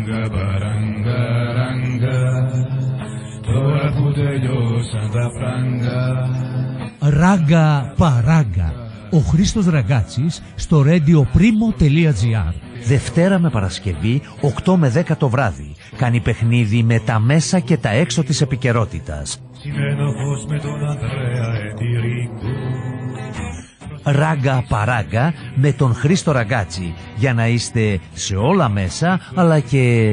Ranga baranga ranga, τώρα που τελειώσαν τα φράγκα. Ράγκα παράγκα. Ο Χρήστος Ραγκάτσης στο radioprimo.gr. Δευτέρα με Παρασκευή 8 με 10 το βράδυ. Κάνει παιχνίδι με τα μέσα και τα έξω της επικαιρότητας. Συνένοχος με τον Ανδρέα Εντυρίγκο. Ράγκα παράγκα με τον Χρήστο Ραγκάτση. Για να είστε σε όλα μέσα αλλά και...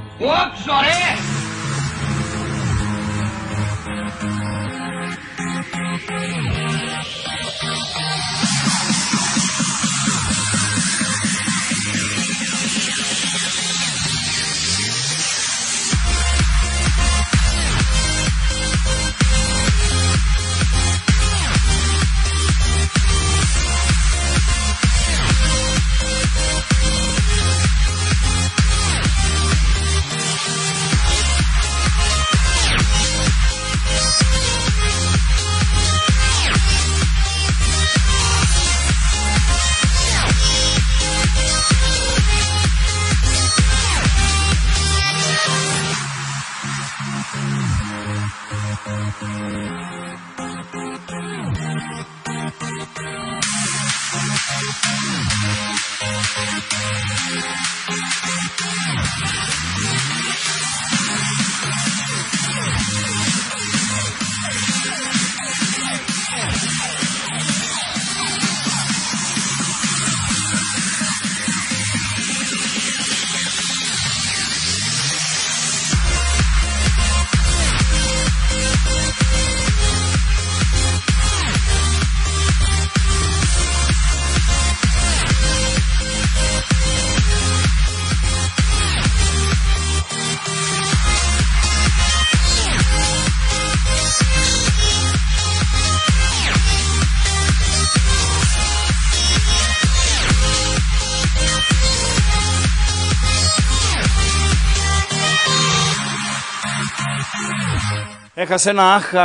Έχασε ένα άχα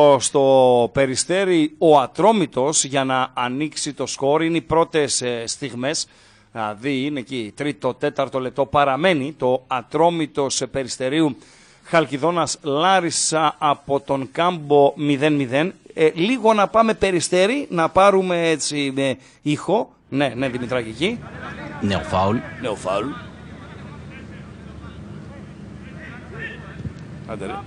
στο Περιστέρι ο Ατρόμητος για να ανοίξει το σκορ. Είναι οι πρώτες στιγμές. Δηλαδή είναι εκεί τρίτο, τέταρτο λεπτό. Παραμένει το Ατρόμητος Περιστερίου Χαλκιδόνας Λάρισα από τον Κάμπο 0-0. Λίγο να πάμε Περιστέρι, να πάρουμε έτσι με ήχο. Ναι, Δημητράκη εκεί. Νέο φάουλ. Άντε ρε.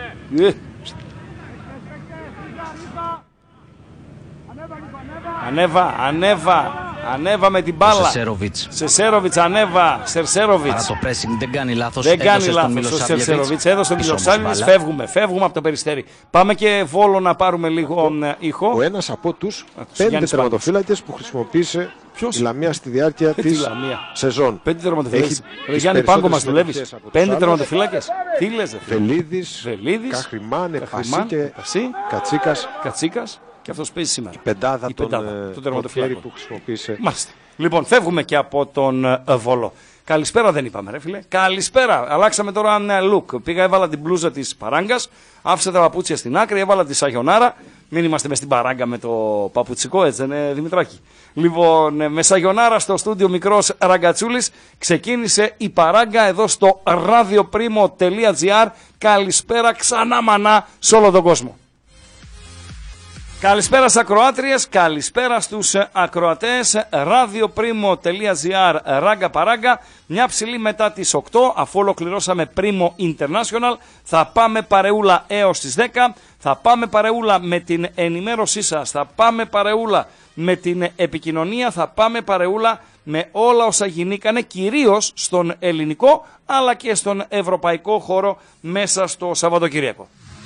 Ανέβα με την μπάλα. Σερσέροβιτς, ανέβα. Σερσέροβιτς. Παρά το pressing, δεν κάνει λάθος. Δεν κάνει λάθος ο Σερσέροβιτς. Έδωσε τον Μιλοσάβιεβιτς. Φεύγουμε από το Περιστέρι. Πάμε και Βόλο να πάρουμε λίγο ήχο. Ο ένας από τους 5 τερματοφύλακες που χρησιμοποίησε η Λαμία στη διάρκεια της σεζόν. 5 τερματοφύλακες. Γιάννη Πάγκο μας δουλεύεις. 5 τερματοφύλακες. Τι λες? Βελίδης, Καχρημάν, Επασί και Κατσίκας. Και αυτός παίζει σήμερα. Η πεντάδα των τερματοφύλακων που χρησιμοποίησε. Μάλιστα. Λοιπόν, φεύγουμε και από τον Βόλο. Καλησπέρα δεν είπαμε, ρε φίλε. Καλησπέρα. Αλλάξαμε τώρα look. Πήγα, έβαλα την μπλούζα της Παράγκας, άφησα τα παπούτσια στην άκρη, έβαλα τη Σαγιονάρα. Μην είμαστε μες στην Παράγκα με το παπουτσικό, έτσι δεν είναι, Δημητράκη? Λοιπόν, με Σαγιονάρα στο στούντιο μικρός Ραγκατσούλης. Ξεκίνησε η Παράγκα εδώ στο radioprimo.gr. Καλησπέρα ξανά μανά σε όλο τον κόσμο. Καλησπέρα στις ακροάτριες, καλησπέρα στους ακροατές. radioprimo.gr, ράγκα παράγκα. Μια ψηλή μετά τις 8, αφού ολοκληρώσαμε Primo International. Θα πάμε παρεούλα έως τις 10. Θα πάμε παρεούλα με την ενημέρωσή σας. Θα πάμε παρεούλα με την επικοινωνία. Θα πάμε παρεούλα με όλα όσα γινήκανε, κυρίως στον ελληνικό αλλά και στον ευρωπαϊκό χώρο μέσα στο Σαββατοκύριακο.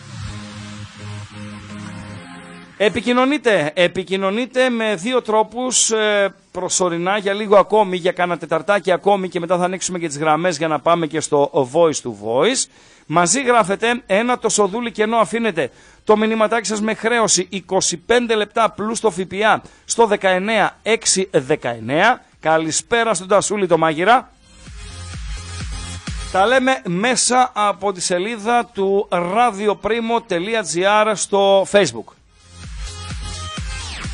Επικοινωνείτε με δύο τρόπους προσωρινά για λίγο ακόμη, για κάνα τεταρτάκι ακόμη και μετά θα ανοίξουμε και τις γραμμές για να πάμε και στο voice to voice. Μαζί γράφετε ένα το σοδούλι και ενώ αφήνετε το μηνυματάκι σας με χρέωση 25 λεπτά πλούς το ΦΠΑ στο 19619. Καλησπέρα στον Τασούλη το μάγειρα. Τα λέμε μέσα από τη σελίδα του radioprimo.gr στο Facebook.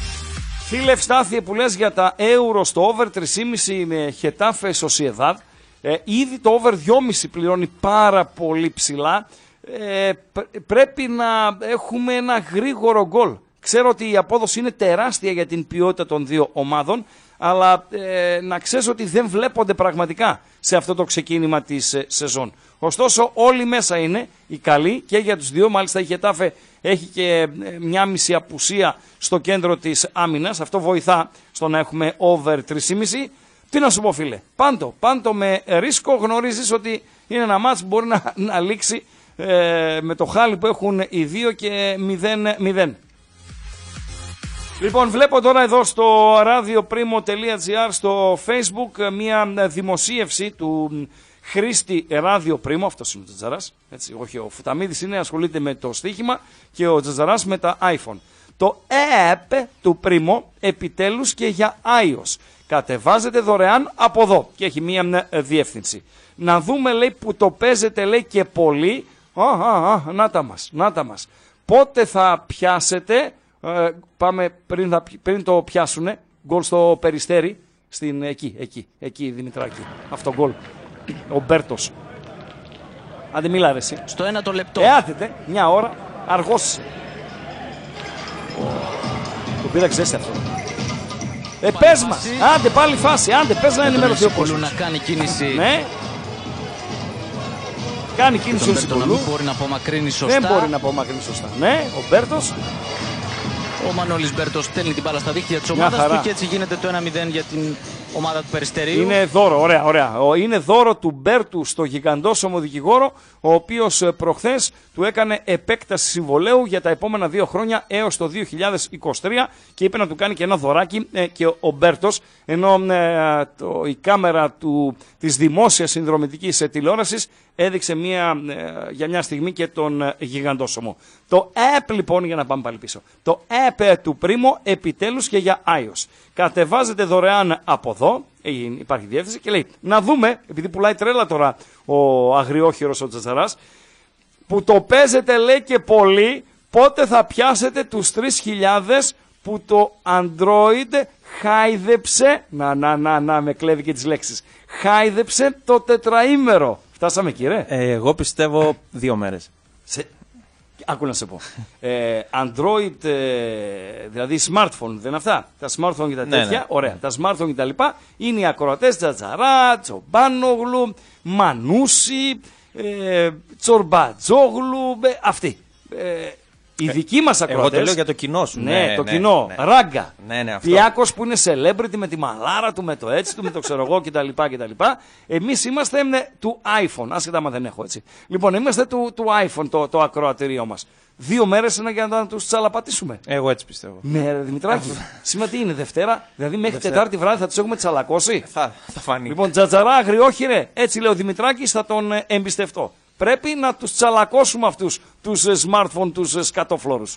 Φίλε Ευστάθιε που λες για τα Euro στο over 3,5 με Χετάφε Σοσιεδάδ, Ήδη το over 2,5 πληρώνει πάρα πολύ ψηλά. Πρέπει να έχουμε ένα γρήγορο γκολ. Ξέρω ότι η απόδοση είναι τεράστια για την ποιότητα των δύο ομάδων, αλλά να ξέρεις ότι δεν βλέπονται πραγματικά σε αυτό το ξεκίνημα της σεζόν. Ωστόσο όλοι μέσα είναι οι καλοί και για τους δύο. Μάλιστα η Γετάφε έχει και μια μισή απουσία στο κέντρο της άμυνας. Αυτό βοηθά στο να έχουμε over 3,5. Τι να σου πω φίλε, πάντο με ρίσκο. Γνωρίζεις ότι είναι ένα μάτς που μπορεί να λήξει με το χάλι που έχουν οι δύο και 0-0. Λοιπόν, βλέπω τώρα εδώ στο radioprimo.gr στο Facebook μια δημοσίευση του χρήστη Radio Primo, αυτός είναι ο Τζατζαράς, έτσι, όχι ο Φουταμίδης είναι, ασχολείται με το στοίχημα και ο Τζατζαράς με τα iPhone. Το app του Primo επιτέλους και για iOS. Κατεβάζετε δωρεάν από εδώ και έχει μία διεύθυνση. Να δούμε λέει που το παίζετε λέει και πολύ. Να τα μας. Πότε θα πιάσετε, πάμε πριν το πιάσουνε, γκολ στο Περιστέρι, στην, εκεί Δημητράκη, αυτό γκολ, ο Μπέρτος. Άντε μιλά ρε εσύ. Στο 1 το λεπτό. Άτετε, μια ώρα, αργός. Το πήραξε ζέστη αυτό. Πες μας, άντε πάλι φάση, άντε πες να ενημερωθεί ο κόσμος. Να κάνει κίνηση. Ναι. Κάνει κίνηση ο Σικολού. Δεν μπορεί να απομακρύνει σωστά. Δεν μπορεί να απομακρύνει σωστά. Ναι, ο Μπέρτος. Ο Μανώλης Μπέρτος στέλνει την μπάλα στα δίχτυα της ομάδας του και έτσι γίνεται το 1-0 για την ομάδα του Περιστερίου. Είναι δώρο, ωραία. Είναι δώρο του Μπέρτου στο γιγαντόσωμο δικηγόρο, ο οποίος προχθές του έκανε επέκταση συμβολαίου για τα επόμενα 2 χρόνια έως το 2023 και είπε να του κάνει και ένα δωράκι και ο Μπέρτος, ενώ η κάμερα της δημόσιας συνδρομητικής τηλεόρασης έδειξε για μια στιγμή και τον γιγαντόσωμο. Το app λοιπόν, για να πάμε πάλι πίσω, το app του Primo επιτέλους και για iOS. Κατεβάζετε δωρεάν από εδώ, υπάρχει διεύθυνση και λέει να δούμε, επειδή πουλάει τρέλα τώρα ο αγριόχειρος ο Τζατζαράς, που το παίζετε λέει και πολύ, πότε θα πιάσετε τους 3.000 που το Android χάιδεψε, να με κλέβει και τις λέξεις, χάιδεψε το τετραήμερο. Φτάσαμε εκεί ρε. Εγώ πιστεύω 2 μέρες. Άκου να σε πω. Android, δηλαδή smartphone, δεν είναι αυτά. Τα smartphone και τα τέτοια. Ναι. Ωραία. Τα smartphone και τα λοιπά είναι οι ακροατές Τζατζαρά, Τσομπάνογλου, Μανούση, Τσορμπατζόγλου, αυτοί. Οι δικοί μας ακροατές. Εγώ το λέω για το κοινό σου. Ναι, το κοινό. Ναι. Ράγκα. Ναι, αυτό. Πιάκος που είναι celebrity με τη μαλάρα του, με το έτσι του, με το ξέρω εγώ κτλ. Εμείς είμαστε του iPhone, άσχετα άμα δεν έχω έτσι. Λοιπόν, είμαστε του iPhone το ακροατήριό μας. 2 μέρες είναι για να τους τσαλαπατήσουμε. Εγώ έτσι πιστεύω. Ναι, ρε Δημητράκη. Σήμερα τι είναι, Δευτέρα, δηλαδή μέχρι Τετάρτη βράδυ θα τους έχουμε τσαλακώσει. Θα φανεί. Λοιπόν, Τζατζαρά, αγριόχειρε, έτσι λέει ο Δημητράκης, θα τον εμπιστευτώ. Πρέπει να τους τσαλακώσουμε αυτούς τους smartphone, τους σκατόφλωρους.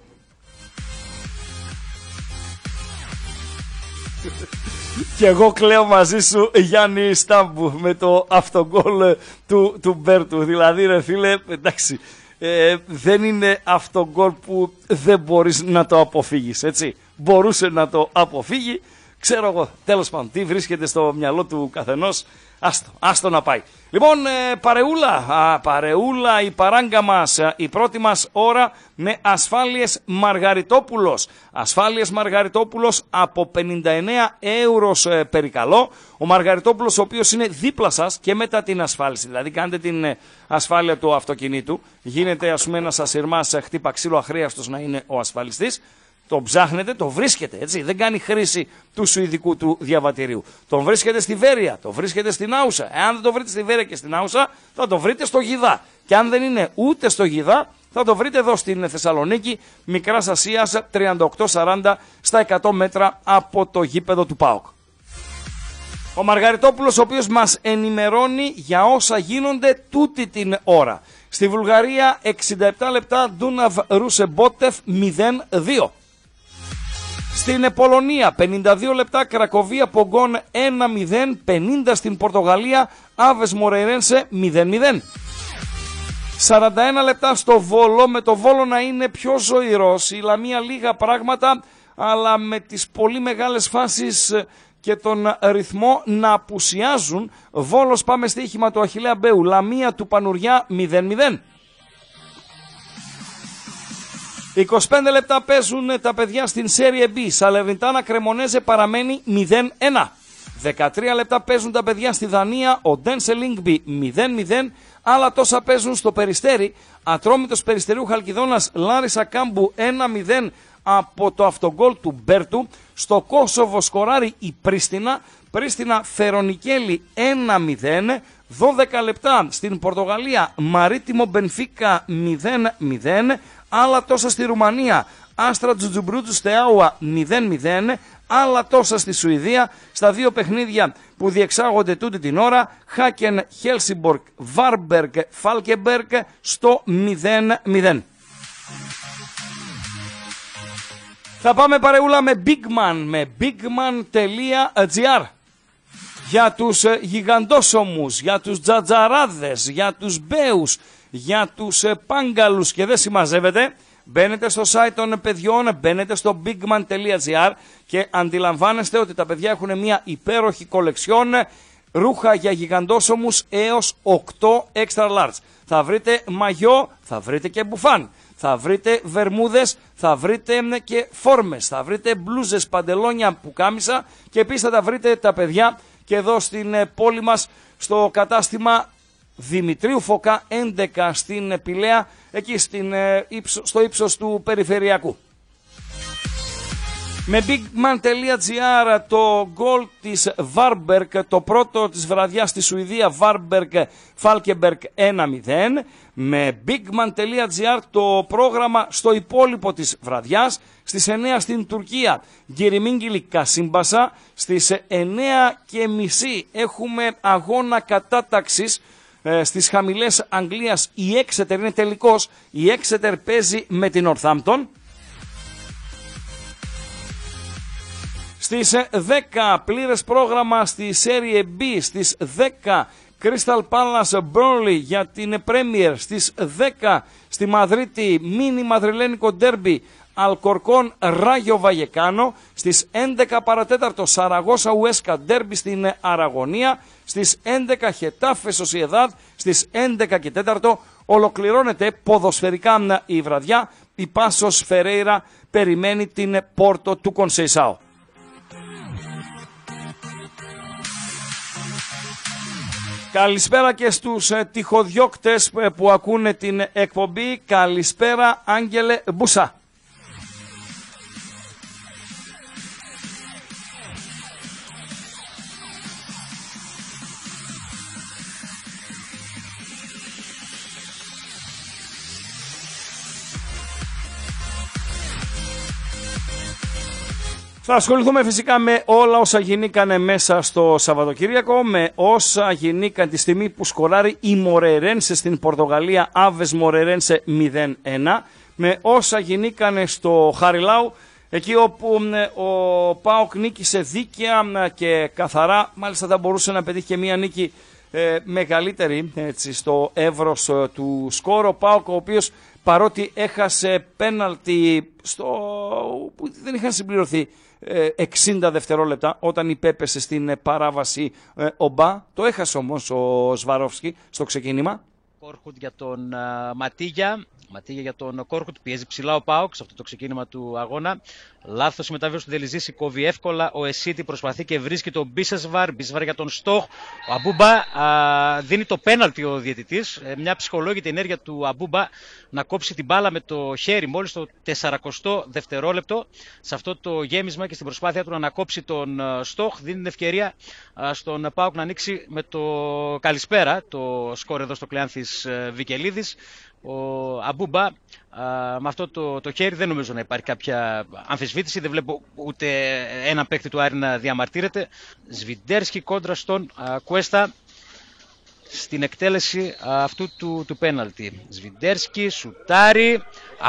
Και εγώ κλαίω μαζί σου, Γιάννη Στάμπου, με το αυτογκόλ του Μπέρτου. Δηλαδή ρε φίλε, εντάξει, δεν είναι αυτογκόλ που δεν μπορείς να το αποφύγεις, έτσι. Μπορούσε να το αποφύγει, ξέρω εγώ, τέλος πάντων, τι βρίσκεται στο μυαλό του καθενός. Άστο να πάει. Λοιπόν, παρεούλα η παράγκα μας, η πρώτη μας ώρα με Ασφάλειες Μαργαριτόπουλος. Ασφάλειες Μαργαριτόπουλος από 59 € περικαλώ. Ο Μαργαριτόπουλος ο οποίος είναι δίπλα σας και μετά την ασφάλιση. Δηλαδή κάνετε την ασφάλεια του αυτοκινήτου. Γίνεται ας πούμε ένας ασυρμάς χτύπα ξύλο αχρίαστος να είναι ο ασφαλιστής. Το ψάχνετε, το βρίσκετε, έτσι. Δεν κάνει χρήση του σουηδικού του διαβατηρίου. Τον βρίσκετε στη Βέρεια, το βρίσκετε στην Άουσα. Εάν δεν το βρείτε στη Βέρεια και στην Άουσα, θα το βρείτε στο Γιδά. Και αν δεν είναι ούτε στο Γιδά, θα το βρείτε εδώ στην Θεσσαλονίκη, Μικράς Ασίας, 38-40 στα 100 μέτρα από το γήπεδο του ΠΑΟΚ. Ο Μαργαριτόπουλος, ο οποίος μας ενημερώνει για όσα γίνονται τούτη την ώρα. Στη Βουλγαρία, 67 λεπτά, Ντούναβ Ρουσεμπότεφ 0-2. Στην Πολωνία, 52 λεπτά, Κρακοβία Πογκόν 1-0, 50 στην Πορτογαλία, Άβες Μορεϊρένσε 0-0. 41 λεπτά στο Βόλο, με το Βόλο να είναι πιο ζωηρός, η Λαμία λίγα πράγματα, αλλά με τις πολύ μεγάλες φάσεις και τον ρυθμό να απουσιάζουν. Βόλος, πάμε στοίχημα του Αχιλλέα Μπέου. Λαμία του Πανουριά 0-0. 25 λεπτά παίζουν τα παιδιά στην Serie B. Σαλερνιτάνα Κρεμονέζε παραμένει 0-1. 13 λεπτά παίζουν τα παιδιά στη Δανία. Ο Ντένσε Λίνγκμπι 0-0. Άλλα τόσα παίζουν στο Περιστέρι. Ατρόμητος Περιστερίου Χαλκιδόνας Λάρισα Κάμπου 1-0 από το αυτογκόλ του Μπέρτου. Στο Κόσοβο σκοράρει η Πρίστινα Θερονικέλη 1-0. 12 λεπτά στην Πορτογαλία Μαρίτιμο Μπενφίκα 0-0. Άλλα τόσα στη Ρουμανία Άστρα Τζουτζουμπρούτζου Στεάουα 0-0. Άλλα τόσα στη Σουηδία στα δύο παιχνίδια που διεξάγονται τούτη την ώρα. Χάκεν Χέλσιμπορκ Βάρμπεργκ Φάλκεμπεργκ στο 0-0. Θα πάμε παρεούλα με Bigman, με bigman.gr. Για τους γιγαντόσωμους, για τους τζατζαράδες, για τους μπέους, για τους πάγκαλους και δεν συμμαζεύεται. Μπαίνετε στο site των παιδιών, μπαίνετε στο bigman.gr και αντιλαμβάνεστε ότι τα παιδιά έχουν μια υπέροχη κολεξιόν ρούχα για γιγαντόσωμους έως 8 extra large. Θα βρείτε μαγιό, θα βρείτε και μπουφάν, θα βρείτε βερμούδες, θα βρείτε και φόρμες, θα βρείτε μπλούζες, παντελόνια, πουκάμισα και επίσης θα τα βρείτε τα παιδιά και εδώ στην πόλη μας στο κατάστημα Δημητρίου Φωκά 11 στην Πηλαία, εκεί στο ύψος του Περιφερειακού. Με bigman.gr το γκολ της Βάρμπεργκ, το πρώτο της βραδιάς στη Σουηδία, Βάρμπεργκ Φάλκεμπεργκ 1-0. Με bigman.gr το πρόγραμμα στο υπόλοιπο της βραδιάς, στις 9 στην Τουρκία, Γκεριμίγγιλη Κασίμπασα, στις 9:30 έχουμε αγώνα κατάταξης στις χαμηλές Αγγλίας. Η Έξετερ είναι τελικός, η Έξετερ παίζει με την Ορθάμπτον. Στις 10 πλήρες πρόγραμμα στη Serie B, στις 10 Crystal Palace Burnley για την Premier, στις 10 στη Μαδρίτη μίνι μαδριλένικο ντέρμπι Αλκορκόν Ράγιο Βαγεκάνο, στις 11 παρατέταρτο Σαραγώσα Ουέσκα ντέρμπι στην Αραγωνία, στις 11 Χετάφε Σοσιεδάδ, στις 11 και 4 ολοκληρώνεται ποδοσφαιρικά η βραδιά. Η Πάσος Φερέιρα περιμένει την Πόρτο του Κονσεϊσάο. Καλησπέρα και στους τυχοδιώκτες που ακούνε την εκπομπή. Καλησπέρα Άγγελε Μπουσά. Θα ασχοληθούμε φυσικά με όλα όσα γινήκανε μέσα στο Σαββατοκύριακο, με όσα γινήκαν τη στιγμή που σκοράρει η Μορερένσε στην Πορτογαλία, Άβες Μορερένσε 0-1, με όσα γινήκανε στο Χαριλάου, εκεί όπου ο ΠΑΟΚ νίκησε δίκαια και καθαρά, μάλιστα θα μπορούσε να πετύχει και μία νίκη μεγαλύτερη έτσι, στο εύρος του σκόρ. Ο ΠΑΟΚ, ο οποίος παρότι έχασε πέναλτι που δεν είχαν συμπληρωθεί 60 δευτερόλεπτα όταν υπέπεσε στην παράβαση ο Μπα, το έχασε όμως ο Σβαρόφσκι στο ξεκίνημα. Κόρχουτ για τον Ματίγια για τον Κόρχουτ, πιέζει ψηλά ο ΠΑΟΚ σε αυτό το ξεκίνημα του αγώνα. Λάθος η μεταβίωση του Δελιζήση, κόβει εύκολα. Ο Εσίτη προσπαθεί και βρίσκει τον Μπίσεσβαρ για τον Στόχ. Ο Αμπούμπα δίνει το πέναλτι ο διαιτητής. Μια ψυχολόγητη ενέργεια του Αμπούμπα να κόψει την μπάλα με το χέρι μόλις το 40ο δευτερόλεπτο. Σε αυτό το γέμισμα και στην προσπάθεια του να ανακόψει τον Στόχ, δίνει την ευκαιρία στον ΠΑΟΚ να ανοίξει με το καλησπέρα το σκορ εδώ στο Κλεάνθης Βικελίδης. Ο Αμπούμπα με αυτό το χέρι δεν νομίζω να υπάρχει κάποια αμφισβήτηση, δεν βλέπω ούτε ένα παίκτη του Άρη να διαμαρτύρεται. Σβιντέρσκι κόντρα στον Κουέστα στην εκτέλεση αυτού του πέναλτι. Σβιντέρσκι, σουτάρι,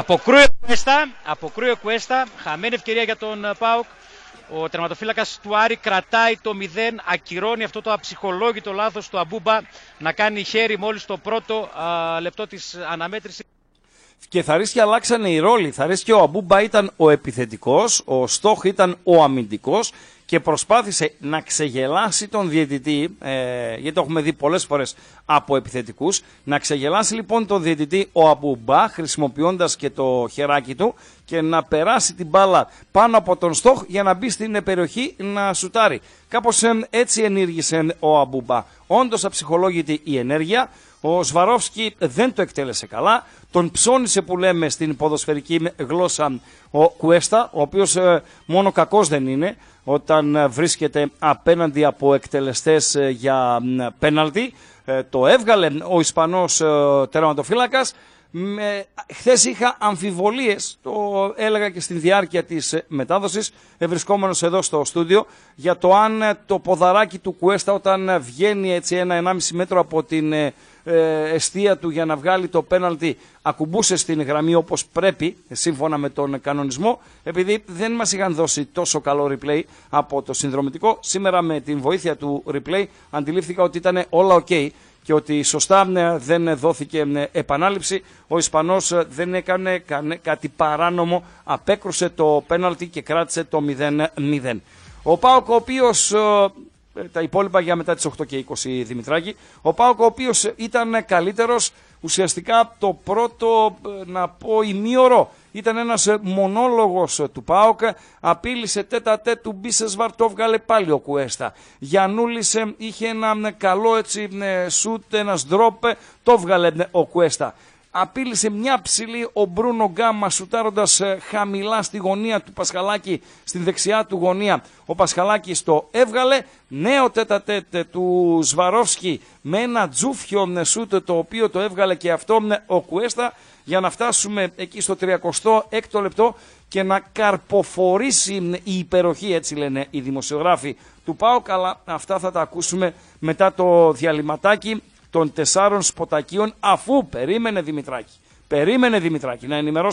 αποκρούει ο Κουέστα, χαμένη ευκαιρία για τον ΠΑΟΚ. Ο τερματοφύλακας του Άρη κρατάει το 0, ακυρώνει αυτό το αψυχολόγητο λάθος του Αμπούμπα να κάνει χέρι μόλις το πρώτο λεπτό της αναμέτρησης. Και θα ρίσκει αλλάξανε οι ρόλοι. Θα ρίσκει ο Αμπούμπα ήταν ο επιθετικός, ο Στόχ ήταν ο αμυντικός και προσπάθησε να ξεγελάσει τον διαιτητή, γιατί το έχουμε δει πολλές φορές από επιθετικούς, να ξεγελάσει λοιπόν τον διαιτητή ο Αμπουμπά χρησιμοποιώντας και το χεράκι του και να περάσει την μπάλα πάνω από τον στόχ για να μπει στην περιοχή να σουτάρει. Κάπως έτσι ενήργησε ο Αμπουμπά. Όντως αψυχολόγητη η ενέργεια. Ο Σβαρόφσκι δεν το εκτέλεσε καλά, τον ψώνισε που λέμε στην ποδοσφαιρική γλώσσα ο Κουέστα, ο οποίος μόνο κακός δεν είναι όταν βρίσκεται απέναντι από εκτελεστές για πέναλτι. Το έβγαλε ο Ισπανός τερματοφύλακας. Χθες είχα αμφιβολίες, το έλεγα και στην διάρκεια της μετάδοσης, βρισκόμενος εδώ στο στούντιο, για το αν το ποδαράκι του Κουέστα όταν βγαίνει έτσι 1-1,5 μέτρο από την εστία του για να βγάλει το πέναλτι ακουμπούσε στην γραμμή όπως πρέπει σύμφωνα με τον κανονισμό. Επειδή δεν μας είχαν δώσει τόσο καλό replay από το συνδρομητικό, σήμερα με την βοήθεια του replay αντιλήφθηκα ότι ήταν όλα ok και ότι σωστά δεν δόθηκε επανάληψη. Ο Ισπανός δεν έκανε κάτι παράνομο, απέκρουσε το πέναλτι και κράτησε το 0-0. Ο ΠΑΟΚ, ο οποίος, τα υπόλοιπα για μετά τις 8 και 20 Δημητράκη, ο ΠΑΟΚ ο οποίος ήταν καλύτερος, ουσιαστικά το πρώτο να πω ημίωρο ήταν ένας μονόλογος του ΠΑΟΚ, απείλησε τέτα-τέ του Μπίσεσβαρ, το βγάλε πάλι ο Κουέστα. Γιαννούλης είχε ένα καλό έτσι σούτ, ένας ντρόπ, το βγάλε ο Κουέστα. Απείλησε μια ψηλή ο Μπρούνο Γκάμα σουτάροντας χαμηλά στη γωνία του Πασχαλάκη, στην δεξιά του γωνία. Ο Πασχαλάκης το έβγαλε. Νέο τέτα-τέτ του Σβαρόφσκι με ένα τζούφιο σούτ το οποίο το έβγαλε και αυτό ο Κουέστα, για να φτάσουμε εκεί στο 36ο λεπτό και να καρποφορήσει η υπεροχή, έτσι λένε οι δημοσιογράφοι του ΠΑΟΚ, αλλά αυτά θα τα ακούσουμε μετά το διαλυματάκι των 4 σποτακίων, αφού περίμενε Δημητράκη,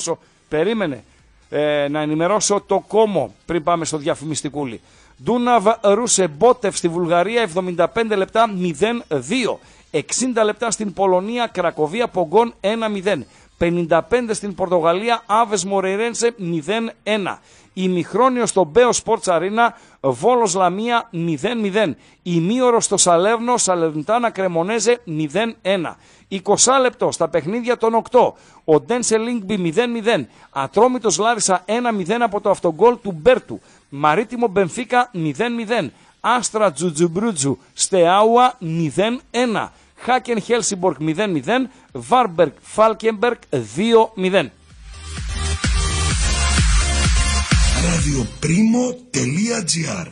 να ενημερώσω το κόμμο πριν πάμε στο διαφημιστικούλι. Ντούναβ Ρουσεμπότεφ στη Βουλγαρία, 75 λεπτά 0-2. 60 λεπτά στην Πολωνία, Κρακοβία Πογκόν 1-0. 55 στην Πορτογαλία, Άβες Μορεϊρένσε 0-1. Ημιχρόνιο στο Μπέο Sports Arena, Βόλος Λαμία 0-0. Ημίωρο στο Σαλέρνο, Σαλερνιτάνα Κρεμονέζε 0-1. 20 λεπτό στα παιχνίδια των 8. Ο Ντένσε Λίγκμπι 0-0. Ατρόμητος Λάρισα 1-0 από το αυτογκόλ του Μπέρτου. Μαρίτιμο Μπενφίκα 0-0. Άστρα Τζουτζουμπρούτζου Στεάουα 0-1. Χάκεν Χέλσιμπορκ 0-0. Βάρμπεργκ Φάλκεμπεργκ 2-0. radioprimo.gr.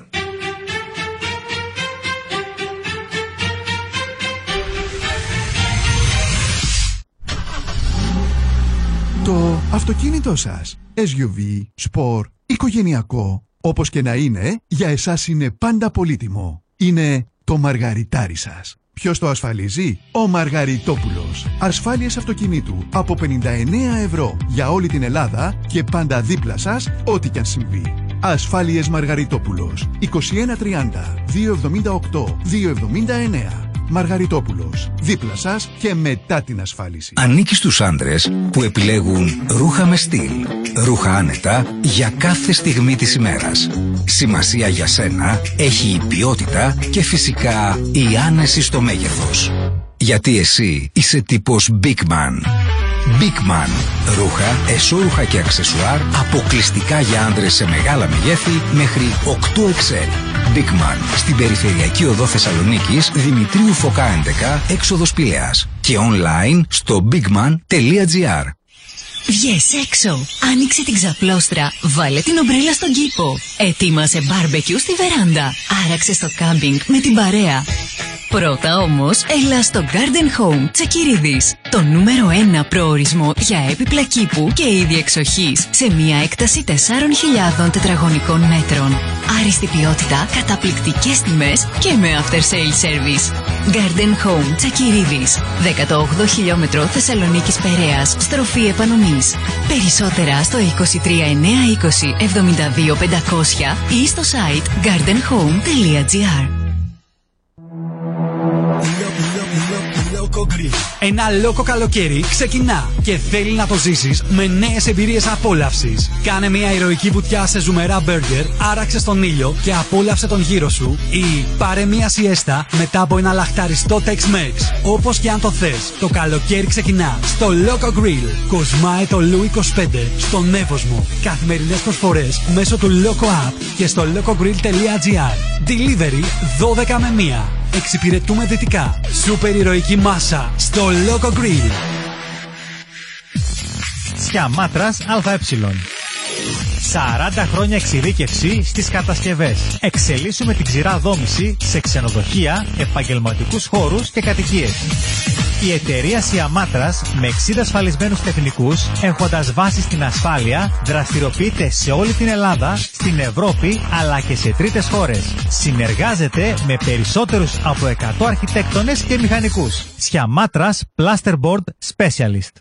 Το αυτοκίνητό σας, SUV, sport, οικογενειακό, όπως και να είναι, για εσάς είναι πάντα πολύτιμο. Είναι το μαργαριτάρι σας. Ποιος το ασφαλίζει? Ο Μαργαριτόπουλος. Ασφάλειες αυτοκινήτου από 59 ευρώ για όλη την Ελλάδα και πάντα δίπλα σας ό,τι κι αν συμβεί. Ασφάλειες Μαργαριτόπουλος. 2130 278 279. Μαργαριτόπουλος. Δίπλα σας και μετά την ασφάλιση. Ανήκει στους άντρες που επιλέγουν ρούχα με στυλ. Ρούχα άνετα για κάθε στιγμή της ημέρας. Σημασία για σένα έχει η ποιότητα και φυσικά η άνεση στο μέγεθος. Γιατί εσύ είσαι τύπος Big Man. Big Man. Ρούχα, εσώρουχα και αξεσουάρ αποκλειστικά για άντρες σε μεγάλα μεγέθη μέχρι 8XL. Big Man. Στην περιφερειακή οδό Θεσσαλονίκης, Δημητρίου Φωκά 11, έξοδος Πηλαίας. Και online στο bigman.gr. Βγες έξω, άνοιξε την ξαπλώστρα, βάλε την ομπρέλα στον κήπο. Ετοίμασε μπάρμπεκιου στη βεράντα, άραξε στο κάμπινγκ με την παρέα. Πρώτα όμως, έλα στο Garden Home Τσακυρίδης, το νούμερο 1 προορισμό για έπιπλα κήπου και είδη εξοχής, σε μια έκταση 4.000 τετραγωνικών μέτρων. Άριστη ποιότητα, καταπληκτικές τιμές και με after sale service. Garden Home Τσακυρίδης, 18 χιλιόμετρο Θεσσαλονίκης Περαίας, στροφή επανομής. Περισσότερα στο 23920 72500 ή στο site gardenhome.gr. Loco Grill. Ένα λόκο καλοκαίρι ξεκινά και θέλει να το ζήσεις με νέες εμπειρίες απόλαυσης. Κάνε μια ηρωική βουτιά σε ζουμερά μπέργκερ, άραξε στον ήλιο και απόλαυσε τον γύρο σου, ή πάρε μια σιέστα μετά από ένα λαχταριστό Tex-Mex. Όπως και αν το θες, το καλοκαίρι ξεκινά στο Loco Grill. Κοσμάε το Λου 25 στον Εύωσμο. Καθημερινές προσφορές μέσω του Loco App και στο locogrill.gr. Delivery 12 με 1. Εξυπηρετούμε δυτικά. Σούπερ ηρωική μάσα στο Loco Grill. Σιαμάτρας ΑΕ. 40 χρόνια εξειδίκευση στις κατασκευές. Εξελίσσουμε την ξηρά δόμηση σε ξενοδοχεία, επαγγελματικούς χώρους και κατοικίες. Η εταιρεία Σιαμάτρας με 60 ασφαλισμένους τεχνικούς, έχοντας βάση στην ασφάλεια, δραστηριοποιείται σε όλη την Ελλάδα, στην Ευρώπη αλλά και σε τρίτες χώρες. Συνεργάζεται με περισσότερους από 100 αρχιτέκτονες και μηχανικούς. Σιαμάτρας Plasterboard Specialist.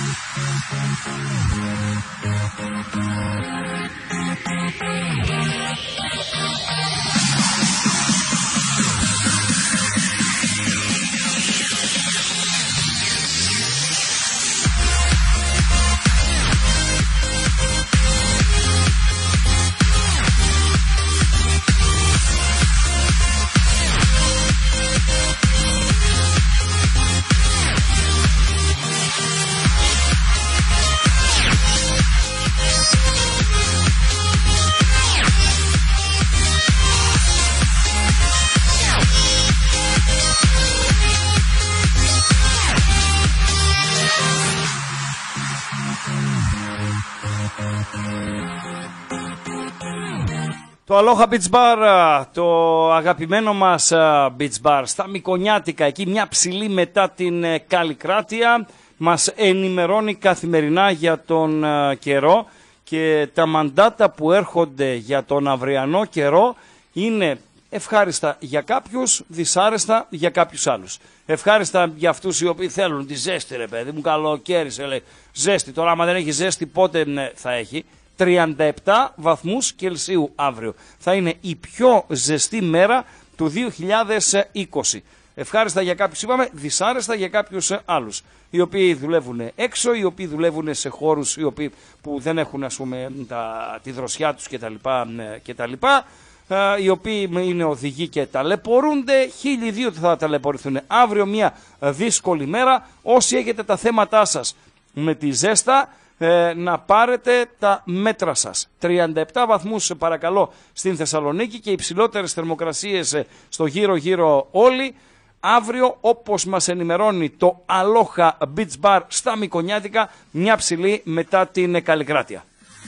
Το Aloha Beach Bar, το αγαπημένο μας Beach Bar στα Μικονιάτικα, εκεί μια ψηλή μετά την Καλλικράτεια, μας ενημερώνει καθημερινά για τον καιρό και τα μαντάτα που έρχονται για τον αυριανό καιρό είναι ευχάριστα για κάποιους, δυσάρεστα για κάποιους άλλους. Ευχάριστα για αυτούς οι οποίοι θέλουν τη ζέστη, ρε παιδί μου, καλοκαίρι σε λέει ζέστη. Τώρα άμα δεν έχει ζέστη πότε θα έχει? 37 βαθμούς Κελσίου αύριο. Θα είναι η πιο ζεστή μέρα του 2020. Ευχάριστα για κάποιους είπαμε, δυσάρεστα για κάποιους άλλους. Οι οποίοι δουλεύουν έξω, οι οποίοι δουλεύουν σε χώρους που δεν έχουν ας πούμε τη δροσιά τους κτλ. Οι οποίοι είναι οδηγοί και ταλαιπωρούνται, 1002 θα ταλαιπωρηθούν. Αύριο μια δύσκολη μέρα. Όσοι έχετε τα θέματά σας με τη ζέστα, να πάρετε τα μέτρα σας. 37 βαθμούς παρακαλώ στην Θεσσαλονίκη και υψηλότερες θερμοκρασίες στο γύρω όλοι. Αύριο, όπως μας ενημερώνει το Aloha Beach Bar στα Μικονιάτικα, μια ψηλή μετά την Καλλικράτεια.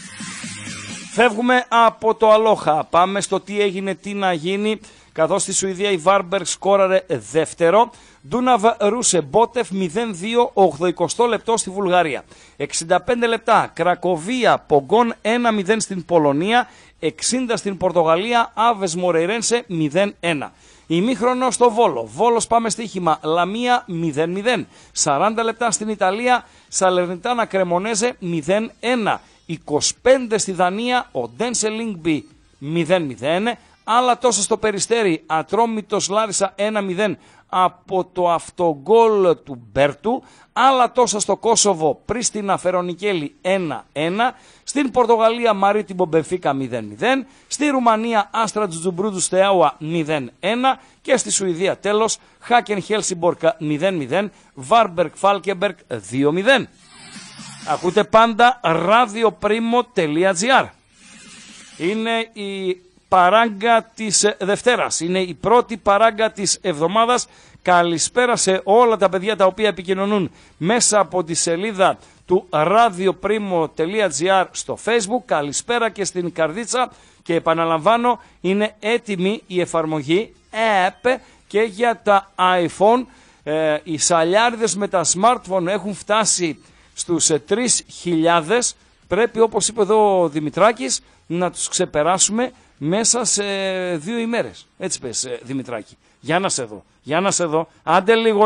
Φεύγουμε από το Aloha, πάμε στο τι έγινε, τι να γίνει, καθώς στη Σουηδία η Varberg σκόραρε δεύτερο. Ντούναβ Ρούσε Μπότεφ 0-2 80 λεπτό στη Βουλγαρία. 65 λεπτά Κρακοβία Πογκόν 1-0 στην Πολωνία. 60 στην Πορτογαλία Άβες Μορεϊρένσε 0-1. Ημίχρονο στο Βόλο. Βόλος πάμε στοίχημα Λαμία 0-0. 40 λεπτά στην Ιταλία Σαλερνιτάνα Κρεμονέζε 0-1. 25 στη Δανία ο Ντένσε Λίνγκμπι 0-0. Άλλα τόσα στο Περιστέρι Ατρόμητος Λάρισα 1-0 από το αυτογκόλ του Μπέρτου. Άλλα τόσα στο Κόσοβο Πρίστινα Φερονικέλη 1-1. Στην Πορτογαλία Μαρίτιμο Μπενφίκα 0-0. Στη Ρουμανία Άστρα Τζουτζουμπρούντου Στεάουα 0-1. Και στη Σουηδία τέλος Χάκεν Χέλσιμπορκα 0-0. Βάρμπεργκ Φάλκεμπεργκ 2-0. Ακούτε πάντα radioprimo.gr. Είναι η παράγκα της Δευτέρας. Είναι η πρώτη παράγκα της εβδομάδας. Καλησπέρα σε όλα τα παιδιά τα οποία επικοινωνούν μέσα από τη σελίδα του radioprimo.gr στο Facebook. Καλησπέρα και στην καρδίτσα και επαναλαμβάνω είναι έτοιμη η εφαρμογή App και για τα iPhone. Οι σαλιάριδες με τα smartphone έχουν φτάσει στους 3.000. Πρέπει, όπως είπε εδώ ο Δημητράκης, να τους ξεπεράσουμε μέσα σε 2 ημέρες. Έτσι πες, Δημητράκη. Για να σε δω. Άντε λίγο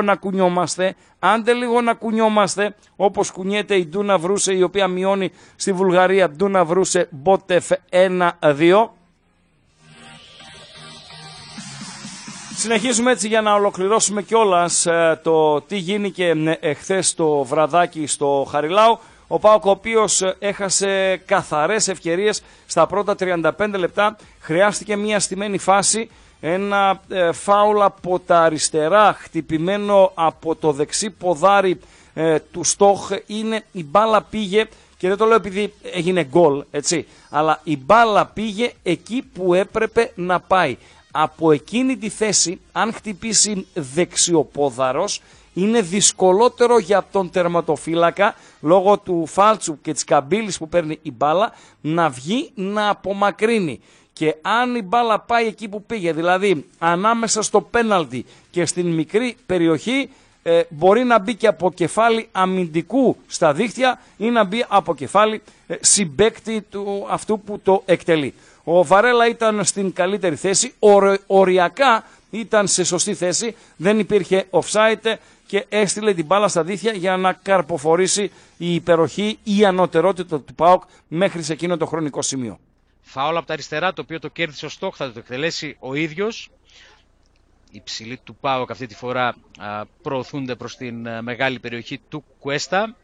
να κουνιόμαστε. Όπως κουνιέται η Ντούναβ Ρούσε, η οποία μειώνει στη Βουλγαρία. Ντούναβ Ρούσε Μπότεφ 1-2. Συνεχίζουμε έτσι για να ολοκληρώσουμε κιόλας το τι γίνηκε εχθές το βραδάκι στο Χαριλάου. Ο ΠΑΟΚ, ο οποίος έχασε καθαρές ευκαιρίες στα πρώτα 35 λεπτά, χρειάστηκε μια στημένη φάση, ένα φάουλ από τα αριστερά, χτυπημένο από το δεξί ποδάρι του Στόχ. Είναι, η μπάλα πήγε, και δεν το λέω επειδή έγινε γκολ, έτσι, αλλά η μπάλα πήγε εκεί που έπρεπε να πάει. Από εκείνη τη θέση, αν χτυπήσει δεξιοπόδαρος, είναι δυσκολότερο για τον τερματοφύλακα, λόγω του φάλτσου και της καμπύλης που παίρνει η μπάλα, να βγει να απομακρύνει. Και αν η μπάλα πάει εκεί που πήγε, δηλαδή ανάμεσα στο πέναλτι και στην μικρή περιοχή, μπορεί να μπει και από κεφάλι αμυντικού στα δίχτυα ή να μπει από κεφάλι συμπαίκτη του αυτού που το εκτελεί. Ο Βαρέλα ήταν στην καλύτερη θέση, οριακά ήταν σε σωστή θέση, δεν υπήρχε offside και έστειλε την μπάλα στα δίχτυα για να καρποφορήσει η υπεροχή ή η ανωτερότητα του ΠΑΟΚ μέχρι σε εκείνο το χρονικό σημείο. Φάουλ από τα αριστερά, το οποίο το κέρδισε ο Στόχ, θα το εκτελέσει ο ίδιος. Οι ψηλοί του ΠΑΟΚ αυτή τη φορά προωθούνται προς την μεγάλη περιοχή του Κουέστα.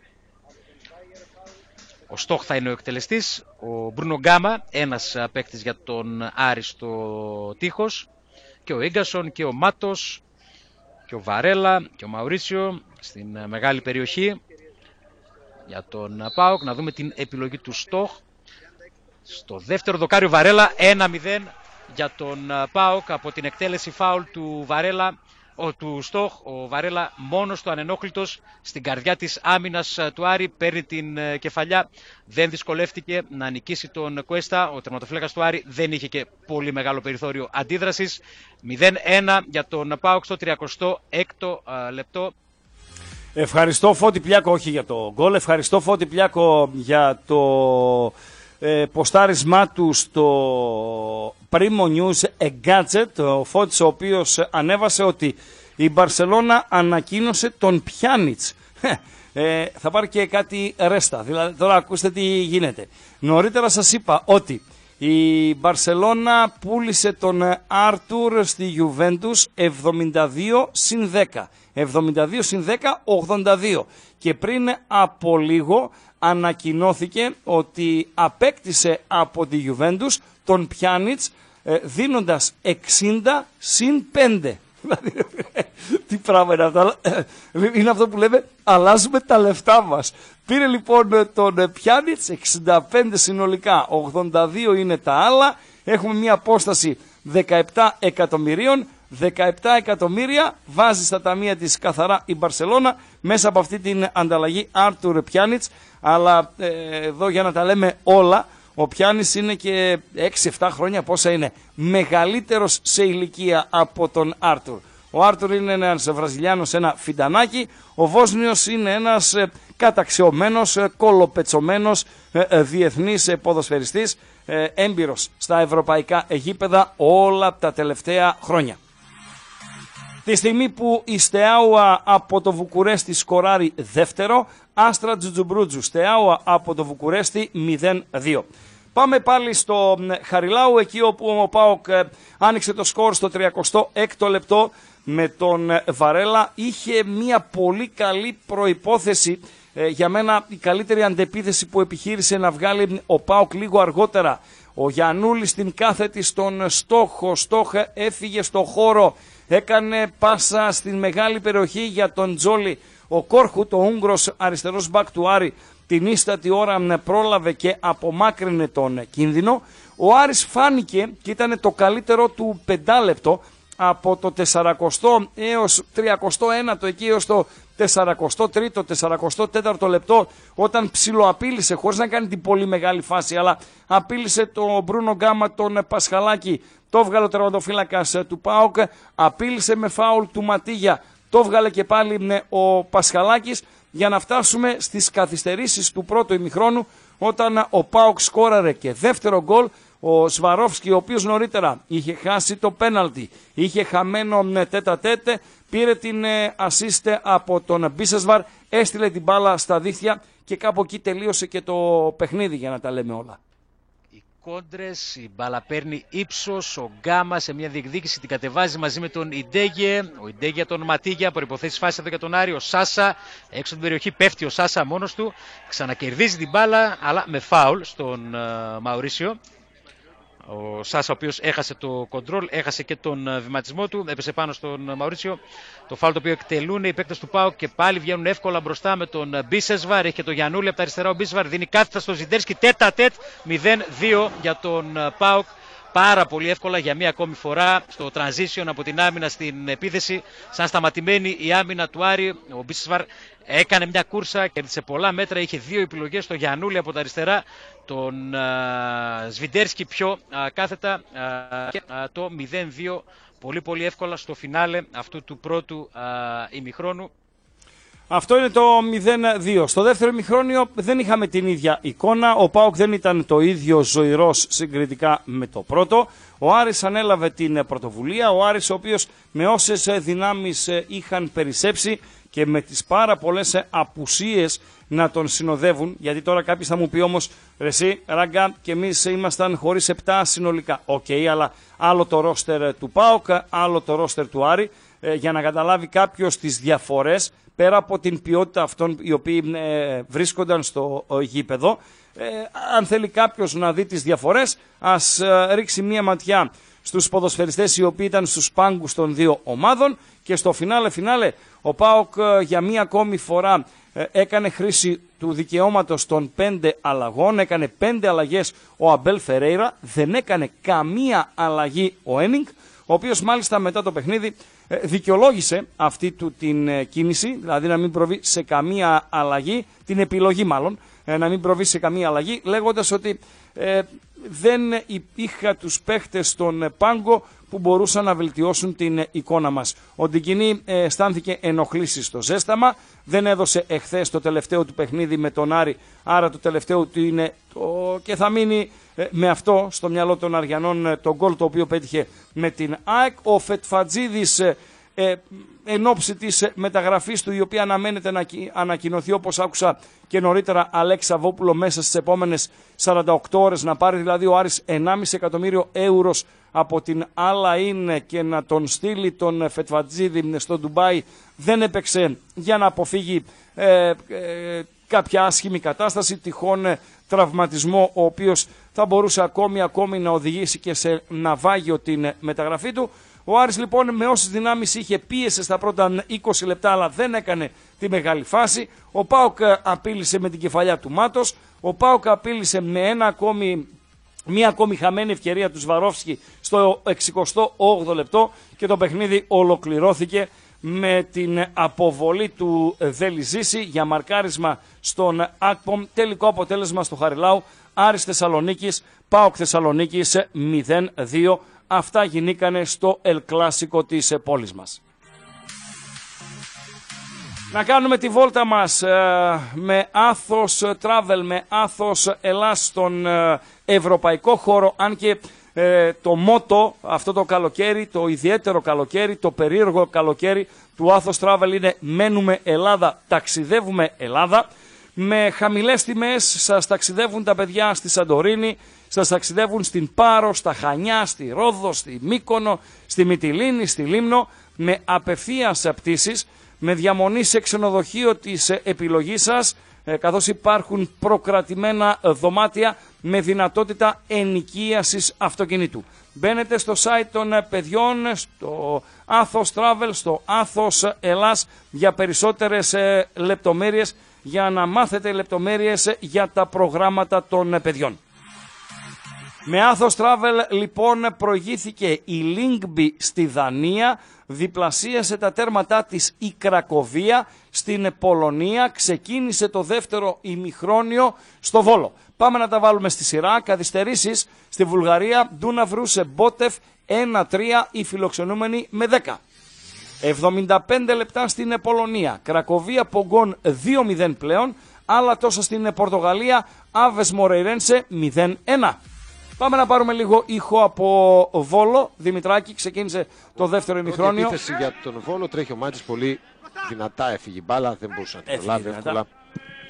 Ο Στόχ θα είναι ο εκτελεστής. Ο Μπρούνο Γκάμα, ένας παίκτης για τον Άρη στο τείχος. Και ο Ίγκασον και ο Μάτος και ο Βαρέλα και ο Μαουρίτσιο στην μεγάλη περιοχή για τον ΠΑΟΚ. Να δούμε την επιλογή του Στόχ. Στο δεύτερο δοκάριο Βαρέλα, 1-0 για τον ΠΑΟΚ από την εκτέλεση φάουλ του Βαρέλα, του Στόχ. Ο Βαρέλα μόνος του, ανενόχλητος, στην καρδιά της άμυνας του Άρη, παίρνει την κεφαλιά, δεν δυσκολεύτηκε να νικήσει τον Κουέστα. Ο τερματοφύλακας του Άρη δεν είχε και πολύ μεγάλο περιθώριο αντίδρασης. 0-1 για τον ΠΑΟΚ στο 36ο λεπτό. Ευχαριστώ Φώτη Πλιάκο, όχι για το γκολ, ευχαριστώ Φώτη Πλιάκο για το ποστάρισμά του στο Primo News Gadget, ο Φώτης, ο οποίος ανέβασε ότι η Μπαρσελόνα ανακοίνωσε τον Πιάνιτς. Θα πάρει και κάτι ρέστα, δηλαδή τώρα ακούστε τι γίνεται. Νωρίτερα σας είπα ότι η Μπαρσελόνα πούλησε τον Άρτουρ στη Γιουβέντους 72-10. 72-10, 82. Και πριν από λίγο ανακοινώθηκε ότι απέκτησε από τη Γιουβέντους τον Πιάνιτς, δίνοντας 60-5. Τι πράγμα είναι αυτό? Είναι αυτό που λέμε, αλλάζουμε τα λεφτά μας. Πήρε λοιπόν τον Πιάνιτς, 65 συνολικά, 82 είναι τα άλλα. Έχουμε μια απόσταση 17 εκατομμυρίων. 17 εκατομμύρια βάζει στα ταμεία της καθαρά η Μπαρσελόνα μέσα από αυτή την ανταλλαγή Άρτουρ Πιάνιτς. Αλλά εδώ για να τα λέμε όλα, ο Πιάνιτς είναι και 6-7 χρόνια, πόσα είναι, μεγαλύτερος σε ηλικία από τον Άρτουρ. Ο Άρτουρ είναι ένας Βραζιλιάνος, ένα φιντανάκι. Ο Βόσνιος είναι ένας καταξιωμένος, κολοπετσωμένος διεθνής ποδοσφαιριστής, έμπειρος στα ευρωπαϊκά γήπεδα όλα τα τελευταία χρόνια. Τη στιγμή που η Στεάουα από το Βουκουρέστι σκοράρει δεύτερο, Άστρα Τζουτζουμπρούτζου Στεάουα από το Βουκουρέστι 0-2. Πάμε πάλι στο Χαριλάου, εκεί όπου ο ΠΑΟΚ άνοιξε το σκορ στο 36ο λεπτό με τον Βαρέλα. Είχε μια πολύ καλή προϋπόθεση, για μένα η καλύτερη αντεπίθεση που επιχείρησε να βγάλει ο ΠΑΟΚ λίγο αργότερα. Ο Γιαννούλης στην κάθετη στον Στόχ, ο Στόχ έφυγε στο χώρο, έκανε πάσα στην μεγάλη περιοχή για τον Τζόλι. Ο Κόρχου, το Ούγγρος αριστερός μπακ του Άρη, την ίστατη ώρα πρόλαβε και απομάκρυνε τον κίνδυνο. Ο Άρης φάνηκε και ήταν το καλύτερο του πεντάλεπτο από το 40 έως 31 εκεί έως το 43ο, 44ο λεπτό, όταν ψιλοαπείλησε, χωρίς να κάνει την πολύ μεγάλη φάση, αλλά απείλησε τον Μπρούνο Γκάμα, τον Πασχαλάκη, το βγάλε ο τερματοφύλακας του ΠΑΟΚ, απείλησε με φάουλ του Ματίγια, το βγάλε και πάλι ο Πασχαλάκης, για να φτάσουμε στις καθυστερήσεις του πρώτου ημιχρόνου, όταν ο ΠΑΟΚ σκόραρε και δεύτερο γκολ. Ο Σβαρόφσκι, ο οποίος νωρίτερα είχε χάσει το πέναλτι, είχε χαμένο τέτα-τέτε, πήρε την ασίστε από τον Μπίσεσβαρ, έστειλε την μπάλα στα δίχτυα και κάπου εκεί τελείωσε και το παιχνίδι, για να τα λέμε όλα. κόντρες, η μπάλα παίρνει ύψος, ο Γκάμα σε μια διεκδίκηση την κατεβάζει μαζί με τον Ιντέγε, ο Ιντέγε τον Ματίγια, προϋποθέσεις φάση εδώ για τον Άρη, ο Σάσα έξω από την περιοχή, πέφτει ο Σάσα μόνος του, ξανακερδίζει την μπάλα αλλά με φάουλ στον Μαουρίσιο. Ο Σάσα ο οποίος έχασε το κοντρόλ, έχασε και τον βηματισμό του, έπεσε πάνω στον Μαουρίσιο. Το φάουλ το οποίο εκτελούν οι παίκτες του ΠΑΟΚ και πάλι βγαίνουν εύκολα μπροστά με τον Μπίσεσβαρ. Έχει και το Γιαννούλη από τα αριστερά, ο Μπίσεσβαρ δίνει κάθετα στο Ζιντέρσκι, τέτα-τέτ, 0-2 για τον ΠΑΟΚ. Πάρα πολύ εύκολα για μία ακόμη φορά στο transition από την άμυνα στην επίθεση. Σαν σταματημένη η άμυνα του Άρη, ο Μπίσεσβαρ έκανε μια κούρσα, κέρδισε πολλά μέτρα, είχε δύο επιλογές, το Γιαννούλη από τα αριστερά, τον Σβιντέρσκι πιο κάθετα και το 0-2 πολύ πολύ εύκολα στο φινάλε αυτού του πρώτου ημιχρόνου. Αυτό είναι το 0-2. Στο δεύτερο ημιχρόνιο δεν είχαμε την ίδια εικόνα. Ο ΠΑΟΚ δεν ήταν το ίδιο ζωηρός συγκριτικά με το πρώτο. Ο Άρης ανέλαβε την πρωτοβουλία. Ο Άρης ο οποίος με όσες δυνάμεις είχαν περισσέψει και με τις πάρα πολλές απουσίες να τον συνοδεύουν, γιατί τώρα κάποιος θα μου πει όμως ρε εσύ Ράγκα και εμείς ήμασταν χωρίς 7 συνολικά. Οκ, αλλά άλλο το ρόστερ του ΠΑΟΚ, άλλο το ρόστερ του Άρη, για να καταλάβει κάποιος τις διαφορές πέρα από την ποιότητα αυτών οι οποίοι βρίσκονταν στο γήπεδο. Αν θέλει κάποιος να δει τις διαφορές, ας ρίξει μία ματιά στους ποδοσφαιριστές οι οποίοι ήταν στους πάγκους των δύο ομάδων και στο φινάλε ο ΠΑΟΚ για μία ακόμη φορά έκανε χρήση του δικαιώματος των 5 αλλαγών, έκανε 5 αλλαγές ο Αμπέλ Φερέιρα, δεν έκανε καμία αλλαγή ο Ένινγκ, ο οποίος μάλιστα μετά το παιχνίδι δικαιολόγησε αυτή του την κίνηση, δηλαδή να μην προβεί σε καμία αλλαγή, την επιλογή μάλλον, να μην προβεί σε καμία αλλαγή, λέγοντας ότι δεν είχα τους παίχτες στον πάγκο που μπορούσαν να βελτιώσουν την εικόνα μας. Ο Ντικινή αισθάνθηκε ενοχλήσεις στο ζέσταμα, δεν έδωσε εχθές το τελευταίο του παιχνίδι με τον Άρη, άρα το τελευταίο του είναι και θα μείνει με αυτό στο μυαλό των Αριανών το γκολ το οποίο πέτυχε με την ΑΕΚ. Ο Φετφατζίδης εν ώψη της μεταγραφής του, η οποία αναμένεται να ανακοινωθεί όπως άκουσα και νωρίτερα Αλέξη Σαββόπουλο μέσα στις επόμενες 48 ώρες, να πάρει δηλαδή ο Άρης 1,5 εκατομμύριο ευρώ από την Al-Ain και να τον στείλει τον Φετφατζίδη στο Ντουμπάι, δεν έπαιξε για να αποφύγει κάποια άσχημη κατάσταση, τυχόν τραυματισμό ο οποίος θα μπορούσε ακόμη να οδηγήσει και σε ναυάγιο την μεταγραφή του. Ο Άρης λοιπόν με όσες δυνάμεις είχε πίεσε στα πρώτα 20 λεπτά αλλά δεν έκανε τη μεγάλη φάση. Ο ΠΑΟΚ απείλησε με την κεφαλιά του Μάτος, ο ΠΑΟΚ απείλησε με μία ακόμη χαμένη ευκαιρία του Σβαρόφσκι στο 68ο λεπτό και το παιχνίδι ολοκληρώθηκε με την αποβολή του Δελιζήση για μαρκάρισμα στον Ακπομ. Τελικό αποτέλεσμα στο Χαριλάου, Άρης Θεσσαλονίκης, ΠΑΟΚ Θεσσαλονίκης 0-2. Αυτά γινήκανε στο Ελ Κλάσικο της πόλης μας. Να κάνουμε τη βόλτα μας με Athos Travel, με Athos Ελλάς στον ευρωπαϊκό χώρο, αν και το μότο αυτό το καλοκαίρι, το ιδιαίτερο καλοκαίρι, το περίεργο καλοκαίρι του Athos Travel είναι μένουμε Ελλάδα, ταξιδεύουμε Ελλάδα. Με χαμηλές τιμές σας ταξιδεύουν τα παιδιά στη Σαντορίνη, σας ταξιδεύουν στην Πάρο, στα Χανιά, στη Ρόδο, στη Μύκονο, στη Μυτιλήνη, στη Λίμνο, με απευθείας πτήσεις, με διαμονή σε ξενοδοχείο της επιλογής σας, καθώς υπάρχουν προκρατημένα δωμάτια με δυνατότητα ενοικίασης αυτοκινήτου. Μπαίνετε στο site των παιδιών, στο Athos Travel, στο Athos Ελλάς για περισσότερες λεπτομέρειες, για να μάθετε λεπτομέρειες για τα προγράμματα των παιδιών. Με Athos Travel λοιπόν προηγήθηκε η Lyngby στη Δανία, διπλασίασε τα τέρματά της η Κρακοβία στην Πολωνία, ξεκίνησε το δεύτερο ημιχρόνιο στο Βόλο. Πάμε να τα βάλουμε στη σειρά. Καθυστερήσεις στη Βουλγαρία, Ντούναβρου σε Μπότεφ 1-3, οι φιλοξενούμενοι με 10. 75 λεπτά στην Πολωνία, Κρακοβία Πογκόν 2-0 πλέον, άλλα τόσα στην Πορτογαλία, Άβες Μορεϊρένσε 0-1. Πάμε να πάρουμε λίγο ήχο από Βόλο. Δημητράκη, ξεκίνησε το δεύτερο ημιχρόνιο. Η επίθεση για τον Βόλο, τρέχει ο Μάτζης πολύ δυνατά, έφυγε η μπάλα, δεν μπορούσε να την προλάβει εύκολα.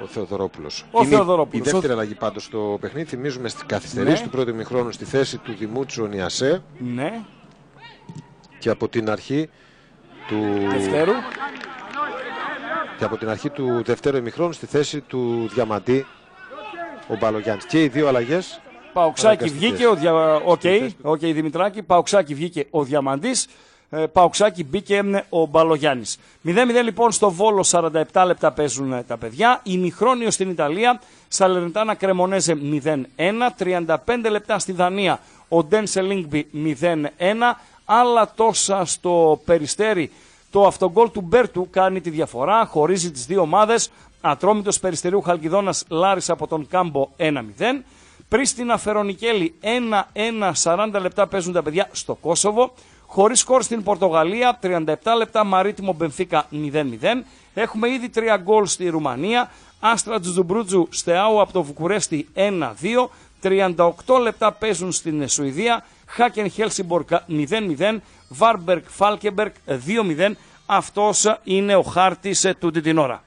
Ο Θεοδωρόπουλος. Ο Θεοδωρόπουλος. Η δεύτερη αλλαγή πάντως στο παιχνίδι. Θυμίζουμε στις καθυστερήσεις του πρώτου ημιχρόνου στη θέση του Δημούτσου Νιασέ. Ναι. Και από την αρχή του Δευτέρου. Και από την αρχή του δεύτερου ημιχρόνου στη θέση του Διαμαντή ο Μπαλογιάννης. Και οι δύο αλλαγές. Παοξάκη βγήκε Οκ, Δημητράκη. Παοξάκη βγήκε ο Διαμαντής. Παοξάκη μπήκε ο Μπαλογιάννης. 0-0 λοιπόν στο Βόλο, 47 λεπτά παίζουν τα παιδιά. Ημιχρόνιο στην Ιταλία, Σαλερνιτάνα Κρεμονέζε 0-1. 35 λεπτά στη Δανία, ο Ντένσε Λίγκμπι 0-1. Άλλα τόσα στο Περιστέρι. Το αυτογκόλ του Μπέρτου κάνει τη διαφορά, χωρίζει τις δύο ομάδες. Ατρόμητος Περιστερίου Χαλκιδόνας Λάρισα από τον Κάμπο 1-0. Πρίστινα Φερονικέλη 1-1, 40 λεπτά παίζουν τα παιδιά στο Κόσοβο. Χωρίς σκορ στην Πορτογαλία, 37 λεπτά Μαρίτιμο Μπενφίκα 0-0. Έχουμε ήδη 3 γκολ στη Ρουμανία. Άστρα Τζουτζουμπρούτζου Στεάου από το Βουκουρέστι 1-2. 38 λεπτά παίζουν στην Σουηδία. Χάκεν Χέλσιμπορκ 0-0. Βάρμπεργκ Φάλκεμπεργκ 2-0. Αυτός είναι ο χάρτης τούτη την ώρα.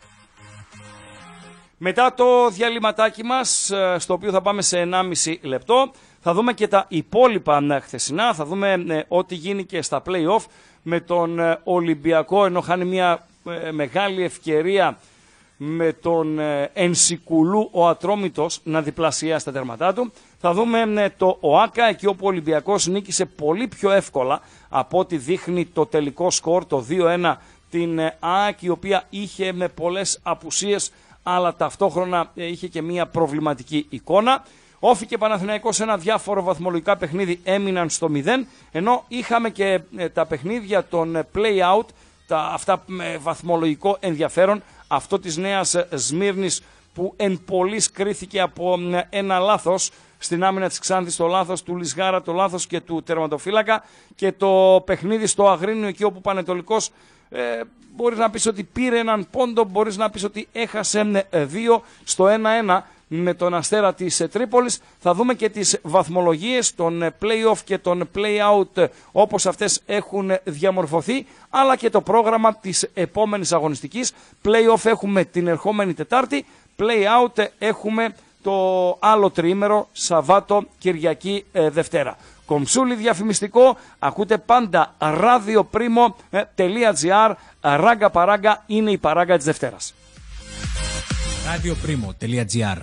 Μετά το διαλυματάκι μας, στο οποίο θα πάμε σε 1,5 λεπτό, θα δούμε και τα υπόλοιπα χθεσινά, θα δούμε ό,τι γίνει και στα play-off με τον Ολυμπιακό, ενώ χάνει μια μεγάλη ευκαιρία με τον Ενσικουλού ο Ατρόμητος να διπλασιάσει τα τέρματά του. Θα δούμε το ΟΑΚΑ, εκεί όπου ο Ολυμπιακός νίκησε πολύ πιο εύκολα από ό,τι δείχνει το τελικό σκορ, το 2-1, την ΑΕΚ, η οποία είχε με πολλές απουσίες, αλλά ταυτόχρονα είχε και μια προβληματική εικόνα. Όφη και Παναθηναϊκός σε ένα διάφορο βαθμολογικά παιχνίδι έμειναν στο 0, ενώ είχαμε και τα παιχνίδια των play-out, αυτά με βαθμολογικό ενδιαφέρον, αυτό της Νέας Σμύρνης που εν πολλοίς κρίθηκε από ένα λάθος στην άμυνα της Ξάνθης, το λάθος του Λισγάρα, το λάθος και του τερματοφύλακα, και το παιχνίδι στο Αγρίνιο, εκεί όπου ο Πανετολικός μπορείς να πεις ότι πήρε έναν πόντο, μπορείς να πεις ότι έχασε 2 στο 1-1 με τον Αστέρα της Τρίπολης. Θα δούμε και τις βαθμολογίες των play-off και των play-out όπως αυτές έχουν διαμορφωθεί, αλλά και το πρόγραμμα της επόμενης αγωνιστικής. Play-off έχουμε την ερχόμενη Τετάρτη, play-out έχουμε το άλλο τριήμερο, Σαββάτο, Κυριακή, Δευτέρα. Κομψούλη διαφημιστικό, ακούτε πάντα radioprimo.gr, ράγκα παράγκα είναι η παράγκα της Δευτέρας. radioprimo.gr.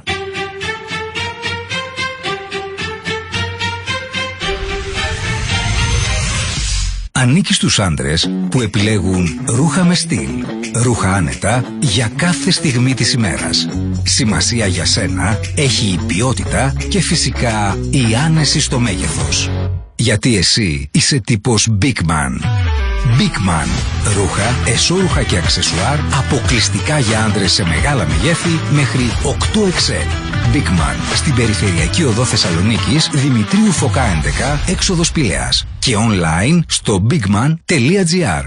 Ανήκει στους άντρες που επιλέγουν ρούχα με στυλ, ρούχα άνετα για κάθε στιγμή της ημέρας. Σημασία για σένα έχει η ποιότητα και φυσικά η άνεση στο μέγεθος. Γιατί εσύ είσαι τύπος Big Man. Big Man. Ρούχα, εσώρουχα και αξεσουάρ αποκλειστικά για άντρες σε μεγάλα μεγέθη μέχρι 8XL. Big Man. Στην περιφερειακή οδό Θεσσαλονίκης, Δημητρίου Φωκά 11, έξοδος Πηλαίας. Και online στο bigman.gr.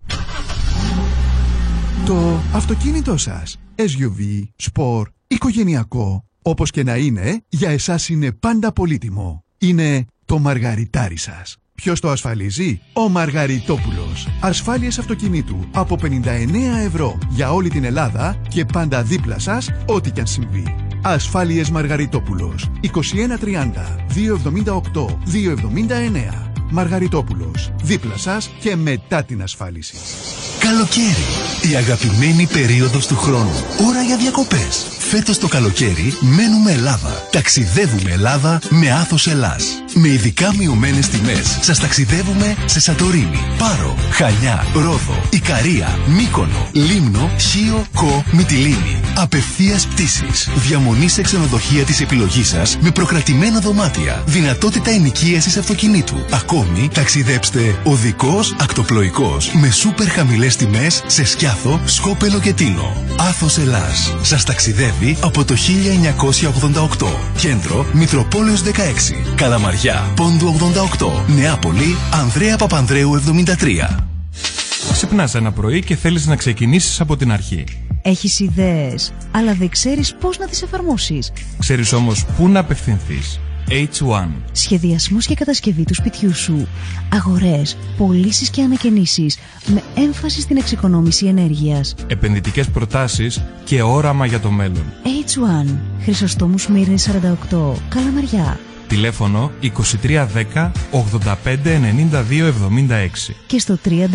Το αυτοκίνητό σας, SUV, sport, οικογενειακό, όπως και να είναι, για εσάς είναι πάντα πολύτιμο. Είναι το μαργαριτάρι σας. Ποιος το ασφαλίζει? Ο Μαργαριτόπουλος. Ασφάλειες αυτοκινήτου από 59 ευρώ για όλη την Ελλάδα και πάντα δίπλα σας ό,τι κι αν συμβεί. Ασφάλειες Μαργαριτόπουλος. 2130 278 279. Μαργαριτόπουλος. Δίπλα σας και μετά την ασφάλιση. Καλοκαίρι. Η αγαπημένη περίοδος του χρόνου. Ώρα για διακοπές. Φέτος το καλοκαίρι μένουμε Ελλάδα. Ταξιδεύουμε Ελλάδα με Άθος Ελλάς. Με ειδικά μειωμένες τιμές σας ταξιδεύουμε σε Σαντορίνη, Πάρο, Χανιά, Ρόδο, Ικαρία, Μύκονο, Λίμνο, Χίο, Κο, Μυτιλήνη. Απευθείας πτήσεις. Διαμονή σε ξενοδοχεία της επιλογής σας με προκρατημένα δωμάτια. Δυνατότητα ενοικίασης αυτοκινήτου. Ακόμη ταξιδέψτε οδικός, ακτοπλοϊκός με σούπερ χαμηλές τιμές σε Σκιάθο, Σκόπελο και Τίνο. Άθος Ελλάς. Σας ταξιδεύει από το 1988. Κέντρο Μητροπόλεως 16. Καλαμαριά, Πόντου 88. Νεάπολη, Ανδρέα Παπανδρέου 73. Ξυπνάς ένα πρωί και θέλεις να ξεκινήσεις από την αρχή. Έχεις ιδέες, αλλά δεν ξέρεις πώς να τις εφαρμόσεις. Ξέρεις όμως πού να απευθυνθείς. H1. Σχεδιασμός και κατασκευή του σπιτιού σου. Αγορές, πωλήσεις και ανακαινήσεις με έμφαση στην εξοικονόμηση ενέργειας. Επενδυτικές προτάσεις και όραμα για το μέλλον. H1. Χρυσοστόμου Σμύρνη 48. Καλαμαριά. Τηλέφωνο 2310 85 92 76. Και στο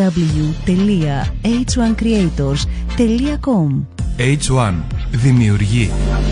www.h1creators.com. H1. Δημιουργεί.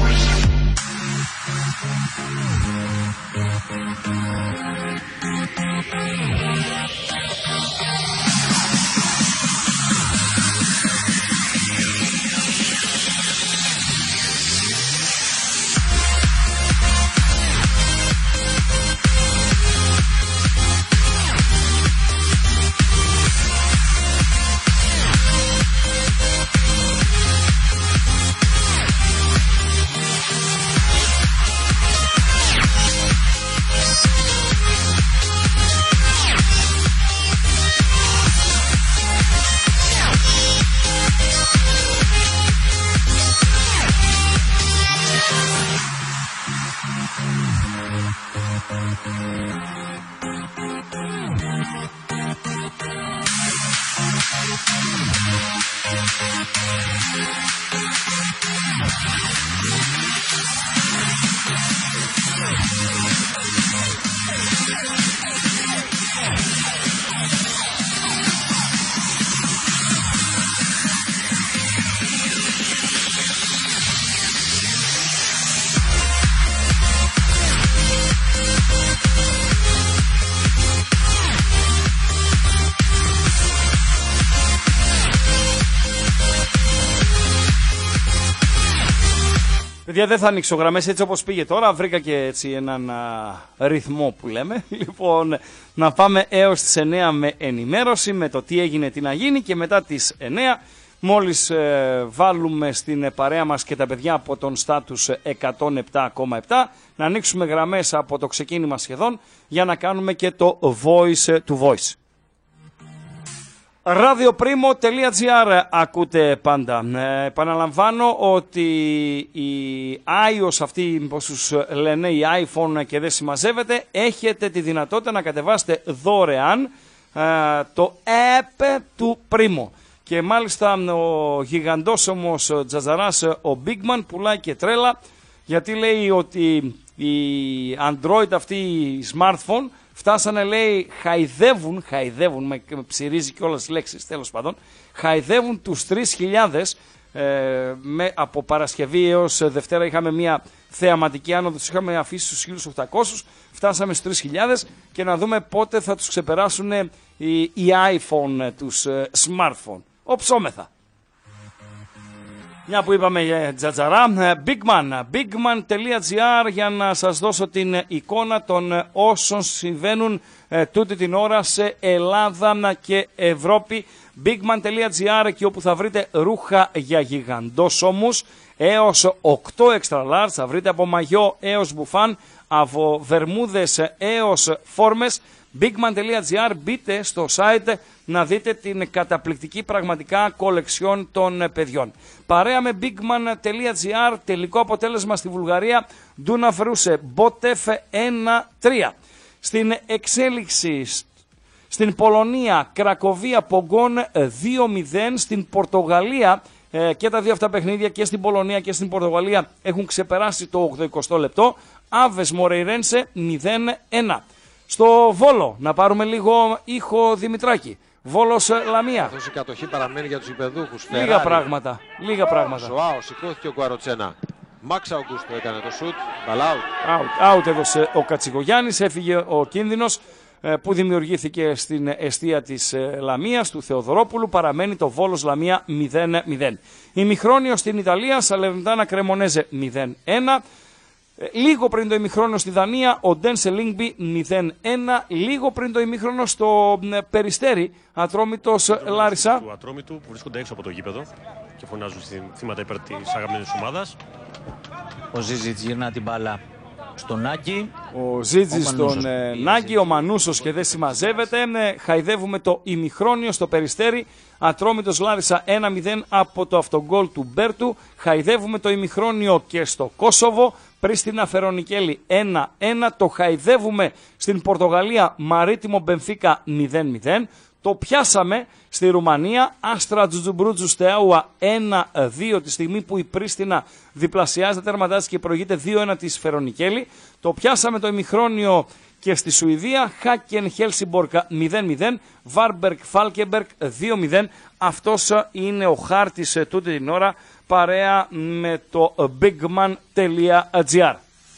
Παιδιά, δεν θα ανοίξω γραμμές έτσι όπως πήγε τώρα. Βρήκα και έτσι έναν ρυθμό που λέμε. Λοιπόν, να πάμε έως τις 9 με ενημέρωση με το τι έγινε, τι να γίνει, και μετά τις 9 μόλις βάλουμε στην παρέα μας και τα παιδιά από τον στάτους 107,7 να ανοίξουμε γραμμές από το ξεκίνημα σχεδόν για να κάνουμε και το voice to voice. radioprimo.gr ακούτε πάντα. Επαναλαμβάνω ότι η iOS αυτή, πώς τους λένε, η iPhone και δεν συμμαζεύεται, έχετε τη δυνατότητα να κατεβάσετε δωρεάν το app του Primo. Και μάλιστα ο γιγαντόσωμος Τζαζαράς, ο Bigman, πουλάει και τρέλα, γιατί λέει ότι οι Android αυτοί, οι smartphone, φτάσανε, λέει, χαϊδεύουν, με ψηρίζει και όλες τις λέξεις, τέλος πάντων, χαϊδεύουν τους 3.000, από Παρασκευή έως Δευτέρα είχαμε μια θεαματική άνοδο, τους είχαμε αφήσει στους 1.800, φτάσαμε στους 3.000 και να δούμε πότε θα τους ξεπεράσουν οι iPhone, τους smartphone. Οψόμεθα. Μια που είπαμε για Τζατζαρά, bigman.gr για να σας δώσω την εικόνα των όσων συμβαίνουν τούτη την ώρα σε Ελλάδα και Ευρώπη. Bigman.gr, εκεί όπου θα βρείτε ρούχα για γιγαντόσωμους έως 8 extra large, θα βρείτε από μαγιό έως μπουφάν, από βερμούδες έως φόρμες. Bigman.gr, μπείτε στο site να δείτε την καταπληκτική πραγματικά κολεξιόν των παιδιών. Παρέα με Bigman.gr, τελικό αποτέλεσμα στη Βουλγαρία, Ντούναφ Ρούσε, Μπότεφ 1-3. Στην εξέλιξη στην Πολωνία, Κρακοβία Πογκόν 2-0. Στην Πορτογαλία και τα δύο αυτά παιχνίδια, και στην Πολωνία και στην Πορτογαλία, έχουν ξεπεράσει το 80 λεπτό. Άβες Μορεϊρένσε 0-1. Στο Βόλο, να πάρουμε λίγο ήχο, Δημητράκη. Βόλος Λαμία. Καθώς η κατοχή παραμένει για τους υπεδούχους. Λίγα πράγματα. Ζωάο, σηκώθηκε ο Κουαροτσένα. Μαξ Αουγκούστο έκανε το σουτ. Out έδωσε ο Κατσικογιάννης, έφυγε ο κίνδυνος που δημιουργήθηκε στην εστία της Λαμίας, του Θεοδωρόπουλου. Παραμένει το Βόλος Λαμία 0-0. Ημιχρόνιο στην Ιταλία, Σαλερνιτάνα Κρεμονέζε 0-1. Λίγο πριν το ημιχρόνιο στη Δανία, ο Ντένσε Λίγκμπι 0-1. Λίγο πριν το ημιχρόνιο στο Περιστέρι, Ατρόμητος Λάρισα. Του Ατρόμητου που βρίσκονται έξω από το γήπεδο και φωνάζουν θύματα υπέρ της αγαπημένης ομάδας. Ο Ζίζιτς γυρνά την μπάλα στον Νάγκη. Ο Ζίτζης στον Νάγκη, ο Μανούσος και δεν συμμαζεύεται. Χαϊδεύουμε το ημιχρόνιο στο Περιστέρι. Ατρόμητος Λάρισα 1-0 από το αυτογκόλ του Μπέρτου. Χαϊδεύουμε το ημιχρόνιο και στο Κόσοβο. Πρίστινα Φερονικέλη 1-1. Το χαϊδεύουμε στην Πορτογαλία, Μαρίτιμο Μπενφίκα 0-0. Το πιάσαμε στη Ρουμανία, Άστρα Τζουτζουμπρούτζου Στεάουα 1-2 τη στιγμή που η Πρίστινα διπλασιάζει τα τέρματά της και προηγείται 2-1 της Φερονικέλη. Το πιάσαμε το ημιχρόνιο και στη Σουηδία, Χάκεν Χέλσιμπορκ 0-0, Βάρμπερκ Φάλκεμπερκ 2-0. Αυτός είναι ο χάρτης τούτη την ώρα, παρέα με το bigman.gr.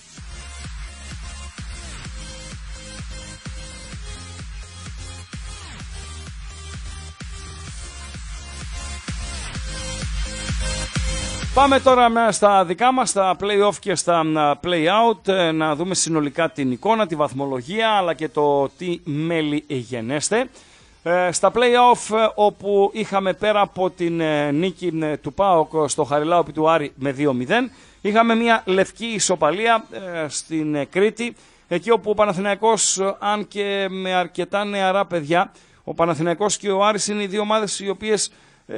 Πάμε τώρα στα δικά μας, στα play-off και στα play-out, να δούμε συνολικά την εικόνα, τη βαθμολογία, αλλά και το τι μέλη γενέστε. Στα play-off, όπου είχαμε πέρα από την νίκη του ΠΑΟΚ στο Χαριλάου επί του Άρη με 2-0, είχαμε μια λευκή ισοπαλία στην Κρήτη, εκεί όπου ο Παναθηναϊκός, αν και με αρκετά νεαρά παιδιά, ο Παναθηναϊκός και ο Άρης είναι οι δύο ομάδες οι οποίες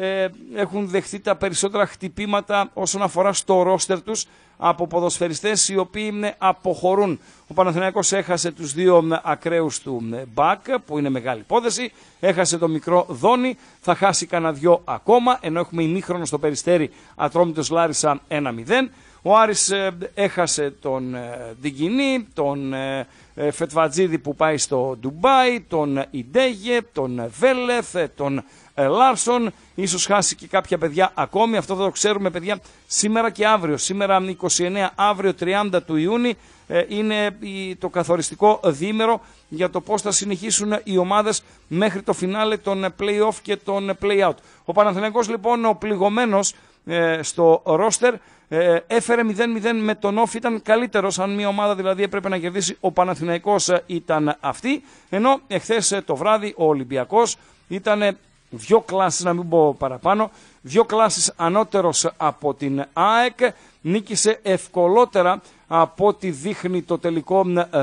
έχουν δεχτεί τα περισσότερα χτυπήματα όσον αφορά στο ρόστερ τους από ποδοσφαιριστές οι οποίοι αποχωρούν. Ο Παναθηναϊκός έχασε τους δύο ακραίους του μπακ, που είναι μεγάλη υπόθεση, έχασε το μικρό Δόνι, θα χάσει κανένα δυο ακόμα, ενώ έχουμε ημίχρονο στο Περιστέρι, Ατρόμητος Λάρισα 1-0. Ο Άρης έχασε τον Ντιγκινή, τον Φετβατζίδη που πάει στο Ντουμπάι, τον Ιντέγε, τον Βέλεθ, τον Λάρσον, ίσως χάσει και κάποια παιδιά ακόμη, αυτό θα το ξέρουμε παιδιά σήμερα και αύριο. Σήμερα 29, αύριο 30 του Ιούνιου είναι το καθοριστικό διήμερο για το πώς θα συνεχίσουν οι ομάδες μέχρι το φινάλε των play-off και των play-out. Ο Παναθηναϊκός λοιπόν, ο πληγωμένος στο ρόστερ, έφερε 0-0 με τον Όφ, ήταν καλύτερος. Αν μια ομάδα δηλαδή έπρεπε να κερδίσει, ο Παναθηναϊκός ήταν αυτή, ενώ εχθές το βράδυ ο Ολυμπιακός ήταν δύο κλάσεις, να μην πω παραπάνω, δύο κλάσεις ανώτερος από την ΑΕΚ, νίκησε ευκολότερα από ό,τι δείχνει το τελικό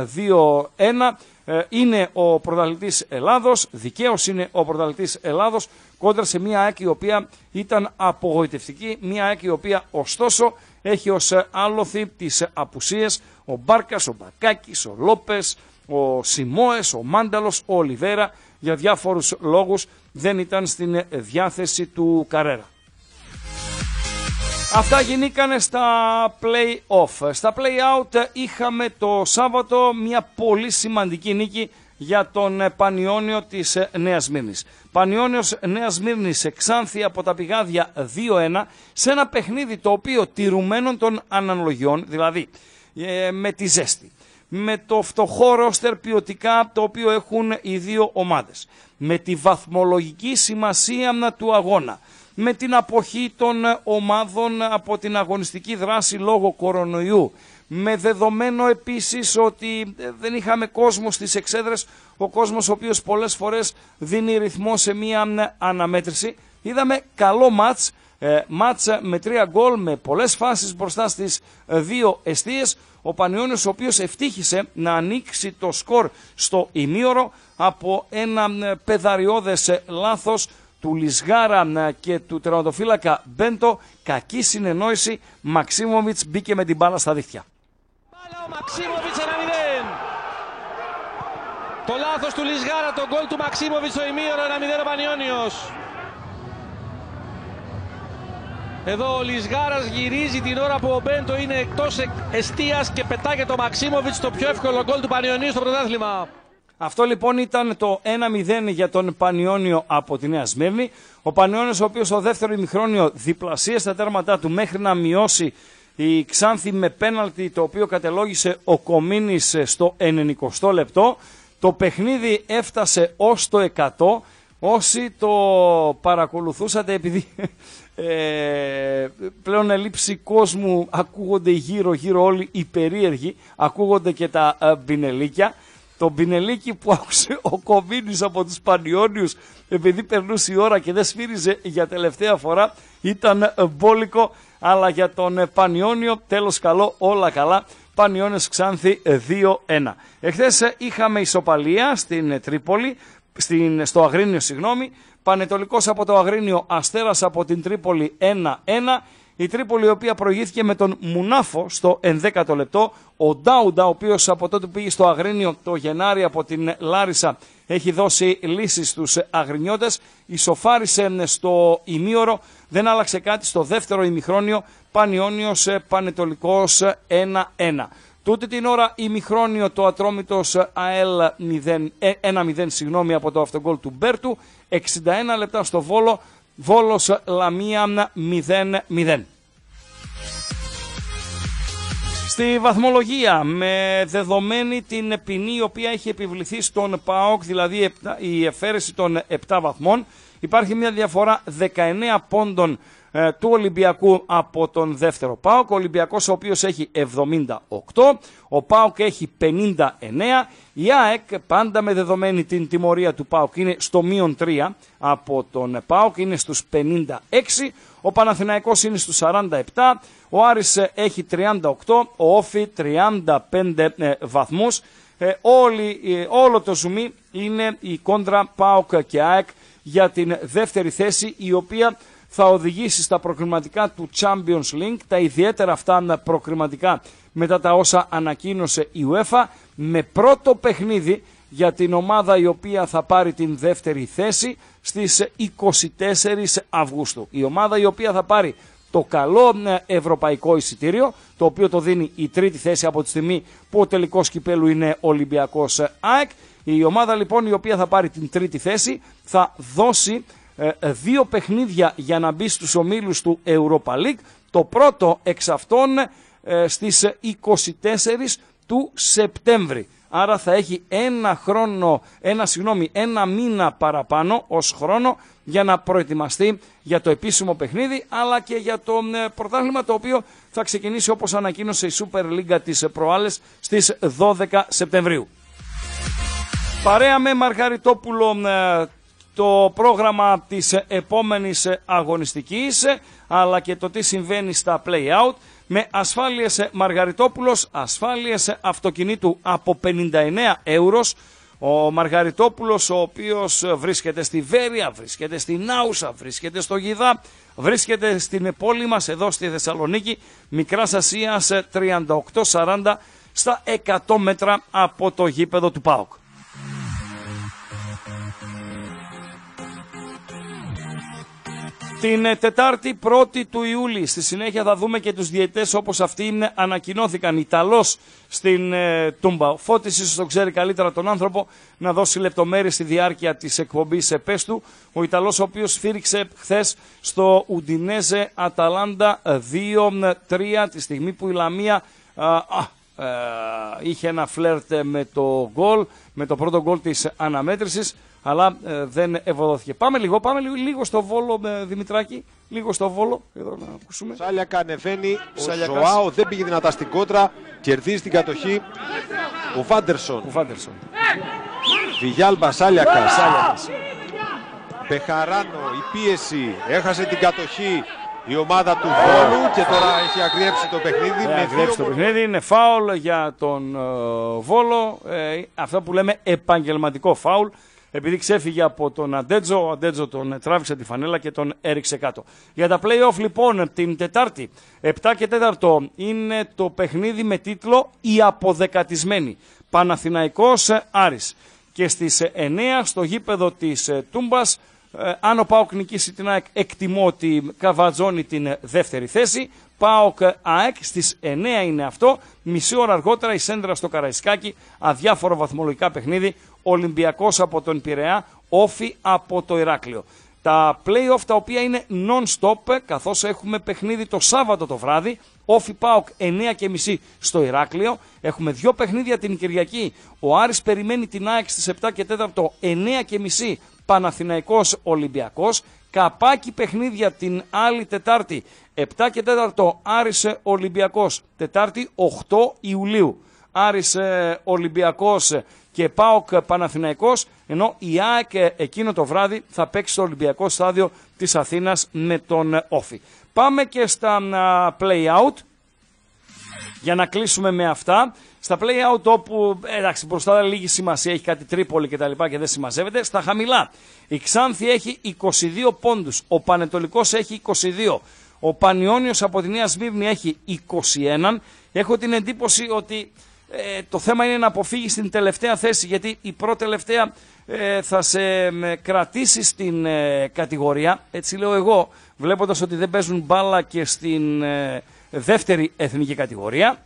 2-1. Είναι ο πρωταθλητής Ελλάδος, δικαίως είναι ο πρωταθλητής Ελλάδος, κόντρα σε μια ΑΕΚ η οποία ήταν απογοητευτική, μια ΑΕΚ η οποία ωστόσο έχει ως άλοθη τις απουσίες ο Μπάρκας, ο Μπακάκης, ο Λόπες, ο Σιμόες, ο Μάνταλος, ο Ολιβέρα, για διάφορους λόγους δεν ήταν στην διάθεση του Καρέρα. Αυτά γινήκανε στα play-off. Στα play-out είχαμε το Σάββατο μια πολύ σημαντική νίκη για τον Πανιόνιο της Νέας Σμύρνης. Πανιόνιος Νέας Σμύρνης εξάνθη από τα πηγάδια 2-1 σε ένα παιχνίδι το οποίο τηρουμένων των αναλογιών, δηλαδή με τη ζέστη, με το φτωχό ρόστερ ποιοτικά το οποίο έχουν οι δύο ομάδες, με τη βαθμολογική σημασία του αγώνα, με την αποχή των ομάδων από την αγωνιστική δράση λόγω κορονοϊού, με δεδομένο επίσης ότι δεν είχαμε κόσμο στις εξέδρες, ο κόσμος ο οποίος πολλές φορές δίνει ρυθμό σε μία αναμέτρηση. Είδαμε καλό μάτς με 3 γκολ, με πολλές φάσεις μπροστά στις δύο εστίες. Ο Πανιόνιος ο οποίος ευτύχησε να ανοίξει το σκορ στο ημίωρο από ένα πεδαριώδες λάθος του Λισγάρα και του τερματοφύλακα Μπέντο. Κακή συνεννόηση, Μαξίμοβιτς μπήκε με την μπάλα στα δίχτυα. Ο Μαξίμοβιτς 1-0. Το λάθος του Λισγάρα, το γκολ του Μαξίμοβιτς στο ημίωρο, 1-0 ο Πανιόνιος. Εδώ ο Λισγάρας γυρίζει την ώρα που ο Μπέντο είναι εκτός εστίας και πετάγεται το Μαξίμοβιτς, το πιο εύκολο γκολ του Πανιωνίου στο πρωτάθλημα. Αυτό λοιπόν ήταν το 1-0 για τον Πανιόνιο από τη Νέα Σμύρνη. Ο Πανιόνιος ο οποίος στο δεύτερο ημιχρόνιο διπλασίασε τα τέρματά του μέχρι να μειώσει η Ξάνθη με πέναλτι, το οποίο κατελόγησε ο Κομίνης στο 90 λεπτό. Το παιχνίδι έφτασε ως το 100. Όσοι το παρακολουθούσατε, επειδή πλέον ελείψη κόσμου ακούγονται γύρω όλοι οι περίεργοι, ακούγονται και τα μπινελίκια. Το μπινελίκι που άκουσε ο Κομίνης από τους Πανιόνιους, επειδή περνούσε η ώρα και δεν σφύριζε για τελευταία φορά, ήταν μπόλικο, αλλά για τον Πανιόνιο τέλος καλό, όλα καλά. Πανιώνιος Ξάνθη 2-1. Εχθές είχαμε ισοπαλία στην Τρίπολη, στο Αγρίνιο, συγγνώμη. Πανετολικός από το Αγρίνιο, Αστέρας από την Τρίπολη 1-1. Η Τρίπολη η οποία προηγήθηκε με τον Μουνάφο στο 11ο λεπτό. Ο Ντάουντα, ο οποίος από τότε που πήγε στο Αγρίνιο το Γενάρη από την Λάρισα, έχει δώσει λύσεις στους Αγρινιώτες. Ισοφάρισε στο ημίωρο, δεν άλλαξε κάτι στο δεύτερο ημιχρόνιο. Πανιώνιος Πανετολικός 1-1. Τούτη την ώρα ημιχρόνιο το Ατρόμητος ΑΕΛ 1-0 από το αυτογκόλ του Μπέρτου. 61 λεπτά στο Βόλο, Βόλος Λαμία 0-0. Στη βαθμολογία, με δεδομένη την ποινή η οποία έχει επιβληθεί στον ΠΑΟΚ, δηλαδή η εφαίρεση των 7 βαθμών, υπάρχει μια διαφορά 19 πόντων του Ολυμπιακού από τον δεύτερο ΠΑΟΚ. Ο Ολυμπιακός ο οποίος έχει 78, ο ΠΑΟΚ έχει 59, η ΑΕΚ πάντα με δεδομένη την τιμωρία του ΠΑΟΚ είναι στο -3 από τον ΠΑΟΚ, είναι στους 56, ο Παναθηναϊκός είναι στους 47, ο Άρης έχει 38, ο Όφι 35 βαθμούς. Όλο το ζουμί είναι η κόντρα ΠΑΟΚ και ΑΕΚ για την δεύτερη θέση, η οποία θα οδηγήσει στα προκριματικά του Champions League, τα ιδιαίτερα αυτά προκριματικά μετά τα όσα ανακοίνωσε η UEFA, με πρώτο παιχνίδι για την ομάδα η οποία θα πάρει την δεύτερη θέση στις 24 Αυγούστου. Η ομάδα η οποία θα πάρει το καλό ευρωπαϊκό εισιτήριο, το οποίο το δίνει η τρίτη θέση από τη στιγμή που ο τελικός κυπέλου είναι Ολυμπιακός ΑΕΚ. Η ομάδα λοιπόν η οποία θα πάρει την τρίτη θέση θα δώσει 2 παιχνίδια για να μπει στους ομίλους του Europa League. Το πρώτο εξ αυτών στις 24 του Σεπτέμβρη. Άρα θα έχει ένα μήνα παραπάνω ως χρόνο για να προετοιμαστεί για το επίσημο παιχνίδι, αλλά και για το πρωτάθλημα, το οποίο θα ξεκινήσει, όπως ανακοίνωσε η Super League της προάλλες, στις 12 Σεπτεμβρίου. Παρέα με Μαργαριτόπουλο το πρόγραμμα της επόμενης αγωνιστικής, αλλά και το τι συμβαίνει στα play-out. Με ασφάλειες Μαργαριτόπουλος, ασφάλειες αυτοκινήτου από 59 €. Ο Μαργαριτόπουλος, ο οποίος βρίσκεται στη Βέρεια, βρίσκεται στην Άουσα, βρίσκεται στο Γιδά, βρίσκεται στην πόλη μας εδώ στη Θεσσαλονίκη, Μικράς Ασίας 38-40, στα 100 μέτρα από το γήπεδο του ΠΑΟΚ. Την Τετάρτη 1η του Ιούλη, στη συνέχεια θα δούμε και τους διαιτητές όπως αυτοί ανακοινώθηκαν. Ιταλός στην Τούμπα. Ο Φώτης ίσως τον ξέρει καλύτερα τον άνθρωπο, να δώσει λεπτομέρειες στη διάρκεια της εκπομπής πες του. Ο Ιταλός ο οποίος σφύριξε χθες στο Ουντινέζε Αταλάντα 2-3, τη στιγμή που η Λαμία είχε ένα φλερτ με το γκολ, με το πρώτο γκολ της αναμέτρησης, αλλά δεν ευωδόθηκε. Πάμε λίγο στο Βόλο, Δημητράκη, λίγο στο Βόλο, εδώ να ακούσουμε. Σάλιακα ανεβαίνει, ο Ζωάο δεν πήγε δυνατά στην κόντρα, κερδίζει την κατοχή ο Βάντερσον. Βιγιάλμπα, Σάλιακας. Μπεχαράνο, η πίεση, έχασε την κατοχή η ομάδα του Βόλου και τώρα έχει αγριέψει το παιχνίδι. Είναι φάουλ για τον Βόλο, αυτό που λέμε επαγγελματικό φάουλ, επειδή ξέφυγε από τον Αντέτζο, ο Αντέτζο τον τράβηξε τη φανέλα και τον έριξε κάτω. Για τα play-off λοιπόν την Τετάρτη 7 και 4 είναι το παιχνίδι με τίτλο «Η Αποδεκατισμένη», Παναθηναϊκός Άρης, και στις 9 στο γήπεδο της Τούμπας, αν ο ΠΑΟΚ νικήσει την ΑΕΚ, εκτιμώ ότι καβατζώνει την δεύτερη θέση. ΠΑΟΚ ΑΕΚ στις 9 είναι αυτό. Μισή ώρα αργότερα η Σέντρα στο Καραϊσκάκι, αδιάφορο βαθμολογικά παιχνίδι. Ολυμπιακός από τον Πειραιά, Όφι από το Ηράκλειο. Τα play-off τα οποία είναι non-stop, καθώς έχουμε παιχνίδι το Σάββατο το βράδυ. Όφι ΠΑΟΚ 9:30 στο Ηράκλειο. Έχουμε 2 παιχνίδια την Κυριακή. Ο Άρης περιμένει την ΑΕΚ στις 7 και 4, 9:30 Παναθηναϊκός Ολυμπιακός. Καπάκι παιχνίδια την άλλη Τετάρτη 7 και 4 Άρης Ολυμπιακός, Τετάρτη 8 Ιουλίου. Άρης Ολυμπιακός και ΠΑΟΚ Παναθηναϊκός, ενώ η ΑΕΚ εκείνο το βράδυ θα παίξει στο Ολυμπιακό Στάδιο της Αθήνας με τον Όφι. Πάμε και στα play-out. Για να κλείσουμε με αυτά, στα play-out όπου εντάξει μπροστά λίγη σημασία, έχει κάτι Τρίπολη κτλ. Και δεν συμμαζεύεται, στα χαμηλά η Ξάνθη έχει 22 πόντους, ο Πανετολικός έχει 22, ο Πανιώνιος από τη Νέα Σμύρνη έχει 21. Έχω την εντύπωση ότι το θέμα είναι να αποφύγει στην τελευταία θέση, γιατί η πρώτη τελευταία θα σε κρατήσει στην κατηγορία, έτσι λέω εγώ, βλέποντας ότι δεν παίζουν μπάλα και στην δεύτερη εθνική κατηγορία.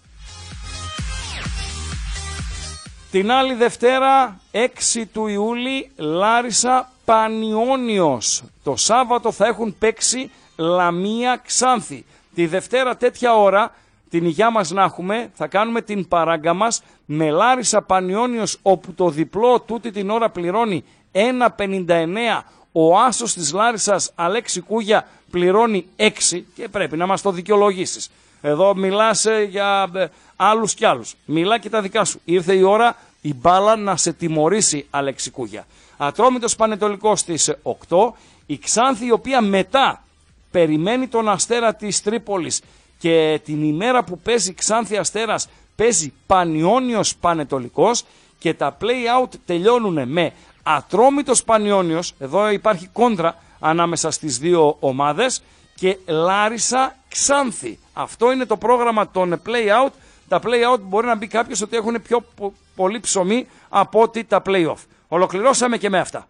Την άλλη Δευτέρα, 6 του Ιούλη, Λάρισα Πανιώνιος. Το Σάββατο θα έχουν παίξει Λαμία Ξάνθη. Τη Δευτέρα τέτοια ώρα, την υγειά μας να έχουμε, θα κάνουμε την παράγκα μας με Λάρισα Πανιώνιος, όπου το διπλό τούτη την ώρα πληρώνει 1,59. Ο άσος της Λάρισσας Αλέξη Κούγια πληρώνει 6 και πρέπει να μας το δικαιολογήσεις. Εδώ μιλάς για άλλους κι άλλους. Μιλά και τα δικά σου. Ήρθε η ώρα η μπάλα να σε τιμωρήσει, Αλέξη Κούγια. Ατρόμητος Πανετολικός στις 8. Η Ξάνθη, η οποία μετά περιμένει τον Αστέρα της Τρίπολης και την ημέρα που παίζει Ξάνθη Αστέρας παίζει Πανιώνιος Πανετολικός και τα play-out τελειώνουν με Ατρόμητος Πανιώνιος, εδώ υπάρχει κόντρα ανάμεσα στις δύο ομάδες, και Λάρισα Ξάνθη. Αυτό είναι το πρόγραμμα των play-out. Τα play-out μπορεί να μπει κάποιος ότι έχουν πιο πολύ ψωμί από ότι τα play-off. Ολοκληρώσαμε και με αυτά.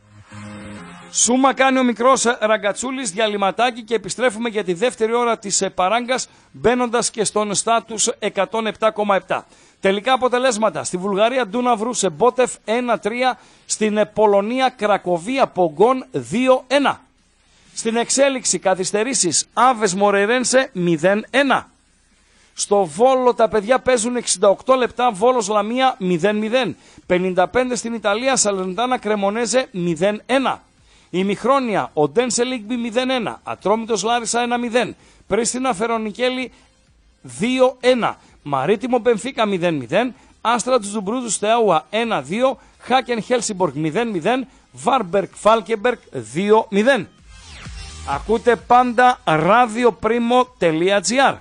Σούμα κάνει ο μικρός Ραγκατσούλης, διαλυματάκι και επιστρέφουμε για τη δεύτερη ώρα της παράγκας, μπαίνοντας και στον στάτους 107,7. Τελικά αποτελέσματα: στη Βουλγαρία Ντούναβρου σε Μπότεφ 1-3, στην Πολωνία Κρακοβία Πογκόν 2-1. Στην εξέλιξη καθυστερήσεις Άβες Μορερένσε 0-1. Στο Βόλο τα παιδιά παίζουν 68 λεπτά, Βόλος Λαμία 0-0. 55 στην Ιταλία, Σαλερνιτάνα Κρεμονέζε 0-1. Η Μιχρόνια, ο Ντένσε Λίγκμπι 0-1, Ατρόμητος Λάρισα 1-0, Πρίστινα Φερονικέλη 2-1, Μαρίτιμο Μπενφίκα 0-0, Άστρα του Ζουμπρούζου Στεάουα 1-2, Χάκεν Χέλσιμπορκ 0-0, Βάρμπερκ Φάλκεμπερκ 2-0. Ακούτε πάντα radioprimo.gr.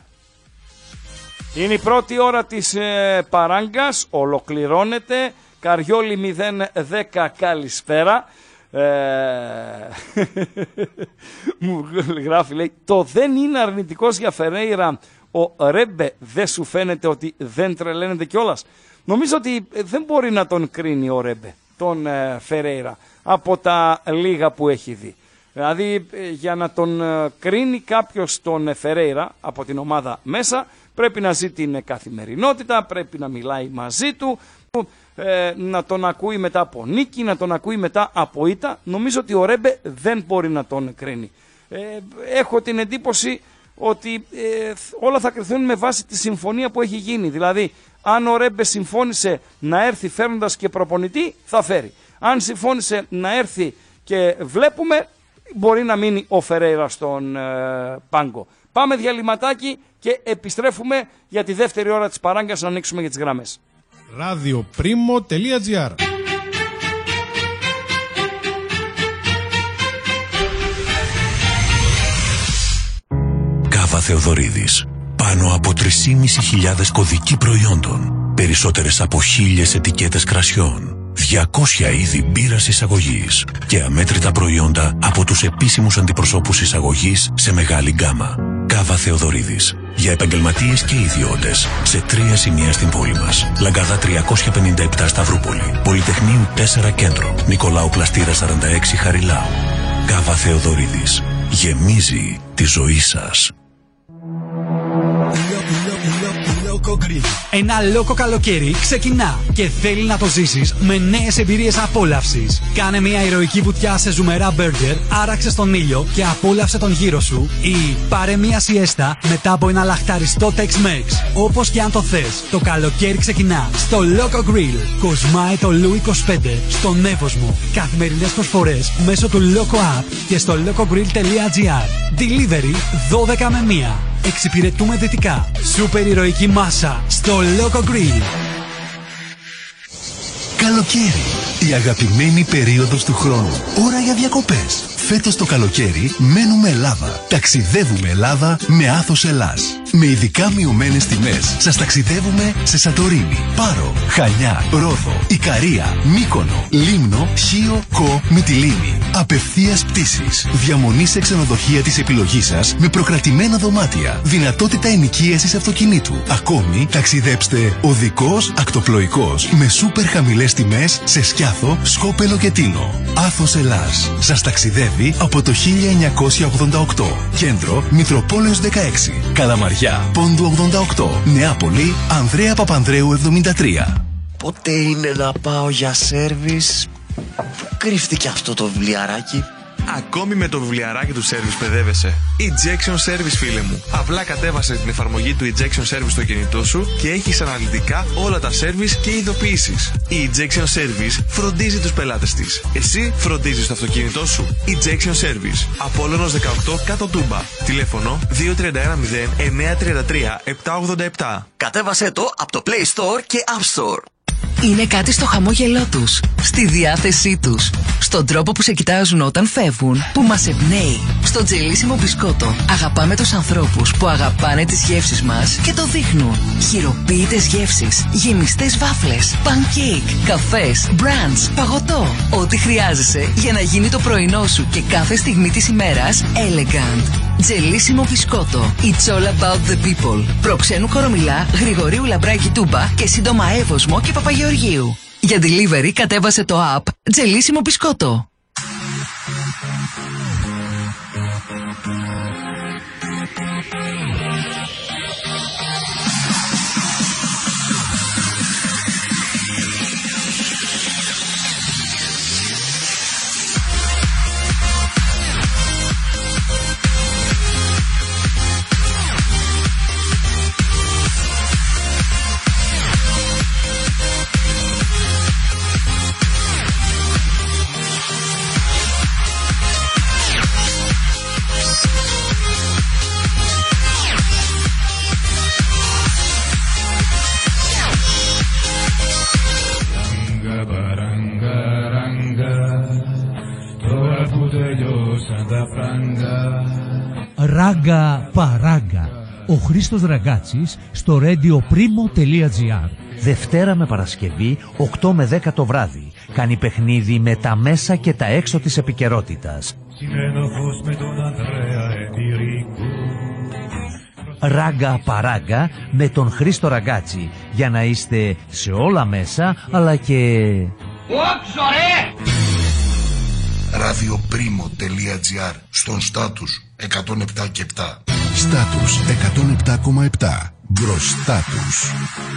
Είναι η πρώτη ώρα της παράγκας, ολοκληρώνεται, Καριόλι 0-10, καλησπέρα. Μου γράφει, λέει, το δεν είναι αρνητικός για Φερέιρα ο Ρέμπε, δεν σου φαίνεται ότι δεν τρελαίνεται κιόλας? Νομίζω ότι δεν μπορεί να τον κρίνει ο Ρέμπε τον Φερέιρα από τα λίγα που έχει δει. Δηλαδή για να τον κρίνει κάποιος τον Φερέιρα από την ομάδα μέσα πρέπει να ζει την καθημερινότητα, πρέπει να μιλάει μαζί του, να τον ακούει μετά από νίκη, να τον ακούει μετά από ήττα. Νομίζω ότι ο Ρέμπε δεν μπορεί να τον κρίνει. Έχω την εντύπωση ότι όλα θα κρυθούν με βάση τη συμφωνία που έχει γίνει. Δηλαδή, αν ο Ρέμπε συμφώνησε να έρθει φέρνοντας και προπονητή, θα φέρει. Αν συμφώνησε να έρθει και βλέπουμε, μπορεί να μείνει ο Φερέιρα στον πάγκο. Πάμε διαλυματάκι και επιστρέφουμε για τη δεύτερη ώρα της παράγκας να ανοίξουμε για τις γραμμές. radioprimo.gr. Κάβα Θεοδωρίδης. Πάνω από 3.500 κωδικοί προϊόντων. Περισσότερες από 1.000 ετικέτες κρασιών. 200 είδη μπύρας εισαγωγής. Και αμέτρητα προϊόντα από τους επίσημους αντιπροσώπους εισαγωγής σε μεγάλη γκάμα. Κάβα Θεοδωρίδης. Για επαγγελματίες και ιδιώτες. Σε 3 σημεία στην πόλη μας. Λαγκάδα 357 Σταυρούπολη. Πολυτεχνείου 4 Κέντρο. Νικολάου Πλαστήρα 46 Χαριλάου. Κάβα Θεοδωρίδης. Γεμίζει τη ζωή σας. Ένα λόκο καλοκαίρι ξεκινά και θέλει να το ζήσεις με νέες εμπειρίες απόλαυσης. Κάνε μια ηρωική βουτιά σε ζουμερά μπέργκερ, άραξε στον ήλιο και απόλαυσε τον γύρο σου, ή πάρε μια σιέστα μετά από ένα λαχταριστό Tex-Mex. Όπως και αν το θες, το καλοκαίρι ξεκινά στο Loco Grill. Κοσμάει το Λου 25 στον Εύωσμο. Καθημερινές προσφορές μέσω του Loco App και στο locogrill.gr. Delivery 12 με 1. Εξυπηρετούμε δυτικά. Σούπερ ηρωική μάσα στο Loco Grill. Καλοκαίρι. Η αγαπημένη περίοδος του χρόνου. Ώρα για διακοπές. Φέτος το καλοκαίρι μένουμε Ελλάδα. Ταξιδεύουμε Ελλάδα με Άθος Ελλάς. Με ειδικά μειωμένες τιμές σας ταξιδεύουμε σε Σαντορίνη, Πάρο, Χανιά, Ρόδο, Ικαρία, Μύκονο, Λίμνο, Χίο, Κο, Μυτιλήνη. Απευθείας πτήσεις. Διαμονή σε ξενοδοχεία της επιλογής σας με προκρατημένα δωμάτια. Δυνατότητα ενοικίασης αυτοκινήτου. Ακόμη ταξιδέψτε οδικός, ακτοπλοϊκός με σούπερ χαμηλές τιμές σε Σκιάθο, Σκόπελο και Τίνο. Άθος Ελλάς. Σας ταξιδεύει από το 1988. Κέντρο Μητροπόλεως 16. Καλαμαριά, Πόντου 88. Νεάπολη, Ανδρέα Παπανδρέου 73. Πότε είναι να πάω για σέρβις? Πού κρύφτηκε αυτό το βιβλιαράκι? Ακόμη με το βιβλιαράκι του Service παιδεύεσαι. Ejection Service, φίλε μου. Απλά κατέβασε την εφαρμογή του Ejection Service στο κινητό σου και έχεις αναλυτικά όλα τα service και ειδοποιήσεις. Η Ejection Service φροντίζει τους πελάτες της. Εσύ φροντίζεις το αυτοκίνητό σου. Ejection Service. Απόλλωνος 18 κάτω Τούμπα. Τηλέφωνο 2310 933 787. Κατέβασέ το από το Play Store και App Store. Είναι κάτι στο χαμόγελό τους, στη διάθεσή τους, στον τρόπο που σε κοιτάζουν όταν φεύγουν, που μας εμπνέει. Στο τζελίσιμο μπισκότο αγαπάμε τους ανθρώπους που αγαπάνε τις γεύσεις μας και το δείχνουν. Χειροποίητες γεύσεις, γεμιστές βάφλες, pancake, καφές, μπραντς, παγωτό. Ό,τι χρειάζεσαι για να γίνει το πρωινό σου και κάθε στιγμή της ημέρας elegant. Τζελίσιμο μπισκότο. It's all about the people. Προξένου Κορομιλά, Γρηγορίου Λαμπράκη Τούμπα και σύντομα Εύωσμο και Παπαγεωργίου. Για delivery κατέβασε το app Τζελίσιμο μπισκότο. Ράγκα παράγκα. Ο Χρήστος Ραγκάτσης στο radioprimo.gr. Δευτέρα με Παρασκευή 8 με 10 το βράδυ. Κάνει παιχνίδι με τα μέσα και τα έξω της επικαιρότητας. Ράγκα παράγκα με τον Χρήστο Ραγκάτση. Για να είστε σε όλα μέσα αλλά και... radioprimo.gr. Στον στάτους 107 και 7. Στάτους 107,7. Μπροστά τους.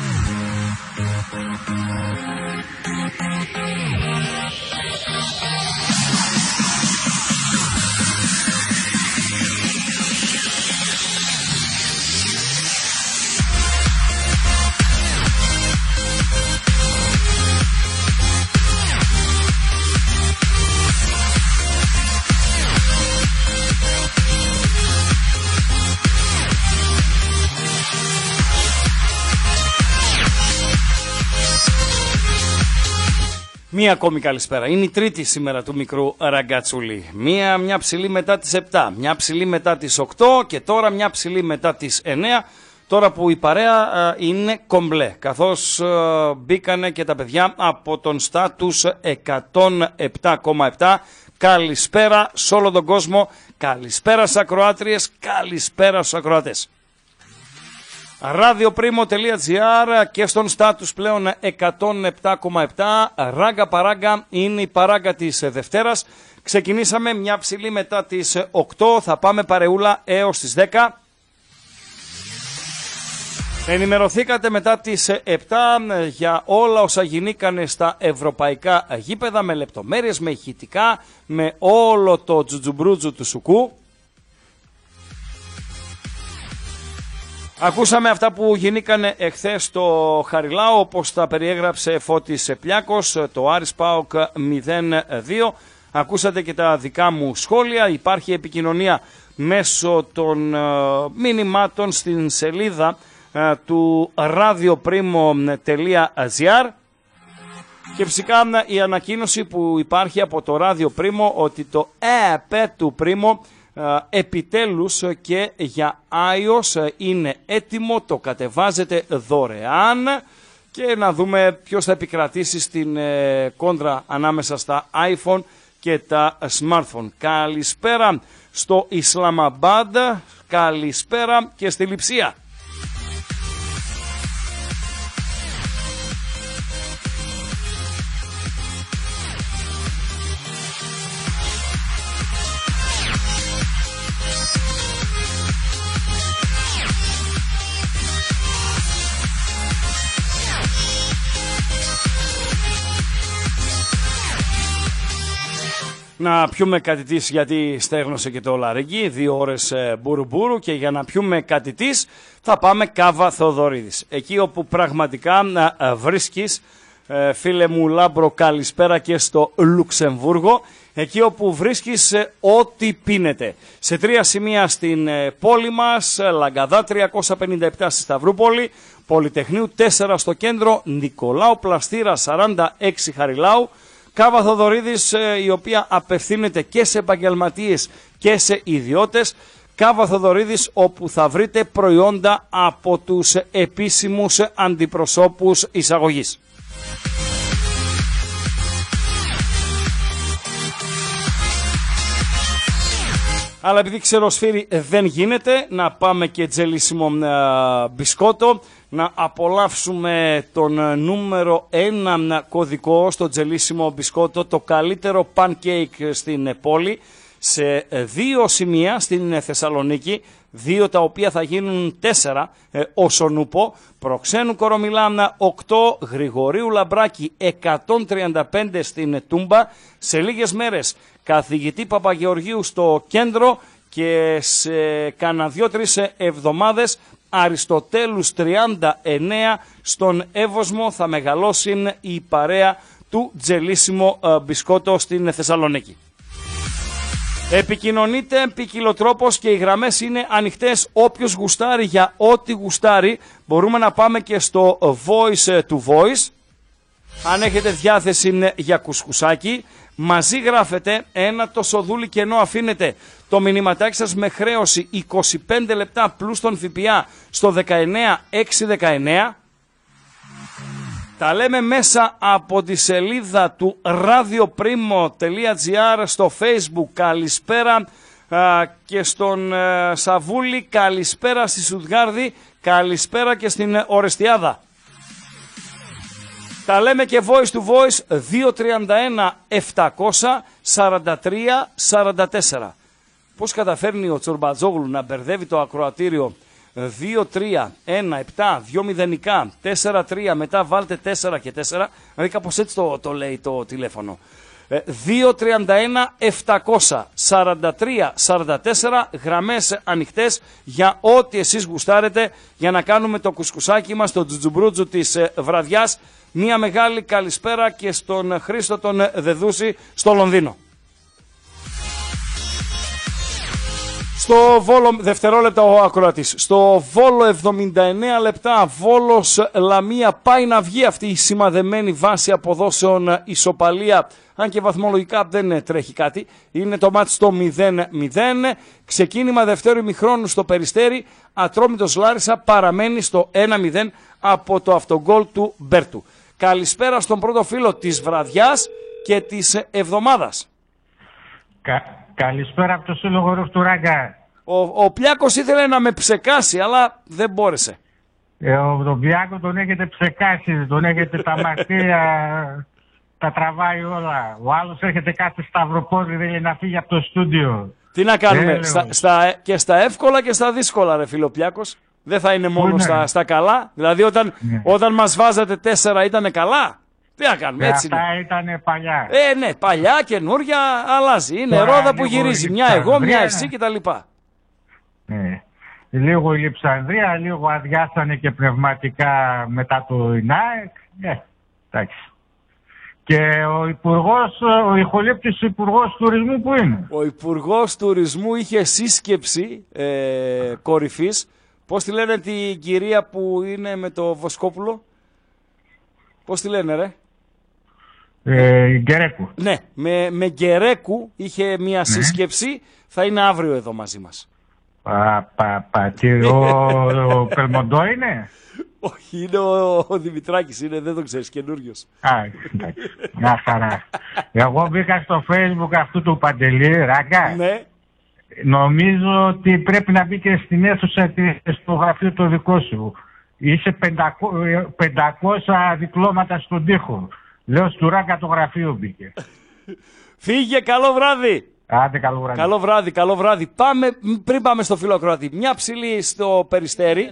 Μία ακόμη καλησπέρα. Είναι η τρίτη σήμερα του μικρού Ραγκατσούλη. Μια ψηλή μετά τις 7, μια ψηλή μετά τις 8 και τώρα μια ψηλή μετά τις 9. Τώρα που η παρέα είναι κομπλέ, καθώς μπήκανε και τα παιδιά από τον στάτους 107,7. Καλησπέρα σε όλο τον κόσμο, καλησπέρα στις ακροάτριες, καλησπέρα στους ακροατές. radioprimo.gr και στον στάτους πλέον 107,7. Ράγκα παράγκα είναι η παράγκα της Δευτέρας. Ξεκινήσαμε μια ψηλή μετά τις 8, θα πάμε παρεούλα έως τις 10. Ενημερωθήκατε μετά τις 7 για όλα όσα γινήκανε στα ευρωπαϊκά γήπεδα, με λεπτομέρειες, με ηχητικά, με όλο το τζουτζουμπρούτζου του Σουκού. Ακούσαμε αυτά που γινήκανε εχθές στο Χαριλάου, όπως τα περιέγραψε Φώτης Πλιάκος, το Άρης ΠΑΟΚ 0-2. Ακούσατε και τα δικά μου σχόλια. Υπάρχει επικοινωνία μέσω των μηνυμάτων στην σελίδα του radioprimo.gr και φυσικά η ανακοίνωση που υπάρχει από το Radio Primo ότι το app του Primo επιτέλους και για iOS είναι έτοιμο, το κατεβάζετε δωρεάν και να δούμε ποιος θα επικρατήσει στην κόντρα ανάμεσα στα iPhone και τα smartphone. Καλησπέρα στο Ισλαμαμπάντ, καλησπέρα και στη Λειψία. Να πιούμε κάτι της, γιατί στέγνωσε και το λαρίκι, 2 ώρες μπουρουμπουρου, και για να πιούμε κάτι της θα πάμε Κάβα Θεοδωρίδης. Εκεί όπου πραγματικά βρίσκεις, φίλε μου Λάμπρο, καλησπέρα και στο Λουξεμβούργο, εκεί όπου βρίσκεις ό,τι πίνεται. Σε 3 σημεία στην πόλη μας, Λαγκαδά 357 στη Σταυρούπολη, Πολυτεχνείου 4 στο κέντρο, Νικολάου Πλαστήρα 46 Χαριλάου, Κάβα Θοδωρίδης, η οποία απευθύνεται και σε επαγγελματίες και σε ιδιώτες. Κάβα Θοδωρίδης, όπου θα βρείτε προϊόντα από τους επίσημους αντιπροσώπους εισαγωγής. Αλλά επειδή ξεροσφύρι δεν γίνεται, να πάμε και τζελίσιμο μπισκότο, να απολαύσουμε τον νούμερο 1 κωδικό στο τζελίσιμο μπισκότο, το καλύτερο pancake στην πόλη, σε 2 σημεία στην Θεσσαλονίκη, 2 τα οποία θα γίνουν 4 όσον ούπο, Προξένου Κορομιλάνα 8, Γρηγορίου Λαμπράκη 135 στην Τούμπα, σε λίγες μέρες Καθηγητή Παπαγεωργίου στο κέντρο και σε κάνα 2-3 εβδομάδες Αριστοτέλους 39 στον Εύωσμο θα μεγαλώσει η παρέα του τζελίσιμο μπισκότο στην Θεσσαλονίκη. Επικοινωνείτε ποικιλοτρόπως και οι γραμμές είναι ανοιχτές. Όποιος γουστάρει για ό,τι γουστάρει, μπορούμε να πάμε και στο voice to voice. Αν έχετε διάθεση για κουσκουσάκι, μαζί γράφετε ένα το σοδούλι και ενώ αφήνετε το μηνυματάκι σας με χρέωση 25 λεπτά πλούς τον ΦΠΑ στο 19619. Τα λέμε μέσα από τη σελίδα του radioprimo.gr στο Facebook. Καλησπέρα και στον Σαβούλη, καλησπέρα στη Σουτγάρδη, καλησπέρα και στην Ορεστιάδα. Τα λέμε και voice to voice 231-700-43-44. Πώς καταφέρνει ο Τσορμπατζόγλου να μπερδεύει το ακροατήριο 2-3-1-7, 2 μηδενικά, 4-3, μετά βάλτε 4 και 4, δηλαδή κάπως έτσι το λέει το τηλέφωνο. 2-31-700-43-44, γραμμές ανοιχτές για ό,τι εσείς γουστάρετε, για να κάνουμε το κουσκουσάκι μας, το τζουτζουμπρούτζου της βραδιάς. Μία μεγάλη καλησπέρα και στον Χρήστο τον Δεδούση στο Λονδίνο. Στο Βόλο, δευτερόλεπτα ο ακροατής, στο Βόλο 79 λεπτά, Βόλος Λαμία, πάει να βγει αυτή η σημαδεμένη βάση αποδόσεων ισοπαλία, αν και βαθμολογικά δεν τρέχει κάτι, είναι το μάτς στο 0-0, ξεκίνημα δευτέρου ημιχρόνου στο Περιστέρι, Ατρόμητος Λάρισα παραμένει στο 1-0 από το αυτογκόλ του Μπέρτου. Καλησπέρα στον πρώτο φίλο της βραδιάς και της εβδομάδας. Καλησπέρα από το Σύλλογο Ρουφ του Ράγκα. Ο Πλιάκος ήθελε να με ψεκάσει, αλλά δεν μπόρεσε. Τον Πλιάκο τον έχετε ψεκάσει, τον έχετε τα μαρτύρια, τα τραβάει όλα. Ο άλλος έρχεται κάτι σταυροπόδι, δεν είναι να φύγει από το στούντιο. Τι να κάνουμε, και στα εύκολα και στα δύσκολα ρε φίλο Πλιάκος. Δεν θα είναι μόνο στα καλά, δηλαδή όταν μας βάζατε 4 ήτανε καλά. Τι να κάνουμε, έτσι αυτά ήταν παλιά. Ναι, παλιά, καινούρια, αλλάζει. Είναι ρόδα που γυρίζει. Μια εγώ, μια εσύ κτλ. Ναι. Λίγο η Λειψανδρία, λίγο αδειάσανε και πνευματικά μετά το ΙΝΑΕΚ. Εντάξει. Και ο ηχολήπτης Υπουργός Τουρισμού που είναι. Ο Υπουργός Τουρισμού είχε σύσκεψη κορυφής. Πώς τη λένε την κυρία που είναι με το Βοσκόπουλο. Πώς τη λένε ρε. Γκερέκου. Ναι, με Γκερέκου είχε μια σύσκεψη, θα είναι αύριο εδώ μαζί μας. Ο Πελμοντό είναι? Όχι, είναι ο Δημητράκης, είναι, δεν το ξέρεις, καινούριος. Εντάξει, μια χαρά. Εγώ μπήκα στο Facebook αυτού του Παντελή, Ράγκα. Ναι. Νομίζω ότι πρέπει να μπει και στην αίθουσα στο γραφείο το δικό σου. Είσαι 500 διπλώματα στον τοίχο. Λέω στο Ράγκα το γραφείο μπήκε. Φύγε, καλό βράδυ. Άντε, καλό βράδυ. Καλό βράδυ, καλό βράδυ. Πριν πάμε στο φίλο ακροατή, μια ψηλή στο Περιστέρι.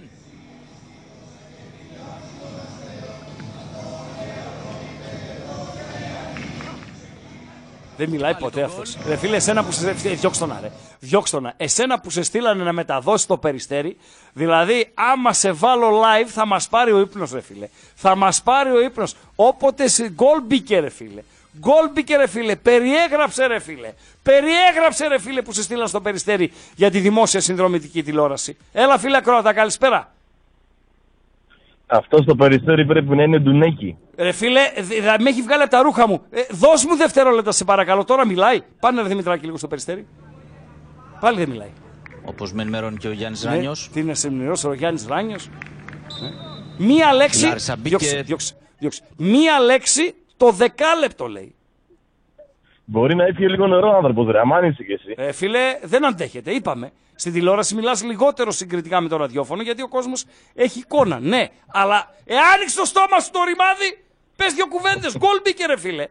Δεν μιλάει ποτέ αυτός. Ρε φίλε, εσένα που σε... Διώξ' τον, εσένα που σε στείλανε να μεταδώσει το Περιστέρι, δηλαδή άμα σε βάλω live θα μας πάρει ο ύπνος, ρε φίλε. Θα μας πάρει ο ύπνος. Όποτε γκολ μπήκε, ρε φίλε. Γκολ μπήκε, ρε φίλε. Περιέγραψε, ρε φίλε. Περιέγραψε, ρε φίλε, που σε στείλαν στο Περιστέρι για τη δημόσια συνδρομητική τηλεόραση. Έλα, φίλε ακροατά, καλησπέρα. Αυτό στο Περιστέρι πρέπει να είναι ντουνέκι. Ρε φίλε, με έχει βγάλει από τα ρούχα μου. Δώσ' μου δευτερόλεπτα, σε παρακαλώ. Τώρα μιλάει. Πάνε, ρε Δημητράκη, λίγο στο Περιστέρι. Πάλι δεν μιλάει. Όπως με ενημερώνει και ο Γιάννης Ράνιος. Τι να σε ενημερώσει ο Γιάννης Ράνιος. Μία λέξη. Διώξε. Μία λέξη το δεκάλεπτο λέει. Μπορεί να έφυγε λίγο νερό άνθρωπος, ρε. Αμάν είσαι κι εσύ. Φίλε, δεν αντέχετε. Είπαμε. Στην τηλεόραση μιλάς λιγότερο συγκριτικά με το ραδιόφωνο γιατί ο κόσμος έχει εικόνα. Ναι, αλλά άνοιξε το στόμα σου το ρημάδι, πες δύο κουβέντες. Γκολ μπήκε, ρε φίλε.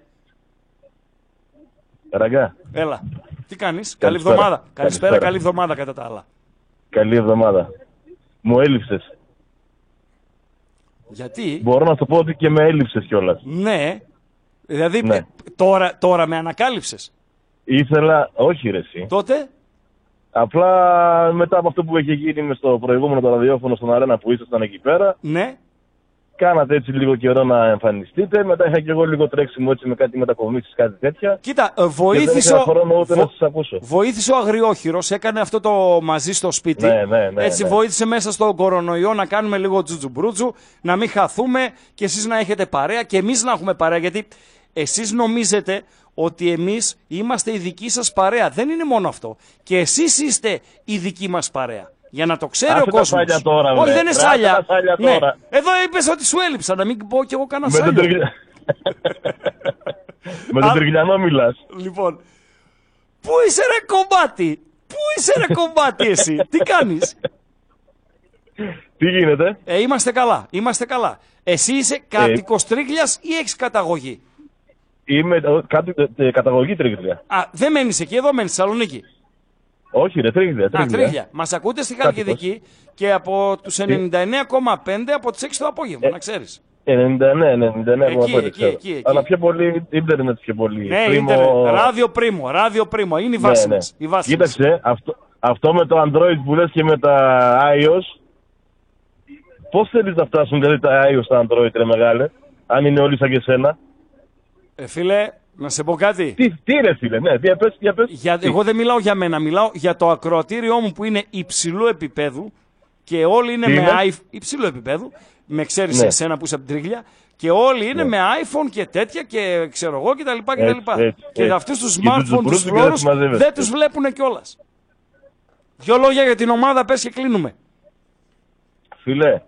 Ραγκά. Έλα. Τι κάνεις, καλή εβδομάδα. Καλησπέρα, καλή εβδομάδα κατά τα άλλα. Καλή εβδομάδα. Μου έλειψες. Γιατί? Μπορώ να σου πω ότι και με έλειψες κιόλας. Ναι. Δηλαδή ναι. Τώρα με ανακάλυψες. Ήθελα, όχι ρε εσύ. Τότε? Απλά μετά από αυτό που είχε γίνει στο προηγούμενο το ραδιόφωνο στον Αρένα που ήσασταν εκεί πέρα. Ναι. Κάνατε έτσι λίγο καιρό να εμφανιστείτε. Μετά είχα και εγώ λίγο τρέξιμο έτσι με κάτι μετακομίσεις, κάτι τέτοια. Κοίτα, βοήθησε ο Αγριόχειρος, έκανε αυτό το μαζί στο σπίτι. Ναι, έτσι βοήθησε μέσα στον κορονοϊό να κάνουμε λίγο τζουτζουμπρούτζου, να μην χαθούμε και εσείς να έχετε παρέα και εμείς να έχουμε παρέα. Γιατί εσείς νομίζετε ότι εμείς είμαστε η δική σας παρέα. Δεν είναι μόνο αυτό. Και εσείς είστε η δική μας παρέα. Για να το ξέρει ο κόσμος. Όχι, δεν είναι σάλια. Ναι. Εδώ είπες ότι σου έλειψα, να μην πω κι εγώ κανένα σάλια. Με τον Τριγλιανό μιλάς. Λοιπόν, πού είσαι ρε κομμάτι, πού είσαι ρε κομμάτι εσύ, τι κάνεις? Τι γίνεται? Είμαστε καλά. Εσύ είσαι κάτοικος Τρίγλιας ή έχεις καταγωγή? Είμαι καταγωγή Τρίγλια. Δεν μένεις εκεί, εδώ μένεις, Θεσσαλονίκη. Όχι ρε, Τρίγλια. Μας ακούτε στη Χαλκιδική και από τους 99,5 από τις 6 το απόγευμα, να ξέρεις. 99,5. Εκεί. Αλλά πιο πολύ, ίντερνετ πιο πολύ. Ναι, ίντερνετ, ράδιο πρίμο, είναι η βάση μας. Κοίταξε, αυτό με το Android που λες και με τα iOS, πώς θέλεις να φτάσουν δηλαδή τα iOS στα Android ρε μεγάλε, αν είναι όλοι σαν και σένα? Φίλε, να σε πω κάτι. Τι ρε φίλε, ναι, διαπες. Εγώ δεν μιλάω για μένα, μιλάω για το ακροατήριό μου που είναι υψηλού επίπεδου και όλοι είναι με iPhone υψηλού επίπεδου, με ξέρεις εσένα που είσαι από την Τρίγλια, και όλοι είναι με iPhone και τέτοια και ξέρω εγώ κτλ. Και αυτούς τους smartphone τους φλόρους δεν τους βλέπουν κιόλας. Δυο λόγια για την ομάδα, πες και κλείνουμε. Φίλε,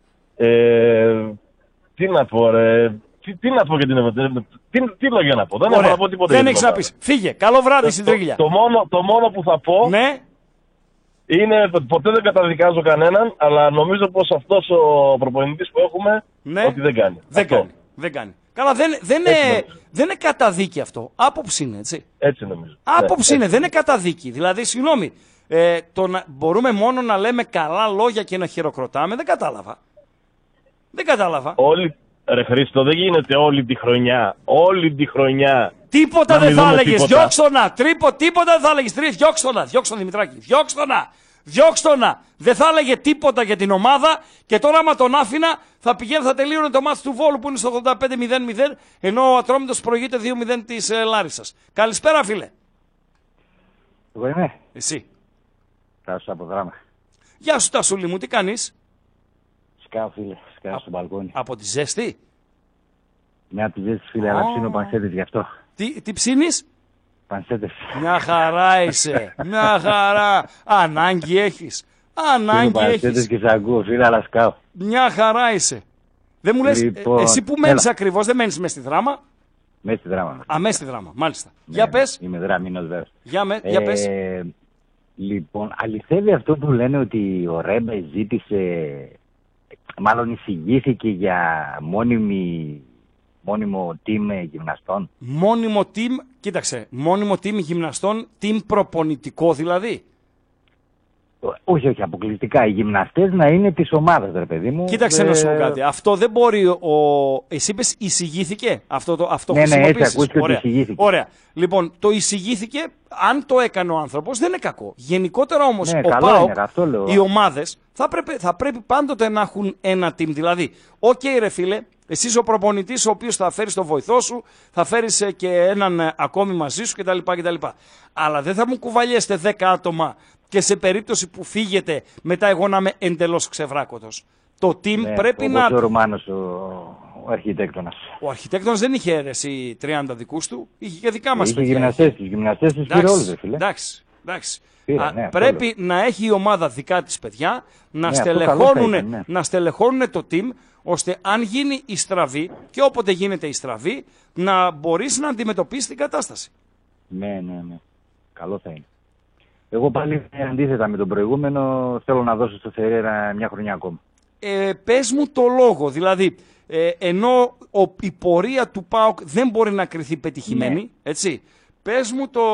τι να πω ρε... Τι να πω για την ομάδα, τι λόγια να πω, δεν έχω να πω τίποτα. Δεν έχεις να πεις. Φύγε, καλό βράδυ στην Τρίγλια. Το μόνο που θα πω είναι ότι ποτέ δεν καταδικάζω κανέναν, αλλά νομίζω πως αυτός ο προπονητής που έχουμε ότι δεν κάνει. Δεν κάνει. Καλά, δεν είναι καταδίκη αυτό. Άποψη είναι, έτσι. Έτσι νομίζω. Άποψη είναι, δεν είναι καταδίκη. Δηλαδή, συγγνώμη, μπορούμε μόνο να λέμε καλά λόγια και να χειροκροτάμε, δεν κατάλαβα. Ρε Χρήστο, δεν γίνεται όλη τη χρονιά. Τίποτα δεν θα έλεγες, διώξτονα, τίποτα δεν θα έλεγες, διώξτονα Δημητράκη, διώξτονα. Δεν θα έλεγε τίποτα για την ομάδα και τώρα άμα τον άφηνα θα τελείωνε το μάτς του Βόλου που είναι στο 85-0-0, ενώ ο Ατρόμητος προηγείται 2-0 της Λάρισσας. Καλησπέρα φίλε. Εγώ είμαι. Εσύ. Τάσου από Δράμα. Γεια σου Τασούλη μου, τι κάνεις? Σκάω φίλε, σκάω στο μπαλκόνι. Από τη ζέστη? Μια του ζήσεις φίλε, αλλά ψήνω πανσέτες γι' αυτό. Τι ψήνεις? Πανσέτες. Μια χαρά είσαι. Μια χαρά. Ανάγκη έχεις. Ανάγκη έχεις. Πανσέτες και σ' ακούω φίλε, αλλά σκάω. Μια χαρά είσαι. Δεν μου λες, Λοιπόν, εσύ που μένεις ακριβώς, δεν μένεις μες στη Δράμα? Μέσα στη Δράμα. Μέσα στη Δράμα, μάλιστα. Ναι, για πες. Είμαι Δράμινος βέβαια. Για πες. Λοιπόν, αληθεύει αυτό που λένε ότι ο Ρέμπε ζήτησε, μάλλον εισηγήθηκε για μόνιμο team γυμναστών. Μόνιμο team, κοίταξε, μόνιμο team γυμναστών, team προπονητικό δηλαδή. Όχι, αποκλειστικά. Οι γυμναστές να είναι της ομάδας, ρε παιδί μου. Κοίταξε να σου πω κάτι. Αυτό δεν μπορεί. Εσύ είπες εισηγήθηκε. Αυτό ναι, έτσι ακούστηκε ότι εισηγήθηκε. Ωραία. Λοιπόν, το εισηγήθηκε. Αν το έκανε ο άνθρωπος, δεν είναι κακό. Γενικότερα όμως, ο ΠΑΟΚ, οι ομάδες θα πρέπει πάντοτε να έχουν ένα team. Δηλαδή, ρε φίλε, εσύ είσαι ο προπονητής ο οποίος θα φέρεις τον βοηθό σου, θα φέρεις και έναν ακόμη μαζί σου κτλ. Αλλά δεν θα μου κουβαλιέστε 10 άτομα και σε περίπτωση που φύγετε μετά εγώ να είμαι εντελώς ξεβράκωτος. Το team πρέπει να... Όπως ο Ρουμάνος ο αρχιτέκτονας. Ο αρχιτέκτονας δεν είχε αίρεση 30 δικούς του, είχε και δικά μας παιδιά. Είχε γυμναστές τους πήρε όλους, φίλε. Εντάξει. Πρέπει να έχει η ομάδα δικά της παιδιά, να στελεχώνουν το team, ώστε αν γίνει η στραβή και όποτε γίνεται η στραβή, να μπορείς να αντιμετωπίσεις την κατάσταση. Ναι. Καλό θα είναι. Εγώ πάλι αντίθετα με τον προηγούμενο θέλω να δώσω στο Φερέρα μια χρονιά ακόμα. Πες μου το λόγο, δηλαδή ενώ η πορεία του ΠΑΟΚ δεν μπορεί να κριθεί πετυχημένη, έτσι, πες μου το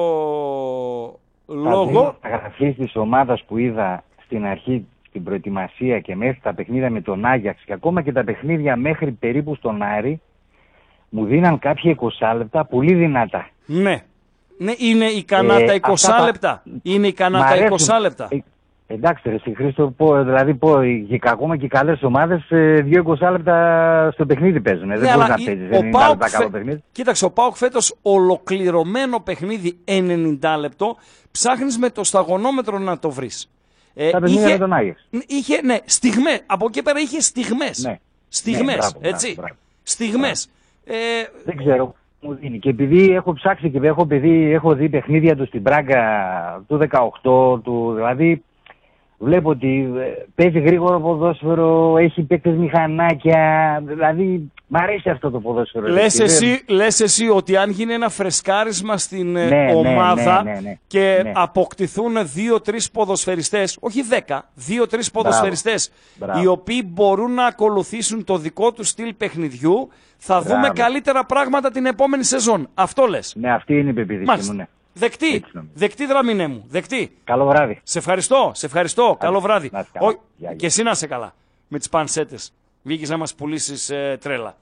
λόγο. Τα γραφής της ομάδας που είδα στην αρχή, στην προετοιμασία και μέχρι τα παιχνίδια με τον Άγιαξ και ακόμα και τα παιχνίδια μέχρι περίπου στον Άρη, μου δίναν κάποια 20 λεπτά πολύ δυνατά. Ναι, είναι ικανά τα 20 λεπτά. Είναι ικανά τα 20 λεπτά. Εντάξει ρε Χρήστο, ακόμα και οι καλές ομάδες 2-20 λεπτά στο παιχνίδι παίζουν. Δεν μπορεί να παίζεις 90 λεπτά καλό παιχνίδι. Κοίταξε, ο ΠΑΟΚ φέτος ολοκληρωμένο παιχνίδι 90 λεπτό, ψάχνεις με το σταγονόμετρο να το βρεις. Τα παιχνίδια με τον Άγιαξ. Είχε στιγμές, από εκεί πέρα είχε στιγμές. Στιγμές, έτσι. Στιγμές. Δεν ξέρω. Μου δίνει. Και επειδή έχω ψάξει και έχω δει παιχνίδια του στην Πράγκα του 18, δηλαδή βλέπω ότι παίζει γρήγορο ποδόσφαιρο, έχει παίκτες μηχανάκια, δηλαδή μ' αρέσει αυτό το ποδόσφαιρο. Λες εσύ ότι αν γίνει ένα φρεσκάρισμα στην ομάδα και αποκτηθούν 2-3 ποδοσφαιριστές, όχι 10, 2-3 ποδοσφαιριστές, οι οποίοι μπορούν να ακολουθήσουν το δικό του στυλ παιχνιδιού, θα δούμε καλύτερα πράγματα την επόμενη σεζόν. Αυτό λες? Ναι, αυτή είναι η πεποίθησή μου, ναι. Δεκτή Δραμινέ μου, δεκτή. Καλό βράδυ. Σε ευχαριστώ. Καλό βράδυ. Και εσύ να είσαι καλά με τις πανσέτες. Βγήκες να μας πουλήσεις τρέλα.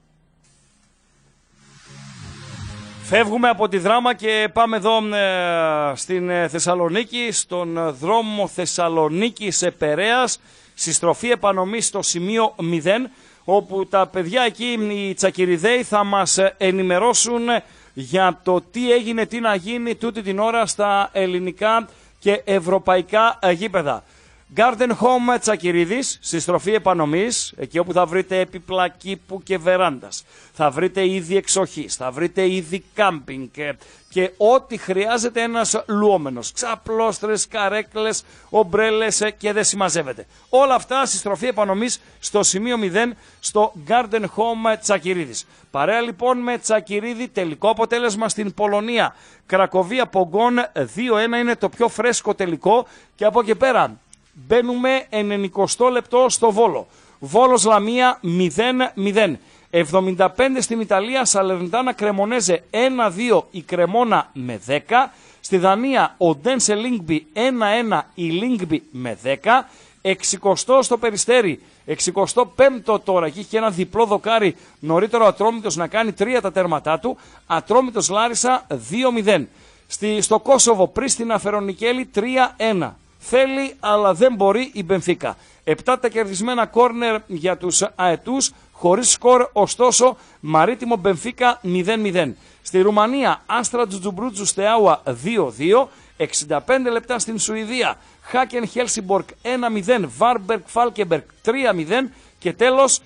Φεύγουμε από τη Δράμα και πάμε εδώ στην Θεσσαλονίκη, στον δρόμο Θεσσαλονίκης Περαίας, στη στροφή επανομής στο σημείο 0, όπου τα παιδιά εκεί, οι Τσακυριδαίοι, θα μας ενημερώσουν για το τι έγινε, τι να γίνει τούτη την ώρα στα ελληνικά και ευρωπαϊκά γήπεδα. Garden Home Τσακυρίδης, στη στροφή επανομής, εκεί όπου θα βρείτε έπιπλα κήπου και βεράντας. Θα βρείτε είδη εξοχής, θα βρείτε είδη κάμπινγκ και ό,τι χρειάζεται ένας λουόμενος. Ξαπλώστρες, καρέκλες, ομπρέλες και δεν συμμαζεύεται. Όλα αυτά στη στροφή επανομής στο σημείο 0 στο Garden Home Τσακυρίδης. Παρέα λοιπόν με Τσακυρίδη, τελικό αποτέλεσμα στην Πολωνία. Κρακοβία Πογκόν 2-1 είναι το πιο φρέσκο τελικό και από εκεί πέρα μπαίνουμε 90 λεπτό στο Βόλο. Βόλος Λαμία 0-0. 75 στην Ιταλία, Σαλερνιτάνα Κρεμονέζε 1-2 η Κρεμόνα με 10. Στη Δανία ο Ντένσε Λίγκμπι 1-1 η Λίγκμπι με 10. 60 στο Περιστέρι, 65ο τώρα, εκεί είχε ένα διπλό δοκάρι νωρίτερο Ατρόμητος να κάνει 3 τα τέρματά του. Ατρόμητος Λάρισα 2-0. Στο Κόσοβο Πρίστινα Φερονικέλη 3-1. Θέλει αλλά δεν μπορεί η Μπενφίκα. 7 τα κερδισμένα κόρνερ για τους αετούς, χωρίς σκορ ωστόσο Μαρίτιμο Μπενφίκα 0-0. Στη Ρουμανία Άστρα Τζουτζουμπρούτζου Στεάουα 2-2. 65 λεπτά στην Σουηδία Χάκεν Χέλσιμπορκ 1-0. Βάρμπεργκ Φάλκεμπεργκ 3-0. Και τέλος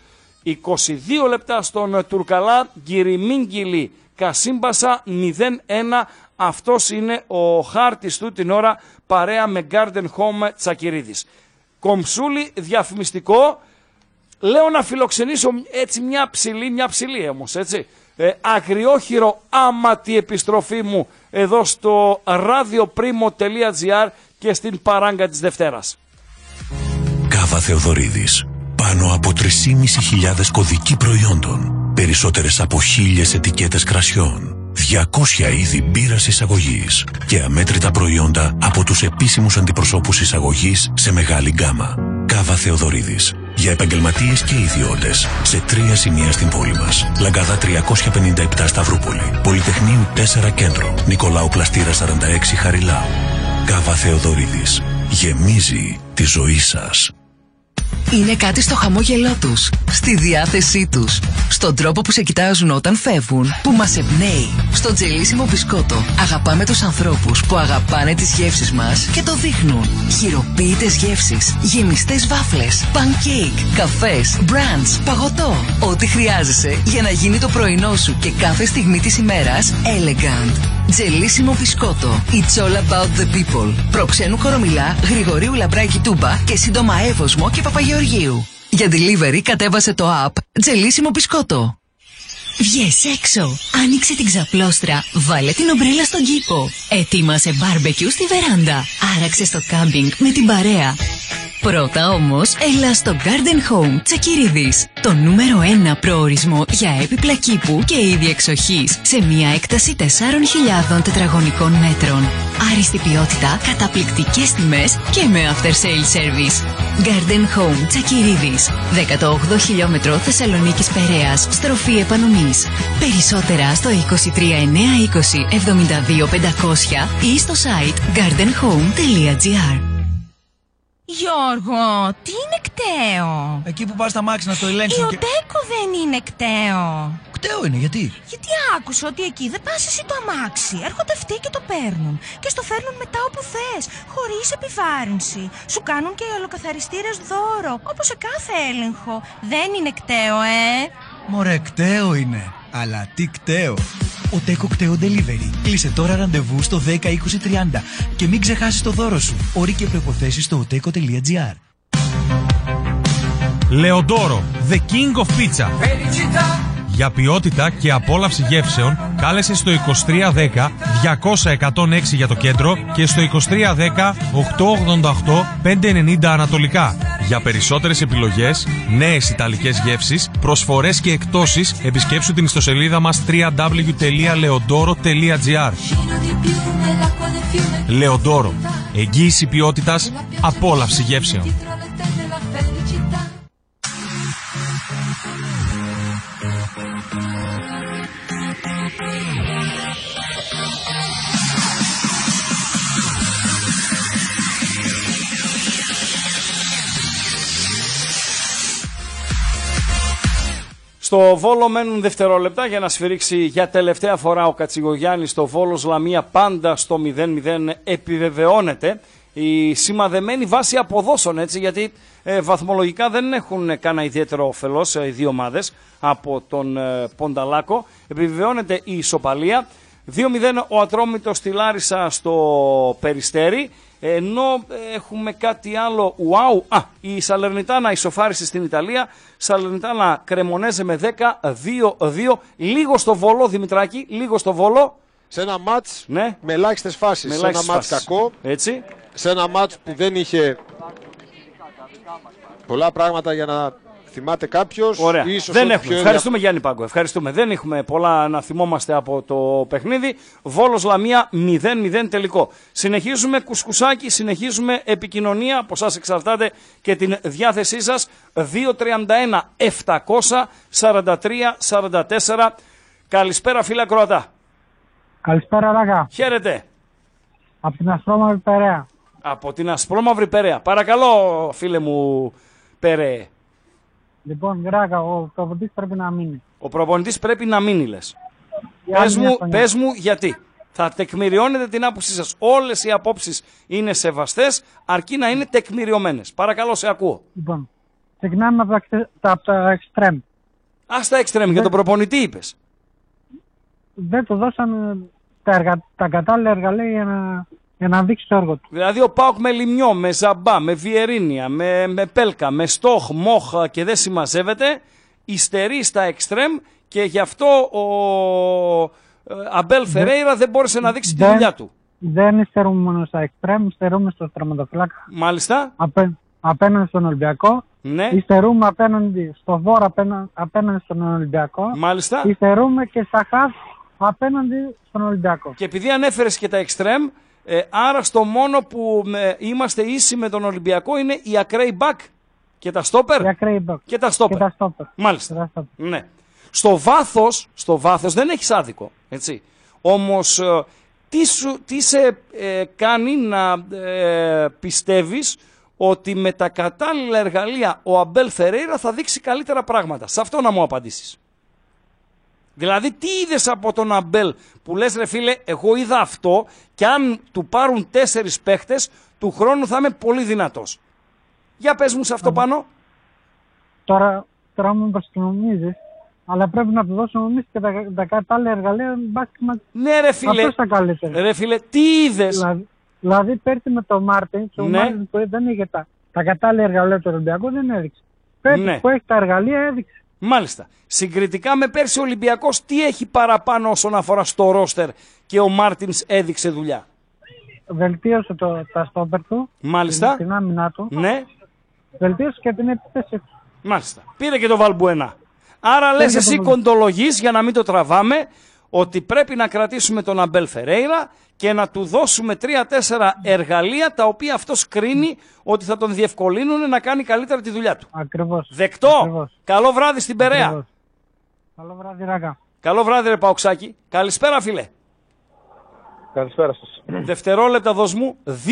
22 λεπτά στον Τουρκαλά, Γκυριμίνγκυλη Κασίμπασα 0-1. Αυτός είναι ο χάρτης του την ώρα, παρέα με Garden Home Τσακυρίδης. Κομψούλη, διαφημιστικό. Λέω να φιλοξενήσω έτσι μια ψηλή όμως, έτσι. Αγριόχειρο άματη επιστροφή μου εδώ στο radioprimo.gr και στην παράγκα της Δευτέρας. Κάβα Θεοδωρίδης. Πάνω από 3.500 κωδικοί προϊόντων. Περισσότερες από 1.000 ετικέτες κρασιών. 200 είδη μπύρας εισαγωγής. Και αμέτρητα προϊόντα από τους επίσημους αντιπροσώπους εισαγωγής σε μεγάλη γκάμα. Κάβα Θεοδωρίδης. Για επαγγελματίες και ιδιώτες. Σε 3 σημεία στην πόλη μας. Λαγκάδα 357 Σταυρούπολη. Πολυτεχνείου 4 Κέντρο. Νικολάου Πλαστήρα 46 Χαριλάου. Κάβα Θεοδωρίδης. Γεμίζει τη ζωή σας. Είναι κάτι στο χαμόγελό τους, στη διάθεσή τους, στον τρόπο που σε κοιτάζουν όταν φεύγουν, που μας εμπνέει. Στο τζελίσιμο μπισκότο αγαπάμε τους ανθρώπους που αγαπάνε τις γεύσεις μας και το δείχνουν. Χειροποίητες γεύσεις, γεμιστές βάφλες, pancake, καφές, brunch, παγωτό. Ό,τι χρειάζεσαι για να γίνει το πρωινό σου και κάθε στιγμή της ημέρας elegant. Τζελίσιμο μπισκότο. It's all about the people. Προξένου Κορομιλά, Γρηγορίου Λαμπράκη Τούμπα και σύντομα Εύωσμο και Παπαγεωργίου. Για delivery κατέβασε το app Τζελίσιμο μπισκότο. Βγες έξω, άνοιξε την ξαπλώστρα, βάλε την ομπρέλα στον κήπο. Ετοίμασε μπάρμπεκιου στη βεράντα, άραξε στο κάμπινγκ με την παρέα. Πρώτα όμως, έλα στο Garden Home Τσακυρίδης, το νούμερο 1 προορισμό για έπιπλα κήπου και είδη εξοχής, σε μια έκταση 4.000 τετραγωνικών μέτρων. Άριστη ποιότητα, καταπληκτικές τιμές και με after sale service. Garden Home Τσακυρίδης, 18 χιλιόμετρο Θεσσαλονίκης Περέας, στροφή επανομής. Περισσότερα στο 23920 72500 ή στο site gardenhome.gr. Γιώργο, τι είναι κταίο? Εκεί που πας στα μάξι να το ελέγξουν. Η Οτέκο δεν είναι κταίο. Κταίο είναι, γιατί? Γιατί άκουσα ότι εκεί δεν πας εσύ το αμάξι. Έρχονται αυτοί και το παίρνουν. Και στο φέρνουν μετά όπου θες, χωρίς επιβάρυνση. Σου κάνουν και οι ολοκαθαριστήρες δώρο, όπως σε κάθε έλεγχο. Δεν είναι κταίο, Μωρέ, κταίο είναι. Αλλά τι κταίο. Οτέκο Κταίο Delivery. Κλείσε τώρα ραντεβού στο 10 20 30 και μην ξεχάσεις το δώρο σου. Όροι και προϋποθέσεις στο oteco.gr. Λεοντόρο, the king of pizza. Για ποιότητα και απόλαυση γεύσεων, κάλεσε στο 2310 200 106 για το κέντρο και στο 2310 888 590 ανατολικά. Για περισσότερες επιλογές, νέες ιταλικές γεύσεις, προσφορές και εκπτώσεις, επισκέψου την ιστοσελίδα μας www.leodoro.gr. Λεοντόρο, εγγύηση ποιότητας, απόλαυση γεύσεων. Στο Βόλο μένουν δευτερόλεπτα για να σφυρίξει για τελευταία φορά ο Κατσιγογιάννης στο Βόλος Λαμία, πάντα στο 0-0 επιβεβαιώνεται η σημαδεμένη βάση αποδόσεων, έτσι, γιατί βαθμολογικά δεν έχουν κανένα ιδιαίτερο όφελος οι δύο ομάδες από τον Πονταλάκο. Επιβεβαιώνεται η ισοπαλία. 2-0 ο Ατρόμητος στη Λάρισα στο Περιστέρι. Ενώ έχουμε κάτι άλλο, η Σαλερνιτάνα ισοφάρισε στην Ιταλία. Σαλερνιτάνα Κρεμονέζε με 10-2-2. Λίγο στο Βόλο, Δημητράκη, λίγο στο Βόλο. Σε ένα μάτς με ελάχιστες φάσεις, σε ένα μάτς κακό. Έτσι. Σε ένα μάτς που δεν είχε πολλά πράγματα για να θυμάται κάποιος. Ωραία. Δεν έχουμε. Ευχαριστούμε Γιάννη Πάγκο. Ευχαριστούμε. Δεν έχουμε πολλά να θυμόμαστε από το παιχνίδι. Βόλος Λαμία 0-0 τελικό. Συνεχίζουμε κουσκουσάκι, συνεχίζουμε επικοινωνία. Από εσάς εξαρτάται και την διάθεσή σας. 231-700-43-44. Καλησπέρα φίλα Κροατά. Καλησπέρα Ράγα. Χαίρετε. Από την Ασπρόμαυρη Περαία. Από την Ασπρόμαυρη Περαία. Παρακαλώ φίλε μου Περαίε. Λοιπόν, Ράγα, ο προπονητής πρέπει να μείνει. Ο προπονητής πρέπει να μείνει, λες. Πες μου γιατί. Θα τεκμηριώνετε την άποψή σας. Όλες οι απόψεις είναι σεβαστές, αρκεί να είναι τεκμηριωμένες. Παρακαλώ, σε ακούω. Λοιπόν, ξεκινάμε από τα εξτρέμ. Ας τα εξτρέμ, για τον προπονητή είπες. Δεν του δώσαν τα κατάλληλα εργαλεία για να δείξει το έργο του. Δηλαδή ο ΠΑΟΚ με Λιμιό, με Ζαμπά, με Βιερίνια, με Πέλκα, με Στόχ, Μόχ και δεν συμμαζεύεται, υστερεί στα εξτρέμ και γι' αυτό ο Αμπέλ Φερέιρα δεν μπόρεσε να δείξει τη δουλειά του. Δεν υστερούμε μόνο στα εξτρέμ, υστερούμε στο τερματοφύλακα. Μάλιστα. Απέναντι στον Ολυμπιακό. Ναι. Υστερούμε απέναντι στο Βόρο, απέναντι στον Ολυμπιακό. Μάλιστα. Υστερούμε και στα χαφ απέναντι στον Ολυμπιακό. Και επειδή ανέφερες και τα εξτρέμ, άρα στο μόνο που είμαστε ίσοι με τον Ολυμπιακό είναι οι ακραίοι μπακ και τα στόπερ. Και τα στόπερ. Μάλιστα. Ναι. Στο βάθος δεν έχεις άδικο, έτσι. Όμως τι σε κάνει να πιστεύεις ότι με τα κατάλληλα εργαλεία ο Αμπέλ Φερέιρα θα δείξει καλύτερα πράγματα? Σε αυτό να μου απαντήσεις. Δηλαδή τι είδες από τον Αμπέλ που λες ρε φίλε, εγώ είδα αυτό και αν του πάρουν 4 παίχτες του χρόνου θα είμαι πολύ δυνατός. Για πες μου σε αυτό πάνω. Τώρα μου προσκυνομίζεις, αλλά πρέπει να του δώσουμε εμείς και τα κατάλληλα εργαλεία. Ναι ρε φίλε, τι είδες? Δηλαδή πέρσι με τον Μάρτιν, ο Μάρτιν που δεν είχε τα κατάλληλα εργαλεία του Ολυμπιακού δεν έδειξε. Πέρσι που έχει τα εργαλεία έδειξε. Μάλιστα. Συγκριτικά με πέρσι ο Ολυμπιακός τι έχει παραπάνω όσον αφορά στο ρόστερ και ο Μάρτινς έδειξε δουλειά? Βελτίωσε τα στόπερ του. Μάλιστα. Την άμυνά του. Ναι. Βελτίωσε και την επίθεση του. Μάλιστα. Πήρε και το Βαλμπουενά. Άρα λες εσύ κοντολογείς, για να μην το τραβάμε, ότι πρέπει να κρατήσουμε τον Αμπέλ Φερέιρα και να του δώσουμε 3-4 εργαλεία τα οποία αυτός κρίνει ότι θα τον διευκολύνουν να κάνει καλύτερα τη δουλειά του. Ακριβώς. Δεκτό. Ακριβώς. Καλό βράδυ στην Περαία. Ακριβώς. Καλό βράδυ Ράγκα. Καλό βράδυ ρε Παοξάκη. Καλησπέρα φίλε. Καλησπέρα σας. Δευτερόλεπτα δώσμου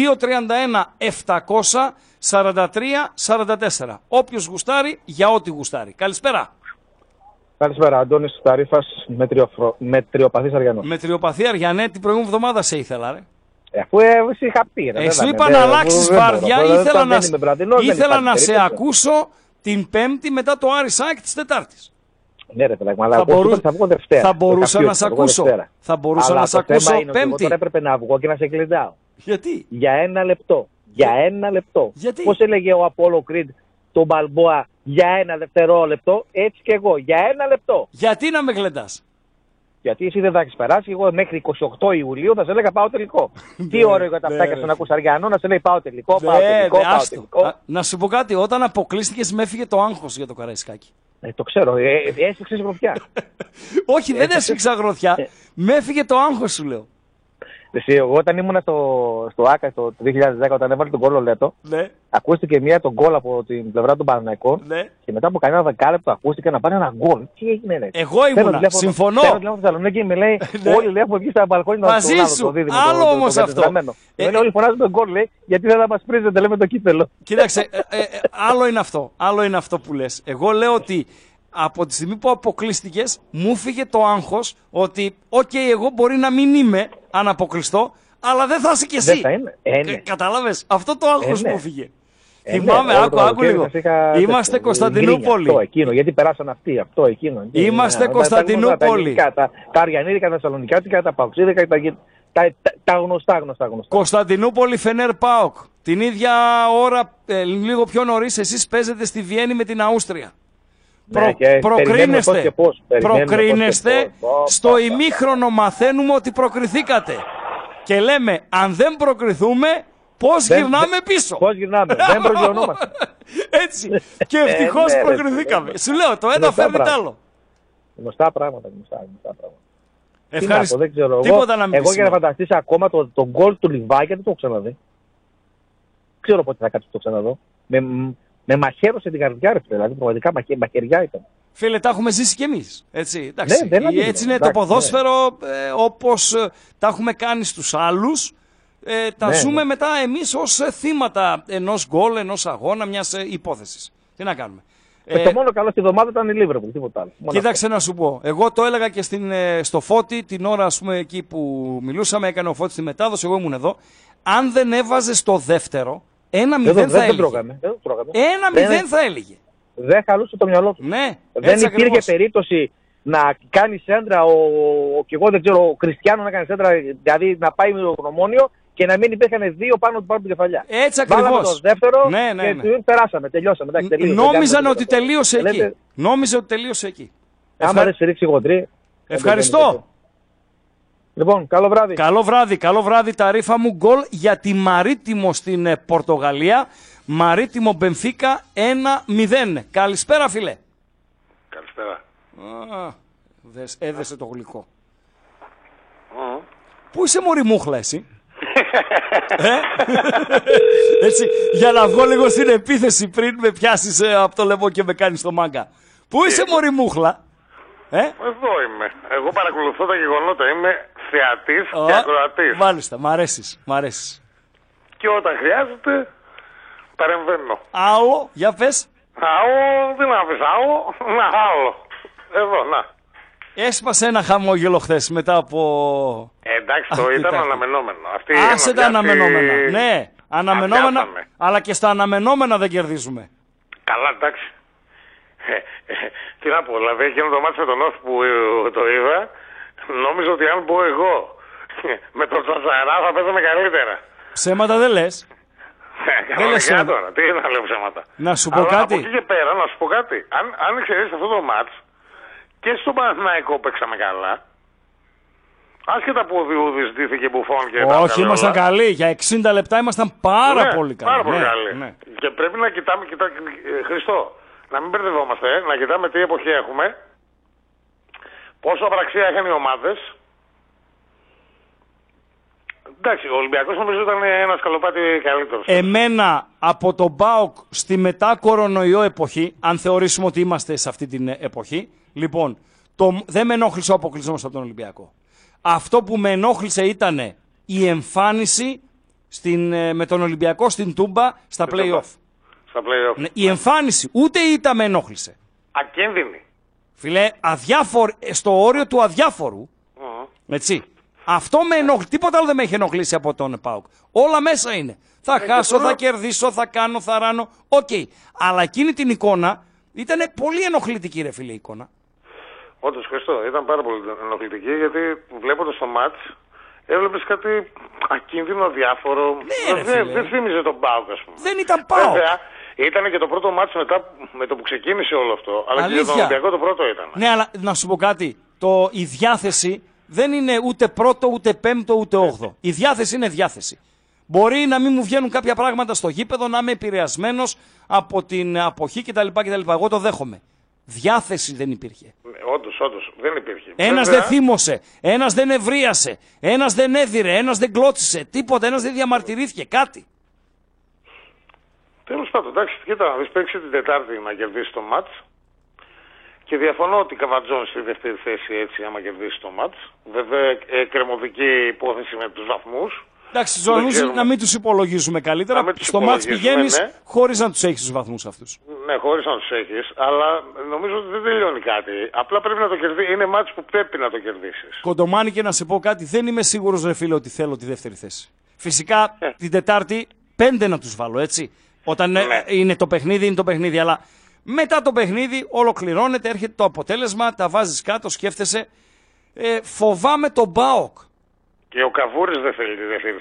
2-31-743-44. Όποιος γουστάρει για ό,τι γουστάρει. Καλησπέρα. Καλησπέρα, Αντώνης Ταρίφας, μετριοπαθής Αριανός. Μετριοπαθή Αριανέ, την προηγούμενη εβδομάδα σε ήθελα, ρε. Αφού εσύ είχα πει, ρε. Σου είπα να αλλάξεις βάρδια, ήθελα να σε ακούσω την Πέμπτη μετά το Άρη ΑΕΚ της Τετάρτης. Ναι, ρε παιδάκι, αλλά θα βγω Δευτέρα. Θα μπορούσα να σε ακούσω. Θα μπορούσα να σε ακούσω Πέμπτη. Τώρα έπρεπε να βγω και να σε κλειδάω. Γιατί? Για 1 λεπτό. Για 1 λεπτό. Γιατί? Πώς έλεγε ο Απόλλω Κρήντ τον Μπαλμπόα για 1 δευτερόλεπτο, έτσι και εγώ. Για 1 λεπτό. Γιατί να με γλεντάς? Γιατί εσύ δεν θα έχεις περάσει. Εγώ μέχρι 28 Ιουλίου θα σε έλεγα πάω τελικό. Τι ωραίο για τα φτάκια στον ακούς Αριανό να σε λέει πάω τελικό. Να σου πω κάτι, όταν αποκλείστηκες με έφυγε το άγχος για το Καραϊσκάκι. Το ξέρω, έσφιξες γροθιά. Όχι, δεν έσφιξα γροθιά. Με έφυγε το άγχος σου, λέω. Εσύ, εγώ όταν ήμουν στο ΆΚΑ το 2010, όταν έβαλε τον γκολ ο Λέτο, ναι. Ακούστηκε τον γκολ από την πλευρά των Παναθηναϊκών, ναι. Και μετά από κανένα δεκάλεπτο ακούστηκε να πάρει ένα γκολ. Τι έγινε, ρε? Εγώ ήμουνα, συμφωνώ. Θέλω τηλέφωνο στη Θεσσαλονίκη και με λέει, όλοι λέει έχουμε βγει στα μπαλκόνια να μαζί σου, άλλο όμως αυτό. Όλοι φωνάζουν τον γκολ, λέει, γιατί δεν θα μας πρίζετε, λέμε το κύπελο. Κοίταξε, άλλο είναι αυτό που λες. Εγώ λέω ότι από τη στιγμή που αποκλείστηκες, μου φύγε το άγχος ότι, εγώ μπορεί να μην είμαι αν αποκλειστώ, αλλά δεν θα είσαι κι εσύ. Κατάλαβες, αυτό το άγχος μου φύγε. Θυμάμαι, άκου λίγο. Είμαστε Κωνσταντινούπολη. Αυτό εκείνο, γιατί περάσαν αυτοί, αυτό εκείνο. Είμαστε Κωνσταντινούπολη. Τα Αριανίδικα, τα Θεσσαλονικιάτικα, τα Παοξίδικα, τα γνωστά. Κωνσταντινούπολη Φενέρ ΠΑΟΚ. Την ίδια ώρα, λίγο πιο νωρίς, εσείς παίζετε στη Βιέννη με την Αούστρια. Προκρίνεστε, στο ημίχρονο μαθαίνουμε ότι προκριθήκατε. Και λέμε, αν δεν προκριθούμε, πώς γυρνάμε πίσω. Πώς γυρνάμε, δεν προκρινόμαστε. Έτσι, και ευτυχώς προκριθήκαμε. Σου λέω, το ένα φέρνει το άλλο. Γνωστά πράγματα. Ευχαριστώ. Τίποτα να μην εγώ για να φανταστείς ακόμα τον γκολ του Λιβάκια δεν το έχω ξαναδεί. Ξέρω πότε θα κάτσει το ξαναδώ. Με μαχαίρωσε την καρδιά, ρε, δηλαδή πραγματικά μαχαιριά ήταν. Φίλε, τα έχουμε ζήσει κι εμείς. Έτσι, εντάξει. Έτσι είναι το ποδόσφαιρο, όπως τα έχουμε κάνει στους άλλους. Τα ζούμε μετά εμείς ως θύματα ενός γκολ, ενός αγώνα, μιας υπόθεσης. Τι να κάνουμε. Το μόνο καλό στη εβδομάδα ήταν η Λίβερπουλ, τίποτα άλλο. Κοίταξε να σου πω. Εγώ το έλεγα και στο Φώτη την ώρα, ας πούμε, εκεί που μιλούσαμε, έκανε ο Φώτης τη μετάδοση, εγώ ήμουν εδώ. Αν δεν έβαζε το δεύτερο, 1-0 θα έλεγε. 1-0 θα έλεγε. Δεν χαλούσε το μυαλό του. Ναι, δεν υπήρχε περίπτωση να κάνει σέντρα και εγώ δεν ξέρω, ο Κριστιάνο να κάνει σέντρα, δηλαδή να πάει με το Γνωμόνιο και να μην υπήρχαν δύο πάνω του την κεφαλιά. Έτσι ακριβώς. Βάλαμε το δεύτερο ναι. και περάσαμε, τελειώσαμε. Νόμιζαν ότι τελείωσε εκεί. Νόμιζε ότι τελείωσε εκεί. Άμα δεν σε ρίξει γοντρή. Ευχαριστώ. Λοιπόν, καλό βράδυ. Καλό βράδυ. Τα ρήφα μου γκολ για τη Μαρίτιμο στην Πορτογαλία. Μαρίτιμο Μπενφίκα 1-0. Καλησπέρα, φίλε. Καλησπέρα. Έδεσε το γλυκό. Πού είσαι μωρή μούχλα εσύ? Έτσι, για να βγω λίγο στην επίθεση πριν με πιάσεις από το λαιμό και με κάνεις το μάγκα. Πού είσαι μωρή μούχλα? Εδώ είμαι. Εγώ παρακολουθώ τα γεγονότα. Είμαι θεατής και ακροατής. Μάλιστα, μ' αρέσεις. Και όταν χρειάζεται παρεμβαίνω. Άλλο, για πες. Άλλο, τι να πεις, άλλο. Εδώ, να. Έσπασε ένα χαμόγελο χθες μετά από... Εντάξει, το ήταν αναμενόμενο. Άσε τα αναμενόμενα. Ναι, αναμενόμενα, αλλά και στα αναμενόμενα δεν κερδίζουμε. Καλά, εντάξει. Τι να πω, δηλαδή εκείνο το μάτι με τον Όφ που το είδα, νόμιζα ότι αν πω εγώ με τον Τσατσαρά θα παίζαμε καλύτερα. Ψέματα δεν λες. Δεν λες τώρα, τι να λέω ψέματα. Να σου πω αλλά κάτι. Από εκεί και πέρα, να σου πω κάτι. Αν ξέρεις αυτό το μάτς, και στο Παναθηναϊκό παίξαμε καλά. Άσχετα που ο Διούδης ντύθηκε Μπουφόν και τα όχι, ήμασταν καλοί. Για 60 λεπτά ήμασταν πάρα πολύ καλοί. Πάρα πολύ καλοί. Ναι. Και πρέπει να κοιτάμε, Χριστό, να μην μπερδευόμαστε, να κοιτάμε τι εποχή έχουμε, πόσο απραξία είχαν οι ομάδες. Εντάξει, ο Ολυμπιακός νομίζω ήταν ένα σκαλοπάτι καλύτερος. Εμένα από τον ΠΑΟΚ στη μετά κορονοϊό εποχή, αν θεωρήσουμε ότι είμαστε σε αυτή την εποχή, λοιπόν, δεν με ενόχλησε ο αποκλεισμός από τον Ολυμπιακό. Αυτό που με ενόχλησε ήταν η εμφάνιση με τον Ολυμπιακό στην Τούμπα στα play-off. Ναι, η εμφάνιση, ούτε η ήττα με ενόχλησε. Ακίνδυνη. Φίλε, στο όριο του αδιάφορου, έτσι. Αυτό με ενοχλεί, τίποτα άλλο δεν με έχει ενοχλήσει από τον ΠΑΟΚ. Όλα μέσα είναι. Θα χάσω, θα κερδίσω, θα κάνω, θα ράνω. Οκ. Αλλά εκείνη την εικόνα ήταν πολύ ενοχλητική, ρε φίλε, η εικόνα. Όντως, Χριστό, ήταν πάρα πολύ ενοχλητική, γιατί βλέποντας το μάτς, έβλεπες κάτι ακίνδυνο, αδιάφορο. Ναι, δεν θύμιζε τον ΠΑΟΚ, ας πούμε. Δεν ήταν ΠΑΟΚ. Βέβαια, ήταν και το πρώτο μάτς μετά με το που ξεκίνησε όλο αυτό. Αλλά αλήθεια. Και για τον Ολυμπιακό το πρώτο ήταν. Ναι, αλλά να σου πω κάτι. Η διάθεση δεν είναι ούτε πρώτο, ούτε πέμπτο, ούτε όγδο. Η διάθεση είναι διάθεση. Μπορεί να μην μου βγαίνουν κάποια πράγματα στο γήπεδο, να είμαι επηρεασμένος από την αποχή κτλ. Εγώ το δέχομαι. Διάθεση δεν υπήρχε. Όντως, δεν υπήρχε. Ένας δεν θύμωσε, ένας δεν ευρίασε, ένας δεν έδιρε, ένας δεν κλώτσισε, τίποτα, ένας δεν διαμαρτυρήθηκε, κάτι. Τέλος πάντων, εντάξει, κοίτα, να δεις, παίξει την Τετάρτη να κερδίσει το μάτς. Και διαφωνώ ότι καβατζώνει στη δεύτερη θέση έτσι, άμα κερδίσει το μάτς. Βέβαια, κρεμωδική υπόθεση με τους βαθμούς. Εντάξει, τους βαθμούς να μην τους υπολογίζουμε καλύτερα. Στο μάτς πηγαίνεις χωρίς να τους έχεις τους βαθμούς αυτούς. Ναι, χωρίς να τους έχεις, αλλά νομίζω ότι δεν τελειώνει κάτι. Απλά πρέπει να το κερδίσεις. Είναι μάτς που πρέπει να το κερδίσεις. Κοντομάνι, και να σε πω κάτι, δεν είμαι σίγουρος, ρε φίλε, ότι θέλω τη δεύτερη θέση. Φυσικά την Τετάρτη 5 να τους βάλω, έτσι. Όταν είναι το παιχνίδι, είναι το παιχνίδι, αλλά μετά το παιχνίδι ολοκληρώνεται, έρχεται το αποτέλεσμα, τα βάζεις κάτω, σκέφτεσαι. Φοβάμαι τον ΠΑΟΚ. Και ο Καβούρης δεν θέλει τη δεύτερη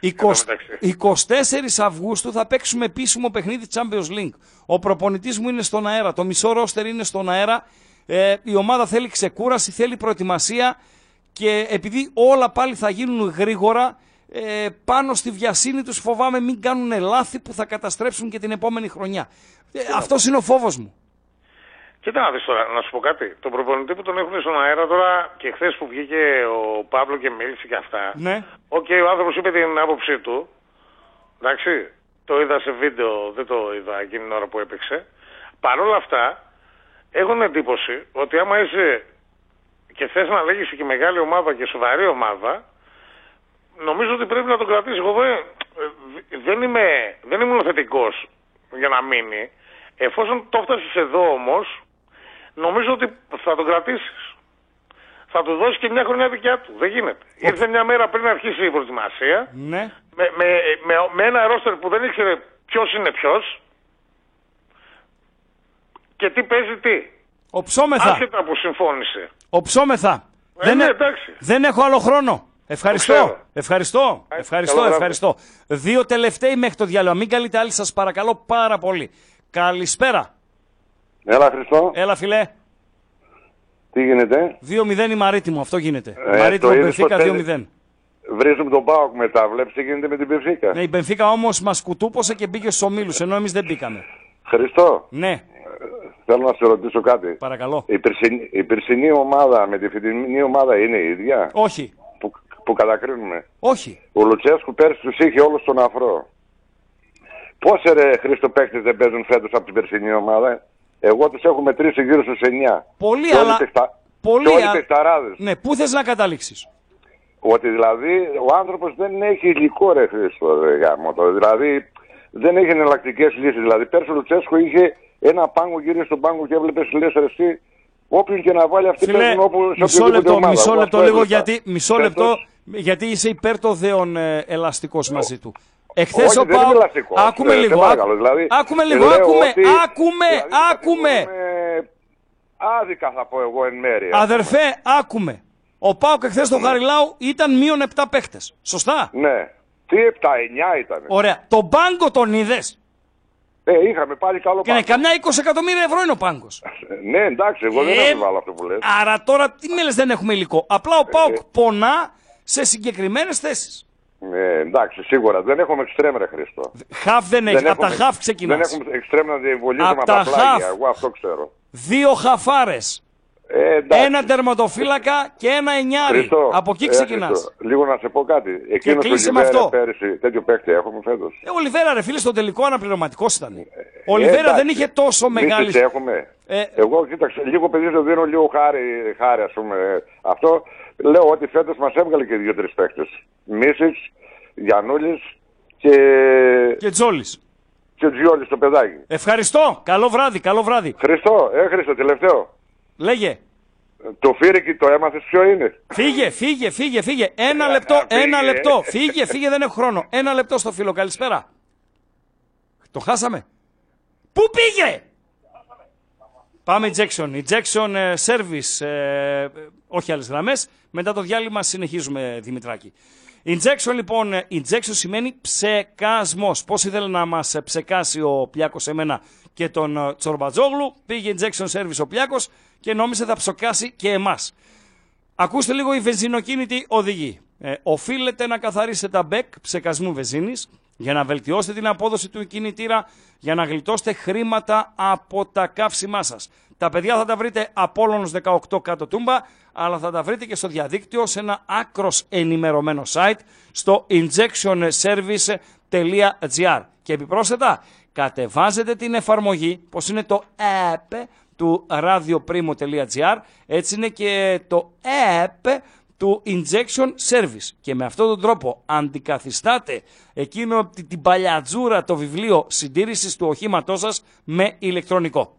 θέση. 24 Αυγούστου θα παίξουμε επίσημο παιχνίδι Champions League. Ο προπονητής μου είναι στον αέρα, το μισό ρόστερ είναι στον αέρα. Η ομάδα θέλει ξεκούραση, θέλει προετοιμασία και επειδή όλα πάλι θα γίνουν γρήγορα, πάνω στη βιασύνη τους φοβάμαι μην κάνουν λάθη που θα καταστρέψουν και την επόμενη χρονιά. Αυτός είναι ο φόβος μου. Κοίτα να δεις τώρα, να σου πω κάτι. Τον προπονητή που τον έχουν στον αέρα τώρα και χθες που βγήκε ο Παύλο και μίλησε και αυτά. Ναι. Ο άνθρωπος είπε την άποψή του. Εντάξει, το είδα σε βίντεο, δεν το είδα εκείνη την ώρα που έπαιξε. Παρ' όλα αυτά, έχουν εντύπωση ότι άμα είσαι και θες να λέγεις και μεγάλη ομάδα και σοβαρή ομάδα, νομίζω ότι πρέπει να τον κρατήσεις. Εγώ δεν ήμουν θετικός για να μείνει. Εφόσον το έφτασες εδώ όμως, νομίζω ότι θα τον κρατήσεις. Θα του δώσεις και μια χρονιά δικιά του. Δεν γίνεται. Ήρθε μια μέρα πριν αρχίσει η προετοιμασία, ναι. με ένα ρόστερ που δεν ήξερε ποιος είναι ποιος. και τι παίζει τι. Οψόμεθα. Άσχετα που συμφώνησε. Οψόμεθα. Δεν έχω άλλο χρόνο. Ευχαριστώ. Δύο τελευταίοι μέχρι το διάλειμμα. Μην καλείτε άλλοι, σας παρακαλώ πάρα πολύ. Καλησπέρα. Έλα, Χριστό. Έλα, φιλέ. Τι γίνεται? 2-0 η Μαρίτιμο, αυτό γίνεται. Μαρίτιμο Μπενφίκα 2-0. Βρίζουμε τον ΠΑΟΚ μετά, βλέπεις τι γίνεται με την Μπενφίκα. Ναι, η Μπενφίκα όμως μας κουτούπωσε και μπήκε στους ομίλους, ενώ εμείς δεν μπήκαμε. Χριστό. Ναι. Θέλω να σε ρωτήσω κάτι. Παρακαλώ. Η περσινή ομάδα με τη φετινή ομάδα είναι η ίδια? Όχι. Που κατακρίνουμε. Όχι. Ο Λουτσέσκου πέρσι τους είχε όλους στον αφρό. Πόσοι ρε Χρήστο παίκτες δεν παίζουν φέτος από την περσινή ομάδα? Εγώ τους έχω μετρήσει γύρω στους 9. Πολύ, αλλά... Όλοι παιχταράδες. Ναι, πού θες να καταλήξεις? Ότι δηλαδή ο άνθρωπος δεν έχει υλικό ρε Χρήστο, δηλαδή δεν έχει εναλλακτικές λύσεις. Δηλαδή πέρσι ο Λουτσέσκου είχε ένα πάγκο γύρω στον πάγκο και έβλεπες λες εσύ όποιον και να βάλει αυτή παίζουν όπου σε οποιοδήποτε ομάδα. Μισό λεπτό, γιατί είσαι υπέρ το δέον ελαστικός μαζί του. Εχθές ο Πάο... Άκουμε λίγο. Άκουμε. Άδικα θα πω εγώ εν μέρει. Αδερφέ, άκουμε. Ο ΠΑΟΚ εχθές στο Χαριλάου ήταν μείον 7 παίχτες. Σωστά? Ναι. Τι 7-9 ήταν. Ωραία. Τον πάγκο τον είδες? Είχαμε πάλι καλό πάγκο. Και καμιά 20 εκατομμύρια ευρώ είναι ο πάγκος. Ναι, εντάξει, εγώ δεν αμφιβάλλω αυτό που λες. Άρα τώρα τι με λες δεν έχουμε υλικό? Απλά ο ΠΑΟΚ πονά σε συγκεκριμένες θέσεις. Εντάξει, σίγουρα. Δεν έχουμε εξτρέμ ρε Χριστό. Χαφ δεν έχει. Από τα χαφ ξεκινάς. Δεν έχουμε εξτρέμ να διεμβολίζουμε από τα πλάγια. Εγώ αυτό ξέρω. 2 χαφάρες. Ένα τερματοφύλακα και ένα εννιάρι. Χριστό, από εκεί ξεκινάς. Λίγο να σε πω κάτι. Εκείνος ο Λιβέρα πέρυσι τέτοιο παίκτη έχουμε φέτος. Ο Λιβέρα ρε φίλε στο τελικό αναπληρωματικός ήταν. Ο Λιβέρα δεν είχε τόσο μεγάλη... Εγώ κοίταξε, λίγο παιδί το δίνω λίγο χάρη ας πούμε. Αυτό λέω ότι φέτος μας έβγαλε και 2-3 παίκτες. Μίσιτς, Γιαννούλης και Τζόλης. Και Τζιόλης το παιδάκι. Ευχαριστώ. Καλό βράδυ. Χριστό, τελευταίο. Λέγε. Το Φίρικι το έμαθες ποιο είναι? Φύγε. Ένα λεπτό. Φύγε, δεν έχω χρόνο. Ένα λεπτό στο φίλο. Καλησπέρα. Το χάσαμε. Πού πήγε? Πάμε η Jackson Service. Όχι άλλες γραμμές. Μετά το διάλειμμα συνεχίζουμε, Δημητράκη. Injection λοιπόν, injection σημαίνει ψεκασμός. Πώς ήθελε να μας ψεκάσει ο Πλιάκος εμένα και τον Τσορμπατζόγλου, πήγε injection service ο Πλιάκος και νόμιζε θα ψοκάσει και εμάς. Ακούστε λίγο οι βενζινοκίνητοι οδηγοί. Οφείλετε να καθαρίσετε τα μπεκ ψεκασμού βενζίνης για να βελτιώσετε την απόδοση του κινητήρα, για να γλιτώσετε χρήματα από τα καύσιμά σας. Τα παιδιά θα τα βρείτε Απόλλωνος 18 κάτω Τούμπα, αλλά θα τα βρείτε και στο διαδίκτυο σε ένα άκρος ενημερωμένο site στο injectionservice.gr. Και επιπρόσθετα, κατεβάζετε την εφαρμογή, πως είναι το app του radioprimo.gr, έτσι είναι και το app του Injection Service. Και με αυτόν τον τρόπο αντικαθιστάτε εκείνο την παλιατζούρα το βιβλίο συντήρησης του οχήματός σας με ηλεκτρονικό.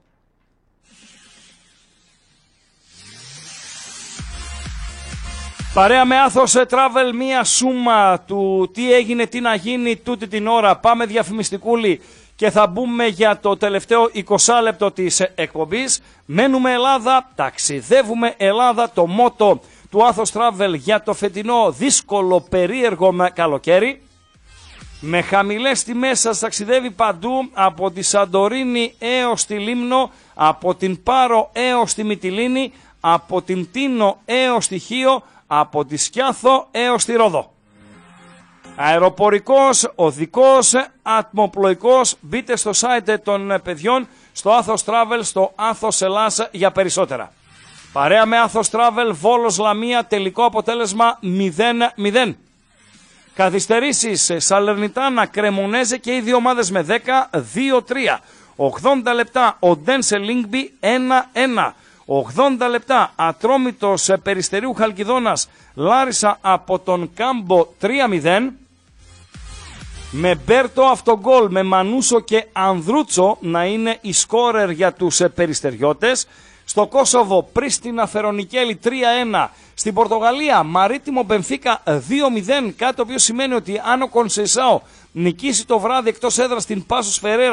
Παρέα με Athos Travel, μία σούμα του τι έγινε, τι να γίνει τούτη την ώρα. Πάμε διαφημιστικούλη και θα μπούμε για το τελευταίο 20 λεπτό της εκπομπής. Μένουμε Ελλάδα, ταξιδεύουμε Ελλάδα, το μότο του Athos Travel για το φετινό δύσκολο περίεργο καλοκαίρι. Με χαμηλές τιμές σας ταξιδεύει παντού, από τη Σαντορίνη έως τη Λίμνο, από την Πάρο έως τη Μυτιλήνη, από την Τίνο έως τη Χίο, από τη Σκιάθο έως τη Ρόδο. Αεροπορικός, οδικός, ατμοπλοϊκός, μπείτε στο site των παιδιών, στο Athos Travel, στο Athos Ελλάς για περισσότερα. Παρέα με Athos Travel, Βόλος Λαμία, τελικό αποτέλεσμα 0-0. Καθυστερήσεις, Σαλερνιτάνα, Κρεμονέζε και οι δύο ομάδες με 10, 2-3. 80 λεπτά, ο Ντένσε Λίγκμπι 1-1. 80 λεπτά, Ατρόμητος Περιστερίου Χαλκιδόνας, Λάρισα από τον Κάμπο 3-0. Με Μπέρτο αυτογκόλ, με Μανούσο και Ανδρούτσο να είναι η σκόρερ για τους Περιστεριώτες. Στο Κόσοβο, Πρίστινα Φερονικέλη 3-1. Στην Πορτογαλία, Μαρίτιμο Μπενφίκα 2-0. Κάτι το οποίο σημαίνει ότι αν ο Κονσεϊσάο νικήσει το βράδυ εκτός έδρας στην Πάσος Φερέρα,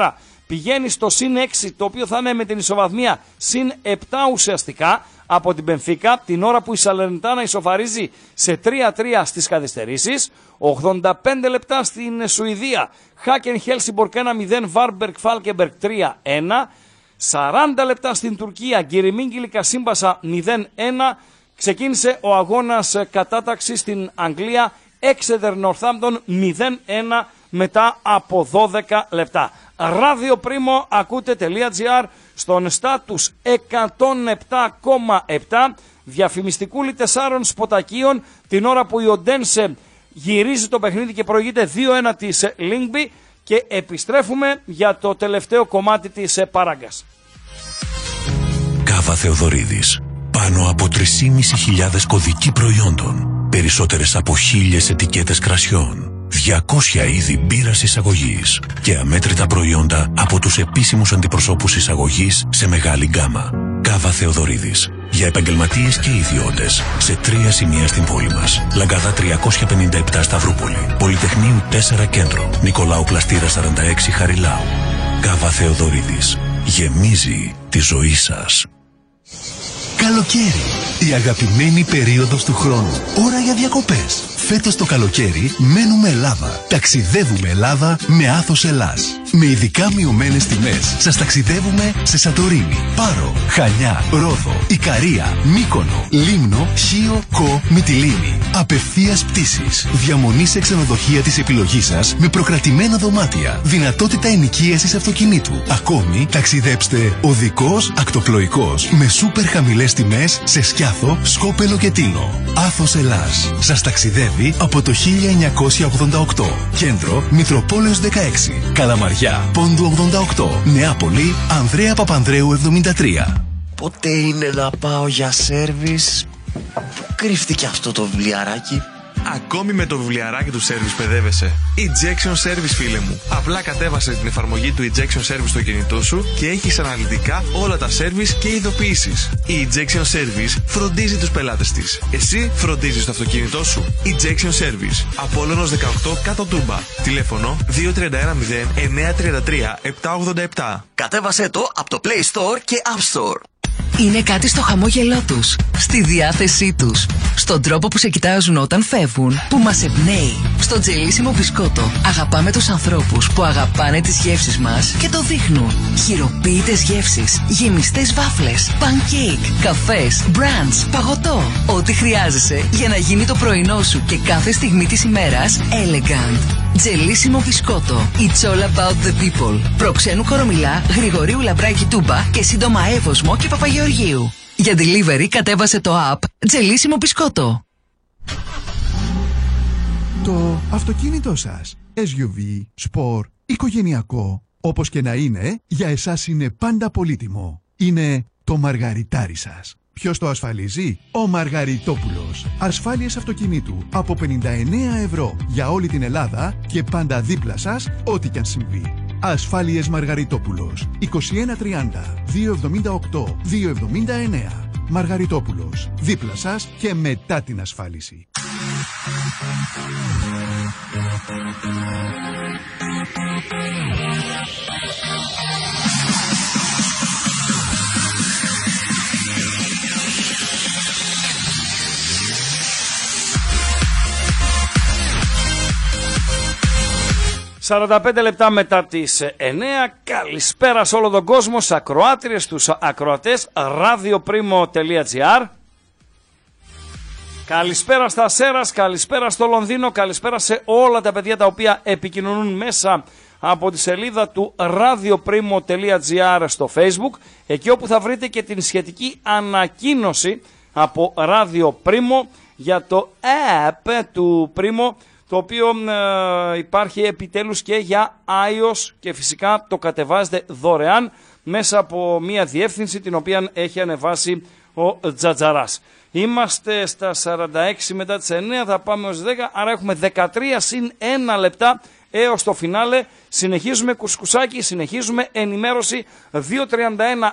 πηγαίνει στο συν 6, το οποίο θα είναι με την ισοβαθμία συν 7 ουσιαστικά από την Μπενφίκα, την ώρα που η Σαλερνιτάνα ισοφαρίζει σε 3-3 στις καθυστερήσεις. 85 λεπτά στην Σουηδία, Χάκεν Χέλσιμπορκ 1-0, Βάρμπεργκ Φάλκεμπεργκ 3-1. 40 λεπτά στην Τουρκία, Γκυριμίνγκιλη Κασίμπασα 0-1. Ξεκίνησε ο αγώνας κατάταξης στην Αγγλία, Exeter Northampton 0-1 μετά από 12 λεπτά. Radio Primo ακούτε.gr στον στάτους 107,7, διαφημιστικούλη 4 σποτακίων, την ώρα που η Οντένσε γυρίζει το παιχνίδι και προηγείται 2-1 της Λίνγκμπι, και επιστρέφουμε για το τελευταίο κομμάτι της παράγκας. Κάβα Θεοδωρίδης. Πάνω από 3.500 κωδικοί προϊόντων. Περισσότερες από 1.000 ετικέτες κρασιών. 200 είδη μπύρας εισαγωγής. Και αμέτρητα προϊόντα από τους επίσημους αντιπροσώπους εισαγωγής σε μεγάλη γκάμα. Κάβα Θεοδωρίδης. Για επαγγελματίες και ιδιώτες. Σε 3 σημεία στην πόλη μας. Λαγκάδα 357 Σταυρούπολη. Πολυτεχνείου 4 Κέντρο. Νικολάου Πλαστήρα 46 Χαριλάου. Κάβα Θεοδωρίδης. Γεμίζει τη ζωή σας. Καλοκαίρι. Η αγαπημένη περίοδος του χρόνου. Ώρα για διακοπές. Φέτος το καλοκαίρι μένουμε Ελλάδα. Ταξιδεύουμε Ελλάδα με Άθος Ελλάς. Με ειδικά μειωμένες τιμές σας ταξιδεύουμε σε Σαντορίνη, Πάρο, Χανιά, Ρόδο, Ικαρία, Μύκονο, Λίμνο, Χίο, Κο, Μυτιλήνη. Απευθείας πτήσεις. Διαμονή σε ξενοδοχεία της επιλογής σας με προκρατημένα δωμάτια. Δυνατότητα ενοικίασης αυτοκινήτου. Ακόμη ταξιδέψτε οδικός, ακτοπλοϊκός με σούπερ χαμηλές τιμές σε Σκιάθο, Σκόπελο και Τίνο. Άθος Ελλάς. Σας ταξιδεύει από το 1988. Κέντρο Μητροπόλεως 16. Καλαμαριά, Πόντου 88. Νεάπολη, Ανδρέα Παπανδρέου 73. Πότε είναι να πάω για σέρβις? Κρύφτηκε αυτό το βιβλιαράκι. Ακόμη με το βιβλιαράκι του Service παιδεύεσαι. Ejection Service, φίλε μου. Απλά κατέβασε την εφαρμογή του Ejection Service στο κινητό σου και έχεις αναλυτικά όλα τα service και ειδοποιήσεις. Η Ejection Service φροντίζει τους πελάτες της. Εσύ φροντίζεις το αυτοκίνητό σου. Ejection Service. Απόλλωνος 18 κάτω Τούμπα. Τηλέφωνο 2310 933 787. Κατέβασε το από το Play Store και App Store. Είναι κάτι στο χαμόγελό τους, στη διάθεσή τους, στον τρόπο που σε κοιτάζουν όταν φεύγουν, που μας εμπνέει. Στο τζελίσιμο μπισκότο αγαπάμε τους ανθρώπους που αγαπάνε τις γεύσεις μας και το δείχνουν. Χειροποίητες γεύσεις, γεμιστές βάφλες, pancake, καφές, brunch, παγωτό. Ό,τι χρειάζεσαι για να γίνει το πρωινό σου και κάθε στιγμή της ημέρας elegant. Τζελίσιμο μπισκότο. It's all about the people. Προξένου Κορομιλά, Γρηγορίου Λαμπράκη Τούμπα και σύντομα Εύωσμο και Παπαγεωργίου. Για delivery κατέβασε το app Τζελίσιμο μπισκότο. Το αυτοκίνητό σας, SUV, sport, οικογενειακό, όπως και να είναι, για εσάς είναι πάντα πολύτιμο. Είναι το μαργαριτάρι σας. Ποιος το ασφαλίζει? Ο Μαργαριτόπουλος. Ασφάλειες αυτοκινήτου από 59 ευρώ για όλη την Ελλάδα και πάντα δίπλα σας ό,τι κι αν συμβεί. Ασφάλειες Μαργαριτόπουλος. 2130 278 279. Μαργαριτόπουλος. Δίπλα σας και μετά την ασφάλιση. «45 λεπτά μετά τις 9, καλησπέρα σε όλο τον κόσμο, στις ακροάτριες, στους ακροατές, radioprimo.gr. Καλησπέρα στα Σέρας, καλησπέρα στο Λονδίνο, καλησπέρα σε όλα τα παιδιά τα οποία επικοινωνούν μέσα από τη σελίδα του radioprimo.gr στο Facebook, εκεί όπου θα βρείτε και την σχετική ανακοίνωση από Radio Primo για το app του Primo, το οποίο υπάρχει επιτέλους και για iOS και φυσικά το κατεβάζετε δωρεάν μέσα από μια διεύθυνση την οποία έχει ανεβάσει ο Τζατζαράς. Είμαστε στα 46 μετά τις 9, θα πάμε ως 10, άρα έχουμε 13 συν 1 λεπτά έως το φινάλε. Συνεχίζουμε κουσκουσάκι, συνεχίζουμε ενημέρωση. 231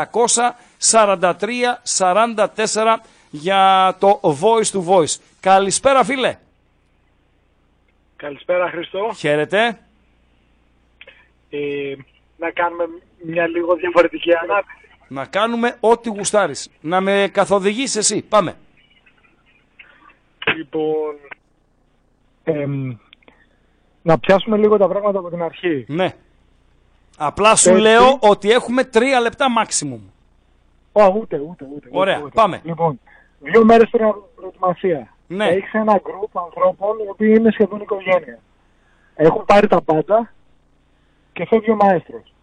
743 44 για το voice to voice. Καλησπέρα φίλε. Καλησπέρα Χριστό. Χαίρετε. να κάνουμε μια λίγο διαφορετική ανάπτυξη. Να κάνουμε ό,τι γουστάρεις. Να με καθοδηγήσεις εσύ. Πάμε. Λοιπόν, να πιάσουμε λίγο τα πράγματα από την αρχή. Ναι. Απλά σου λέω ότι έχουμε 3 λεπτά maximum. Ούτε. Ωραία, πάμε. Λοιπόν, 2 μέρες προετοιμασία. Ναι. Έχεις ένα γκρουπ ανθρώπων οι οποίοι είναι σχεδόν οικογένεια. Έχουν πάρει τα πάντα και φεύγει ο μαέστρος.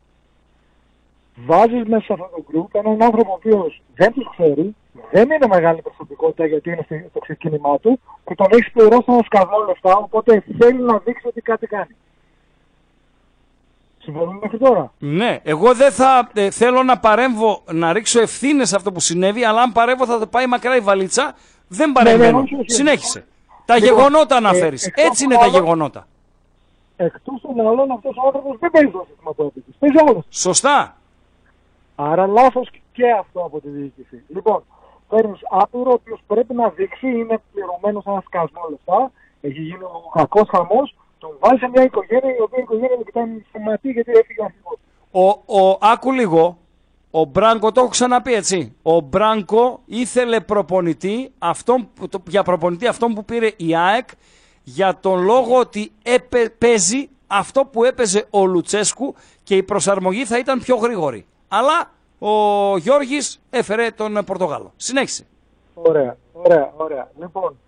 Βάζεις μέσα σε αυτό το γκρουπ έναν άνθρωπο ο οποίος δεν τους ξέρει, δεν είναι μεγάλη προσωπικότητα γιατί είναι στο ξεκίνημά του και τον έχεις πληρώσει ένα σκασμό λεφτά, οπότε θέλει να δείξει ότι κάτι κάνει. Συμφωνούμε μέχρι τώρα? Ναι, εγώ δεν θα θέλω να παρέμβω, να ρίξω ευθύνες σε αυτό που συνέβη, αλλά αν παρέμβω θα πάει μακρά η βαλίτσα. Δεν παρεμβαίνω. Συνέχισε. Τα γεγονότα αναφέρεις. Έτσι είναι τα γεγονότα. Εκτός των άλλων, αυτός ο άνθρωπος δεν παίζει το σύστημα που έπαιζε. Παίζει όλος. Σωστά. Άρα λάθος και αυτό από τη διοίκηση. Λοιπόν, παίρνεις άπειρο, ο οποίος πρέπει να δείξει, είναι πληρωμένος ένα σκασμό λεφτά, έχει γίνει ο κακός χαμός, τον βάζει σε μια οικογένεια, η οποία οικογένεια δεν κοιτάει σημαντή γιατί έφυγε αρχηγός. Άκου λίγο. Ο Μπράνκο, το έχω ξαναπεί έτσι, ο Μπράνκο ήθελε προπονητή, για προπονητή αυτόν που πήρε η ΑΕΚ, για τον λόγο ότι παίζει αυτό που έπαιζε ο Λουτσέσκου και η προσαρμογή θα ήταν πιο γρήγορη. Αλλά ο Γιώργης έφερε τον Πορτογάλο. Συνέχισε. Ωραία. Λοιπόν,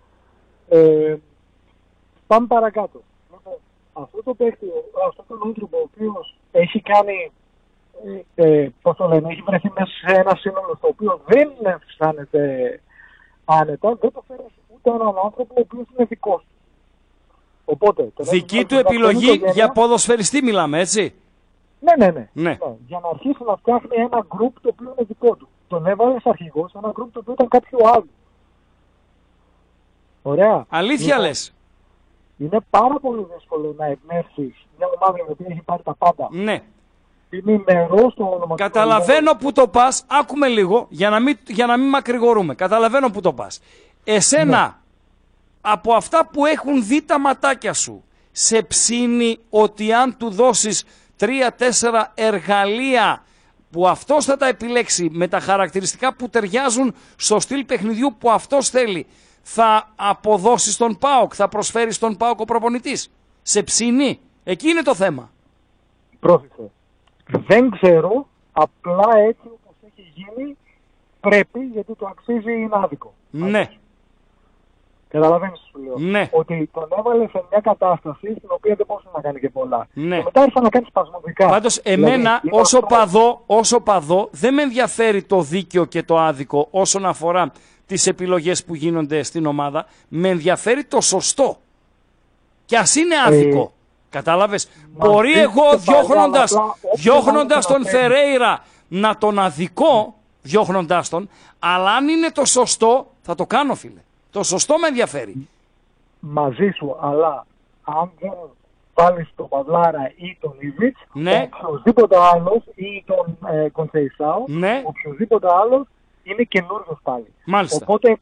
πάμε παρακάτω. Λοιπόν, αυτό το παίχτη, αυτόν τον άνθρωπο ο οποίος έχει κάνει, πώς το λένε, έχει βρεθεί μέσα σε ένα σύνολο στο οποίο δεν αισθάνεται άνετα, δεν το φέρει ούτε έναν άνθρωπο ο οποίος είναι δικός του. Οπότε, δική του επιλογή για ποδοσφαιριστή μιλάμε, έτσι. Ναι. Για να αρχίσει να φτιάχνει ένα γκρουπ το οποίο είναι δικό του. Τον έβαλε αρχηγός, ένα γκρουπ το οποίο ήταν κάποιο άλλο. Ωραία. Αλήθεια λες. Είναι πάρα πολύ δύσκολο να εμπνεύσεις μια ομάδα η οποία έχει πάρει τα πάντα. Ναι. Είναι ημερό στο όνομα. Καταλαβαίνω που το πας. Άκουμε λίγο για να μην μακρηγορούμε. Καταλαβαίνω που το πας. Εσένα, από αυτά που έχουν δει τα ματάκια σου, σε ψήνει ότι αν του δώσεις 3-4 εργαλεία που αυτός θα τα επιλέξει με τα χαρακτηριστικά που ταιριάζουν στο στυλ παιχνιδιού που αυτός θέλει, θα αποδώσει στον ΠΑΟΚ, θα προσφέρει στον ΠΑΟΚ ο προπονητής? Σε ψήνει? Εκεί είναι το θέμα. Πρόφησε. Δεν ξέρω, απλά έτσι όπως έχει γίνει πρέπει, γιατί το αξίζει, είναι άδικο. Ναι. Καταλαβαίνεις σου λέω. Ναι. Ότι τον έβαλε σε μια κατάσταση στην οποία δεν μπορούσε να κάνει και πολλά. Ναι. Και μετά ήρθε να κάνει σπασμωδικά. Πάντως εμένα όσο παδό δεν με ενδιαφέρει το δίκαιο και το άδικο όσον αφορά τις επιλογές που γίνονται στην ομάδα. Με ενδιαφέρει το σωστό. Και ας είναι άδικο. Κατάλαβες. Μπορεί εγώ διώχνοντας τον Φερέιρα να τον αδικώ, διώχνοντας τον, αλλά αν είναι το σωστό θα το κάνω, φίλε. Το σωστό με ενδιαφέρει. Μαζί σου, αλλά αν δεν βάλεις τον Παυλάρα ή τον Ιβιτς, οποιοδήποτε άλλος, ή τον Κονσεϊσάου, οποιοδήποτε άλλος είναι καινούριος πάλι. Μάλιστα. Οπότε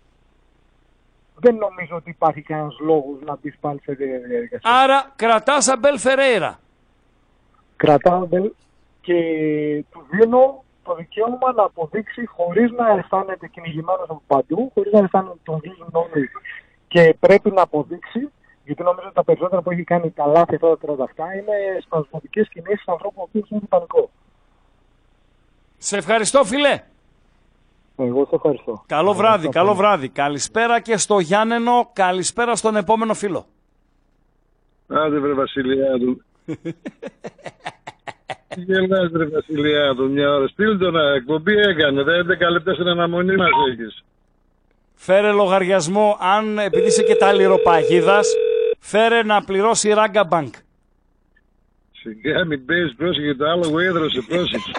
δεν νομίζω ότι υπάρχει κανένας λόγος να μπεις πάλι σε διαδικασία. Άρα κρατάς Αμπέλ Φερέιρα. Κρατάω Αμπέλ και του δίνω το δικαίωμα να αποδείξει χωρίς να αισθάνεται κυνηγημένος από παντού, χωρίς να αισθάνεται τον βγήκε όλοι και πρέπει να αποδείξει, γιατί νομίζω ότι τα περισσότερα που έχει κάνει τα λάθη αυτά τα 37 είναι σπασμωδικές κινήσεις ανθρώπου ο οποίος είναι πανικό. Σε ευχαριστώ, φίλε. Εγώ σε ευχαριστώ. Καλό βράδυ, καλό βράδυ. Καλησπέρα και στο Γιάννενο, καλησπέρα στον επόμενο φίλο. Άντε βρε Βασιλιάδου. Γελάς ρε Βασιλιάδου μια ώρα. Στείλ τον εκπομπή έκανε, 11 λεπτά στην αναμονή μας έχεις. Φέρε λογαριασμό, αν επειδή είσαι και ταλιροπαγίδας, φέρε να πληρώσει Ράγκα Μπανκ. Σιγά μην παίζεις, πρόσεχε το άλλο έδρωσε, πρόσεχε.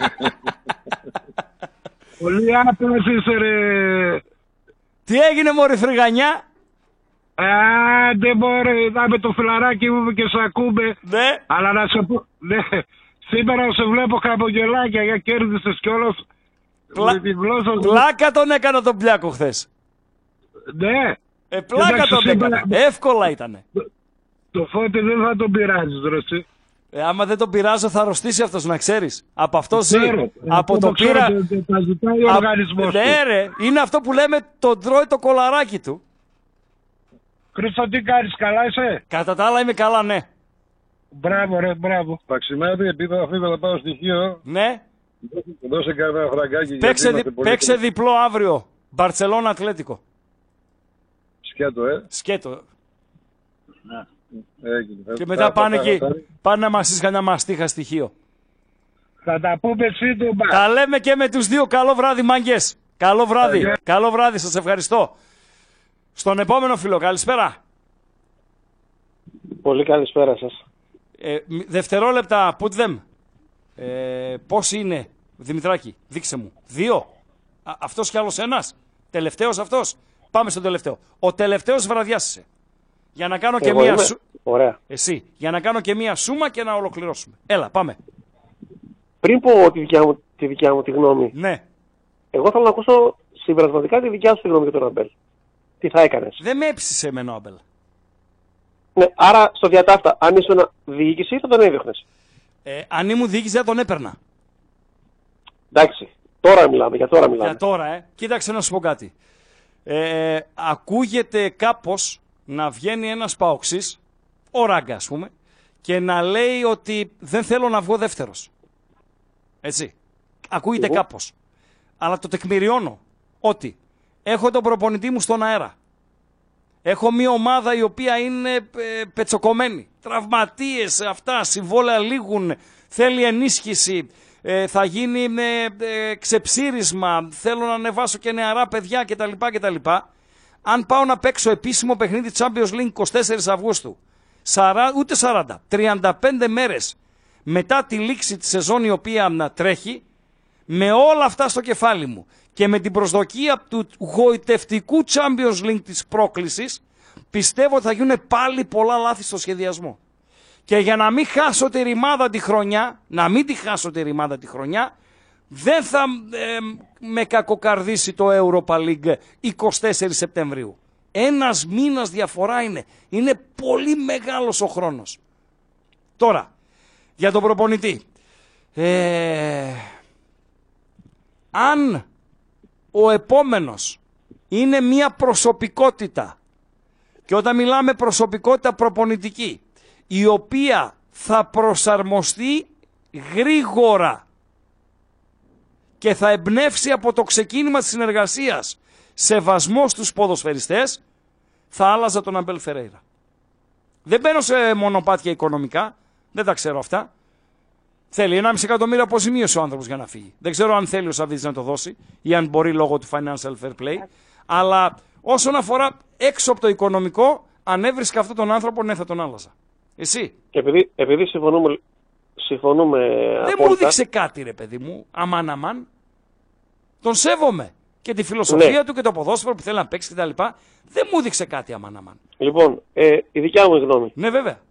Πολύ άπλος είσαι ρε. Τι έγινε μωρή φρυγανιά? Άντε μωρέ, είδαμε το φιλαράκι μου και σ' ακούμε. Ναι. Αλλά να σου πω, ναι. Σήμερα σε βλέπω χαμογελάκια για κέρδισες κιόλας. Πλάκα τον έκανα τον Πλιάκο χθες. Ναι. Πλάκα τον έκανα. Εύκολα ήτανε. Το Φώτη δεν θα τον πειράζεις ρε εσύ. Άμα δεν τον πειράζω θα αρρωστήσει αυτός, να ξέρεις. Από αυτό ζει. Από το πείρα... Τα ζητάει ο οργανισμός του. Ναι ρε, είναι αυτό που λέμε τον τρώει το κολαράκι του. Χρήστο, τι κάνεις, καλά είσαι? Κατά τα άλλα είμαι καλά, ναι. Μπράβο ρε, μπράβο. Παξιμάδι, επειδή θα φύγω να πάω στοιχείο. Ναι. Δώσε κανένα φραγκάκι. Παίξε διπλό αύριο. Μπαρτσελώνα Ατλέτικο. Σκέτο, Σκέτο. Έγινε. Και μετά πάνε να μας κανένα μαστίχα στοιχείο. Θα τα πούμε σύντομα. Τα λέμε και με τους δύο. Καλό βράδυ, μάγκες. Καλό βράδυ. Καλό βράδυ, σας ευχαριστώ. Στον επόμενο φίλο, καλησπέρα. Πολύ καλησπέρα σας. Δευτερόλεπτα, put them. Πώς είναι, Δημητράκη, δείξε μου. 2. Αυτός κι άλλος ένας. Τελευταίος αυτός. Πάμε στον τελευταίο. Ο τελευταίος βραδιάσησε. Για να κάνω και μία Ωραία. Εσύ. Για να κάνω και μία σούμα και να ολοκληρώσουμε. Έλα, πάμε. Πριν πω τη δικιά μου τη γνώμη. Ναι. Εγώ θέλω να ακούσω συμπερασματικά τη δικιά σου τη γνώμη για τον Αμπέλ. Τι θα έκανες? Δεν με έψησε με Νόμπελ. Ναι, άρα στο διατάφτα, αν ήσουν διοίκηση θα τον έδιωχνες. Αν ήμουν διοίκηση θα τον έπαιρνα. Εντάξει, τώρα μιλάμε, για τώρα μιλάμε. Για τώρα, Κοίταξε να σου πω κάτι. Ακούγεται κάπως να βγαίνει ένας παοξής, ο Ράγκα ας πούμε, και να λέει ότι δεν θέλω να βγω δεύτερος. Έτσι. Ακούγεται κάπως. Αλλά το τεκμηριώνω ότι έχω τον προπονητή μου στον αέρα. Έχω μια ομάδα η οποία είναι πετσοκομμένη. Τραυματίες, αυτά, συμβόλαια λήγουν, θέλει ενίσχυση, θα γίνει ξεψήρισμα, θέλω να ανεβάσω και νεαρά παιδιά κτλ. Αν πάω να παίξω επίσημο παιχνίδι Champions League 24 Αυγούστου, ούτε 40, 35 μέρες μετά τη λήξη της σεζόν η οποία να τρέχει, με όλα αυτά στο κεφάλι μου και με την προσδοκία του γοητευτικού Champions League της πρόκλησης, πιστεύω ότι θα γίνουν πάλι πολλά λάθη στο σχεδιασμό. Και για να μην χάσω τη ρημάδα τη χρονιά, δεν θα με κακοκαρδίσει το Europa League 24 Σεπτεμβρίου. Ένας μήνας διαφορά είναι. Είναι πολύ μεγάλος ο χρόνος. Τώρα, για τον προπονητή. Αν ο επόμενος είναι μια προσωπικότητα, και όταν μιλάμε προσωπικότητα προπονητική, η οποία θα προσαρμοστεί γρήγορα και θα εμπνεύσει από το ξεκίνημα της συνεργασίας σεβασμό στους ποδοσφαιριστές, θα άλλαζα τον Αμπέλ Φερέιρα. Δεν μπαίνω σε μονοπάτια οικονομικά, δεν τα ξέρω αυτά. Θέλει 1,5 εκατομμύριο αποζημίωση ο άνθρωπος για να φύγει. Δεν ξέρω αν θέλει ο Σαββίδης να το δώσει ή αν μπορεί λόγω του financial fair play. Αλλά όσον αφορά έξω από το οικονομικό, αν έβρισκα αυτόν τον άνθρωπο, ναι, θα τον άλλαζα. Εσύ. Επειδή συμφωνούμε δεν μου δείξε κάτι, ρε παιδί μου, αμάν. Τον σέβομαι. Και τη φιλοσοφία του και το ποδόσφαιρο που θέλει να παίξει κτλ. Δεν μου δείξε κάτι αμάν. Λοιπόν, η δικιά μου γνώμη. Ναι, βέβαια.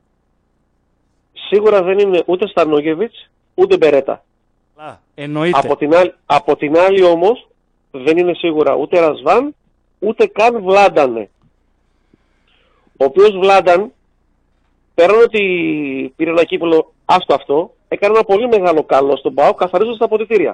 Σίγουρα δεν είναι ούτε Στανόγεβιτς, ούτε Μπερέτα. Εννοείται. Από την άλλη όμως, δεν είναι σίγουρα ούτε Ρασβάν, ούτε καν Βλάντανε. Ο οποίος Βλάνταν, πέραν ότι πήρε ένα κύπελλο άστο αυτό, έκανε ένα πολύ μεγάλο καλό στον ΠΑΟ, καθαρίζοντας τα αποδυτήρια.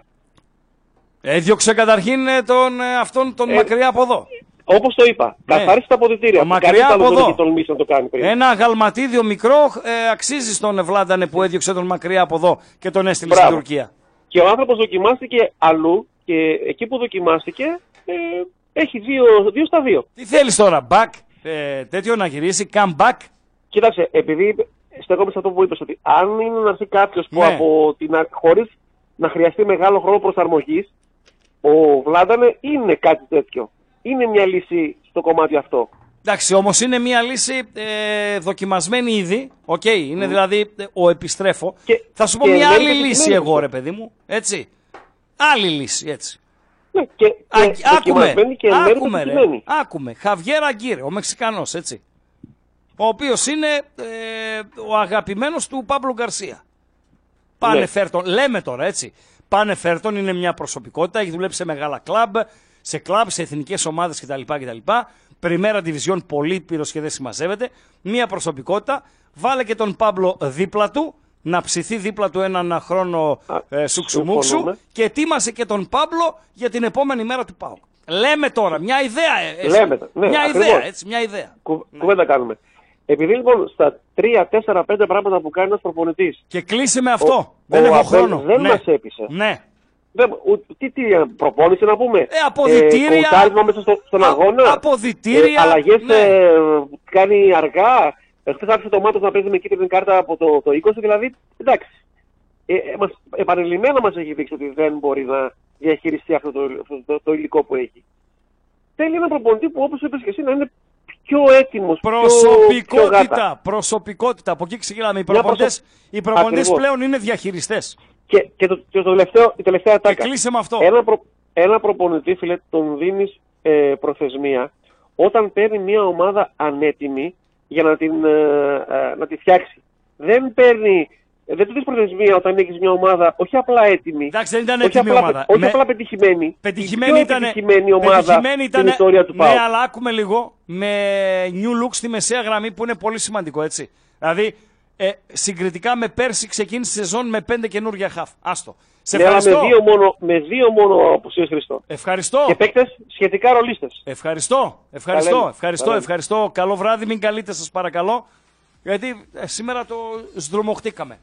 Έδιωξε καταρχήν τον μακριά από εδώ. Όπως το είπα, καθάρισε τα αποδυτήρια. Μακριά από εδώ. Να το κάνει πριν. Ένα αγαλματίδιο μικρό αξίζει στον Βλάντανε που έδιωξε τον μακριά από εδώ και τον έστειλε στην Τουρκία. Και ο άνθρωπος δοκιμάστηκε αλλού και εκεί που δοκιμάστηκε έχει 2 στα 2. Τι θέλεις τώρα, back, τέτοιο να γυρίσει, come back. Κοίταξε, επειδή στέκομαι σε αυτό που είπες, ότι αν είναι να έρθει κάποιος που χωρίς να χρειαστεί μεγάλο χρόνο προσαρμογής, ο Βλάντανε είναι κάτι τέτοιο. Είναι μια λύση στο κομμάτι αυτό. Εντάξει, όμως είναι μια λύση δοκιμασμένη ήδη. Οκ, είναι δηλαδή ο επιστρέφω. Θα σου πω μια άλλη λύση εγώ, ρε παιδί μου. Έτσι. Άλλη λύση, έτσι. Ναι, άκουμε. Χαβιέρα Αγκύρε, ο Μεξικανός, έτσι. Ο οποίος είναι ο αγαπημένος του Πάμπλο Γκαρσία. Πάνε φέρτον, λέμε τώρα, έτσι. Πάνε φέρτον, είναι μια προσωπικότητα, έχει δουλέψει σε μεγάλα κλαμπ, σε εθνικές ομάδες κτλ. Πριμέρα Division, πολύ πυρος και δεν συμμαζεύεται. Μια προσωπικότητα, βάλε και τον Πάμπλο δίπλα του να ψηθεί δίπλα του έναν χρόνο σουξουμούξου και ετοίμασε και τον Πάμπλο για την επόμενη μέρα του ΠΑΟΚ. Λέμε τώρα, μια ιδέα. Λέμε, ναι, μια ιδέα, έτσι, μια ιδέα. Κουβέντα κάνουμε. Επειδή λοιπόν στα 3, 4, 5 πράγματα που κάνει ένας προπονητής. Και κλείσει με αυτό. Δεν έχω χρόνο. Δεν μας έπεισε. Ναι. Τι προπόνηση να πούμε. Αποδυτήρια. Κοουτάρισμα μέσα στον αγώνα. Αποδυτήρια. Αλλαγές κάνει αργά. Χθες άφησε το Μάτος να παίζει με κίτρινη κάρτα από το 20, δηλαδή. Εντάξει. Επανειλημμένα μας έχει δείξει ότι δεν μπορεί να διαχειριστεί αυτό το υλικό που έχει. Θέλει ένα προπονητή που, όπως είπες και εσύ, να είναι πιο έτοιμος, προσωπικότητα. Από εκεί ξεκινάμε. Οι προπονητές πλέον είναι διαχειριστές. Και η τελευταία τάκα. Και κλείσε με αυτό. Ένα προπονητή, φίλε, τον δίνεις προθεσμία όταν παίρνει μια ομάδα ανέτοιμη για να τη φτιάξει. Δεν του δεις προθεσμία όταν έχεις μια ομάδα όχι απλά έτοιμη. Εντάξει, δεν ήταν έτοιμη ομάδα. Όχι απλά πετυχημένη. Πετυχημένη ομάδα στην ιστορία του ΠΑΟΚ. Ναι, αλλά άκουμε λίγο με new look στη μεσαία γραμμή που είναι πολύ σημαντικό, έτσι. Δηλαδή, συγκριτικά με πέρσι ξεκίνησε η σεζόν με 5 καινούργια χαφ. Άστο. Σε ευχαριστώ. Με δύο μόνο απουσίες, Χριστό. Ευχαριστώ. Και παίκτες σχετικά ρολίστες. Ευχαριστώ. Καλό βράδυ, μην καλείτε σας παρακαλώ. Γιατί σήμερα το σδρομοχτήκαμε.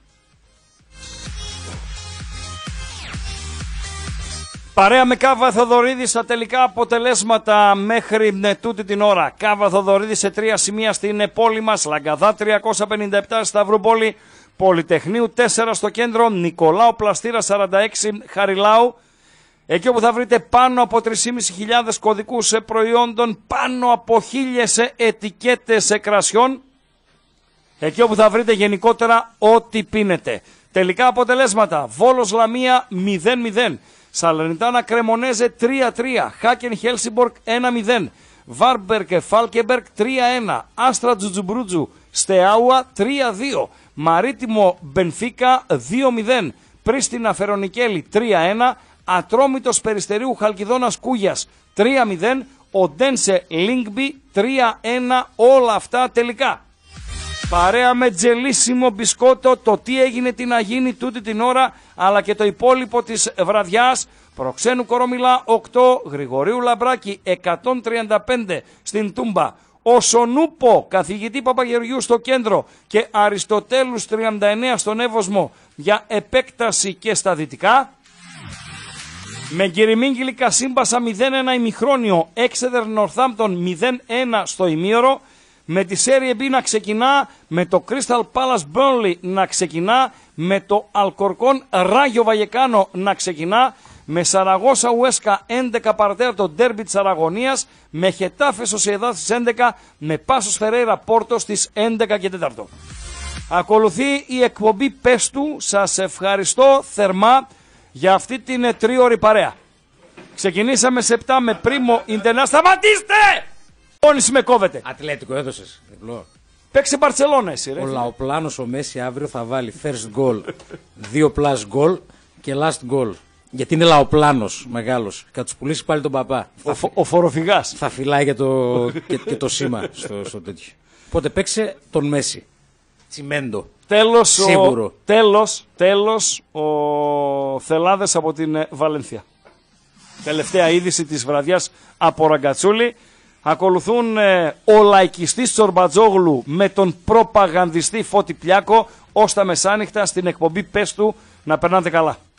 Παρέα με Κάβα Θοδωρίδη στα τελικά αποτελέσματα μέχρι τούτη την ώρα. Κάβα Θοδωρίδη σε 3 σημεία στην πόλη μας. Λαγκαδά 357 Σταυρούπολη. Πολυτεχνείου 4 στο κέντρο. Νικολάου Πλαστήρα 46 Χαριλάου. Εκεί όπου θα βρείτε πάνω από 3.500 κωδικούς προϊόντων, πάνω από 1.000 ετικέτες κρασιών. Εκεί όπου θα βρείτε γενικότερα ό,τι πίνετε. Τελικά αποτελέσματα. Βόλος Λαμία 0-0. Σαλερνιτάνα Κρεμονέζε 3-3. Χάκεν Χέλσιμπορκ 1-0. Βάρμπερκ Φάλκεμπερκ 3-1. Άστρα Τζουτζουμπρούτζου Στεάουα 3-2. Μαρίτιμο Μπενφίκα 2-0. Πρίστινα Φερονικέλη 3-1. Ατρόμητος Περιστερίου Χαλκιδόνας Κούγιας 3-0. Οντένσε Λίγκμπι 3-1. Όλα αυτά τελικά. Παρέα με τζελίσιμο μπισκότο, το τι έγινε, τι να γίνει τούτη την ώρα, αλλά και το υπόλοιπο της βραδιάς. Προξένου Κορομιλά 8, Γρηγορίου Λαμπράκη 135 στην Τούμπα. Ο Σονούπο, καθηγητή Παπαγεωργιού στο κέντρο και Αριστοτέλους 39 στον Εύωσμο για επέκταση και στα δυτικά. Με Γκυριμίγγιλη Κασίμπασα 0-1 ημιχρόνιο, Έξεδερ Νορθάμπτον 0-1 στο ημίωρο. Με τη Serie B να ξεκινά, με το Crystal Palace Burnley να ξεκινά, με το Αλκορκόν Ράγιο Βαγεκάνο να ξεκινά, με Σαραγώσα Ουέσκα 11 παρατέταρτο ντέρμπι της Αραγωνίας, με Χετάφε Σοσιεδάδ στις 11, με Πάσος Φερέιρα Πόρτο στις 11 και 4. Ακολουθεί η εκπομπή Πες Του. Σας ευχαριστώ θερμά για αυτή την 3ωρη παρέα. Ξεκινήσαμε σε 7 με Πρίμο Ιντερνά. Σταματήστε! Πόνηση με κόβεται. Ατλέτικο έδωσες. Παίξε Μπαρτσελώνα εσύ ρε. Ο Λαοπλάνος ο Μέση αύριο θα βάλει first goal, 2 plus goal και last goal. Γιατί είναι Λαοπλάνος μεγάλος. Θα τους πουλήσει πάλι τον παπά. Ο φοροφυγάς. Θα φυλάει και το σήμα στο τέτοιο. Οπότε παίξε τον Μέση. Τσιμέντο. Σίγουρο. Τέλος ο Θελάδες από την Βαλένθια. Τελευταία είδηση της βραδιάς από Ραγκατσούλη. Ακολουθούν ο λαϊκιστής Τσορμπατζόγλου με τον προπαγανδιστή Φώτη Πλιάκο ως τα μεσάνυχτα στην εκπομπή Πες Του. Να περνάτε καλά.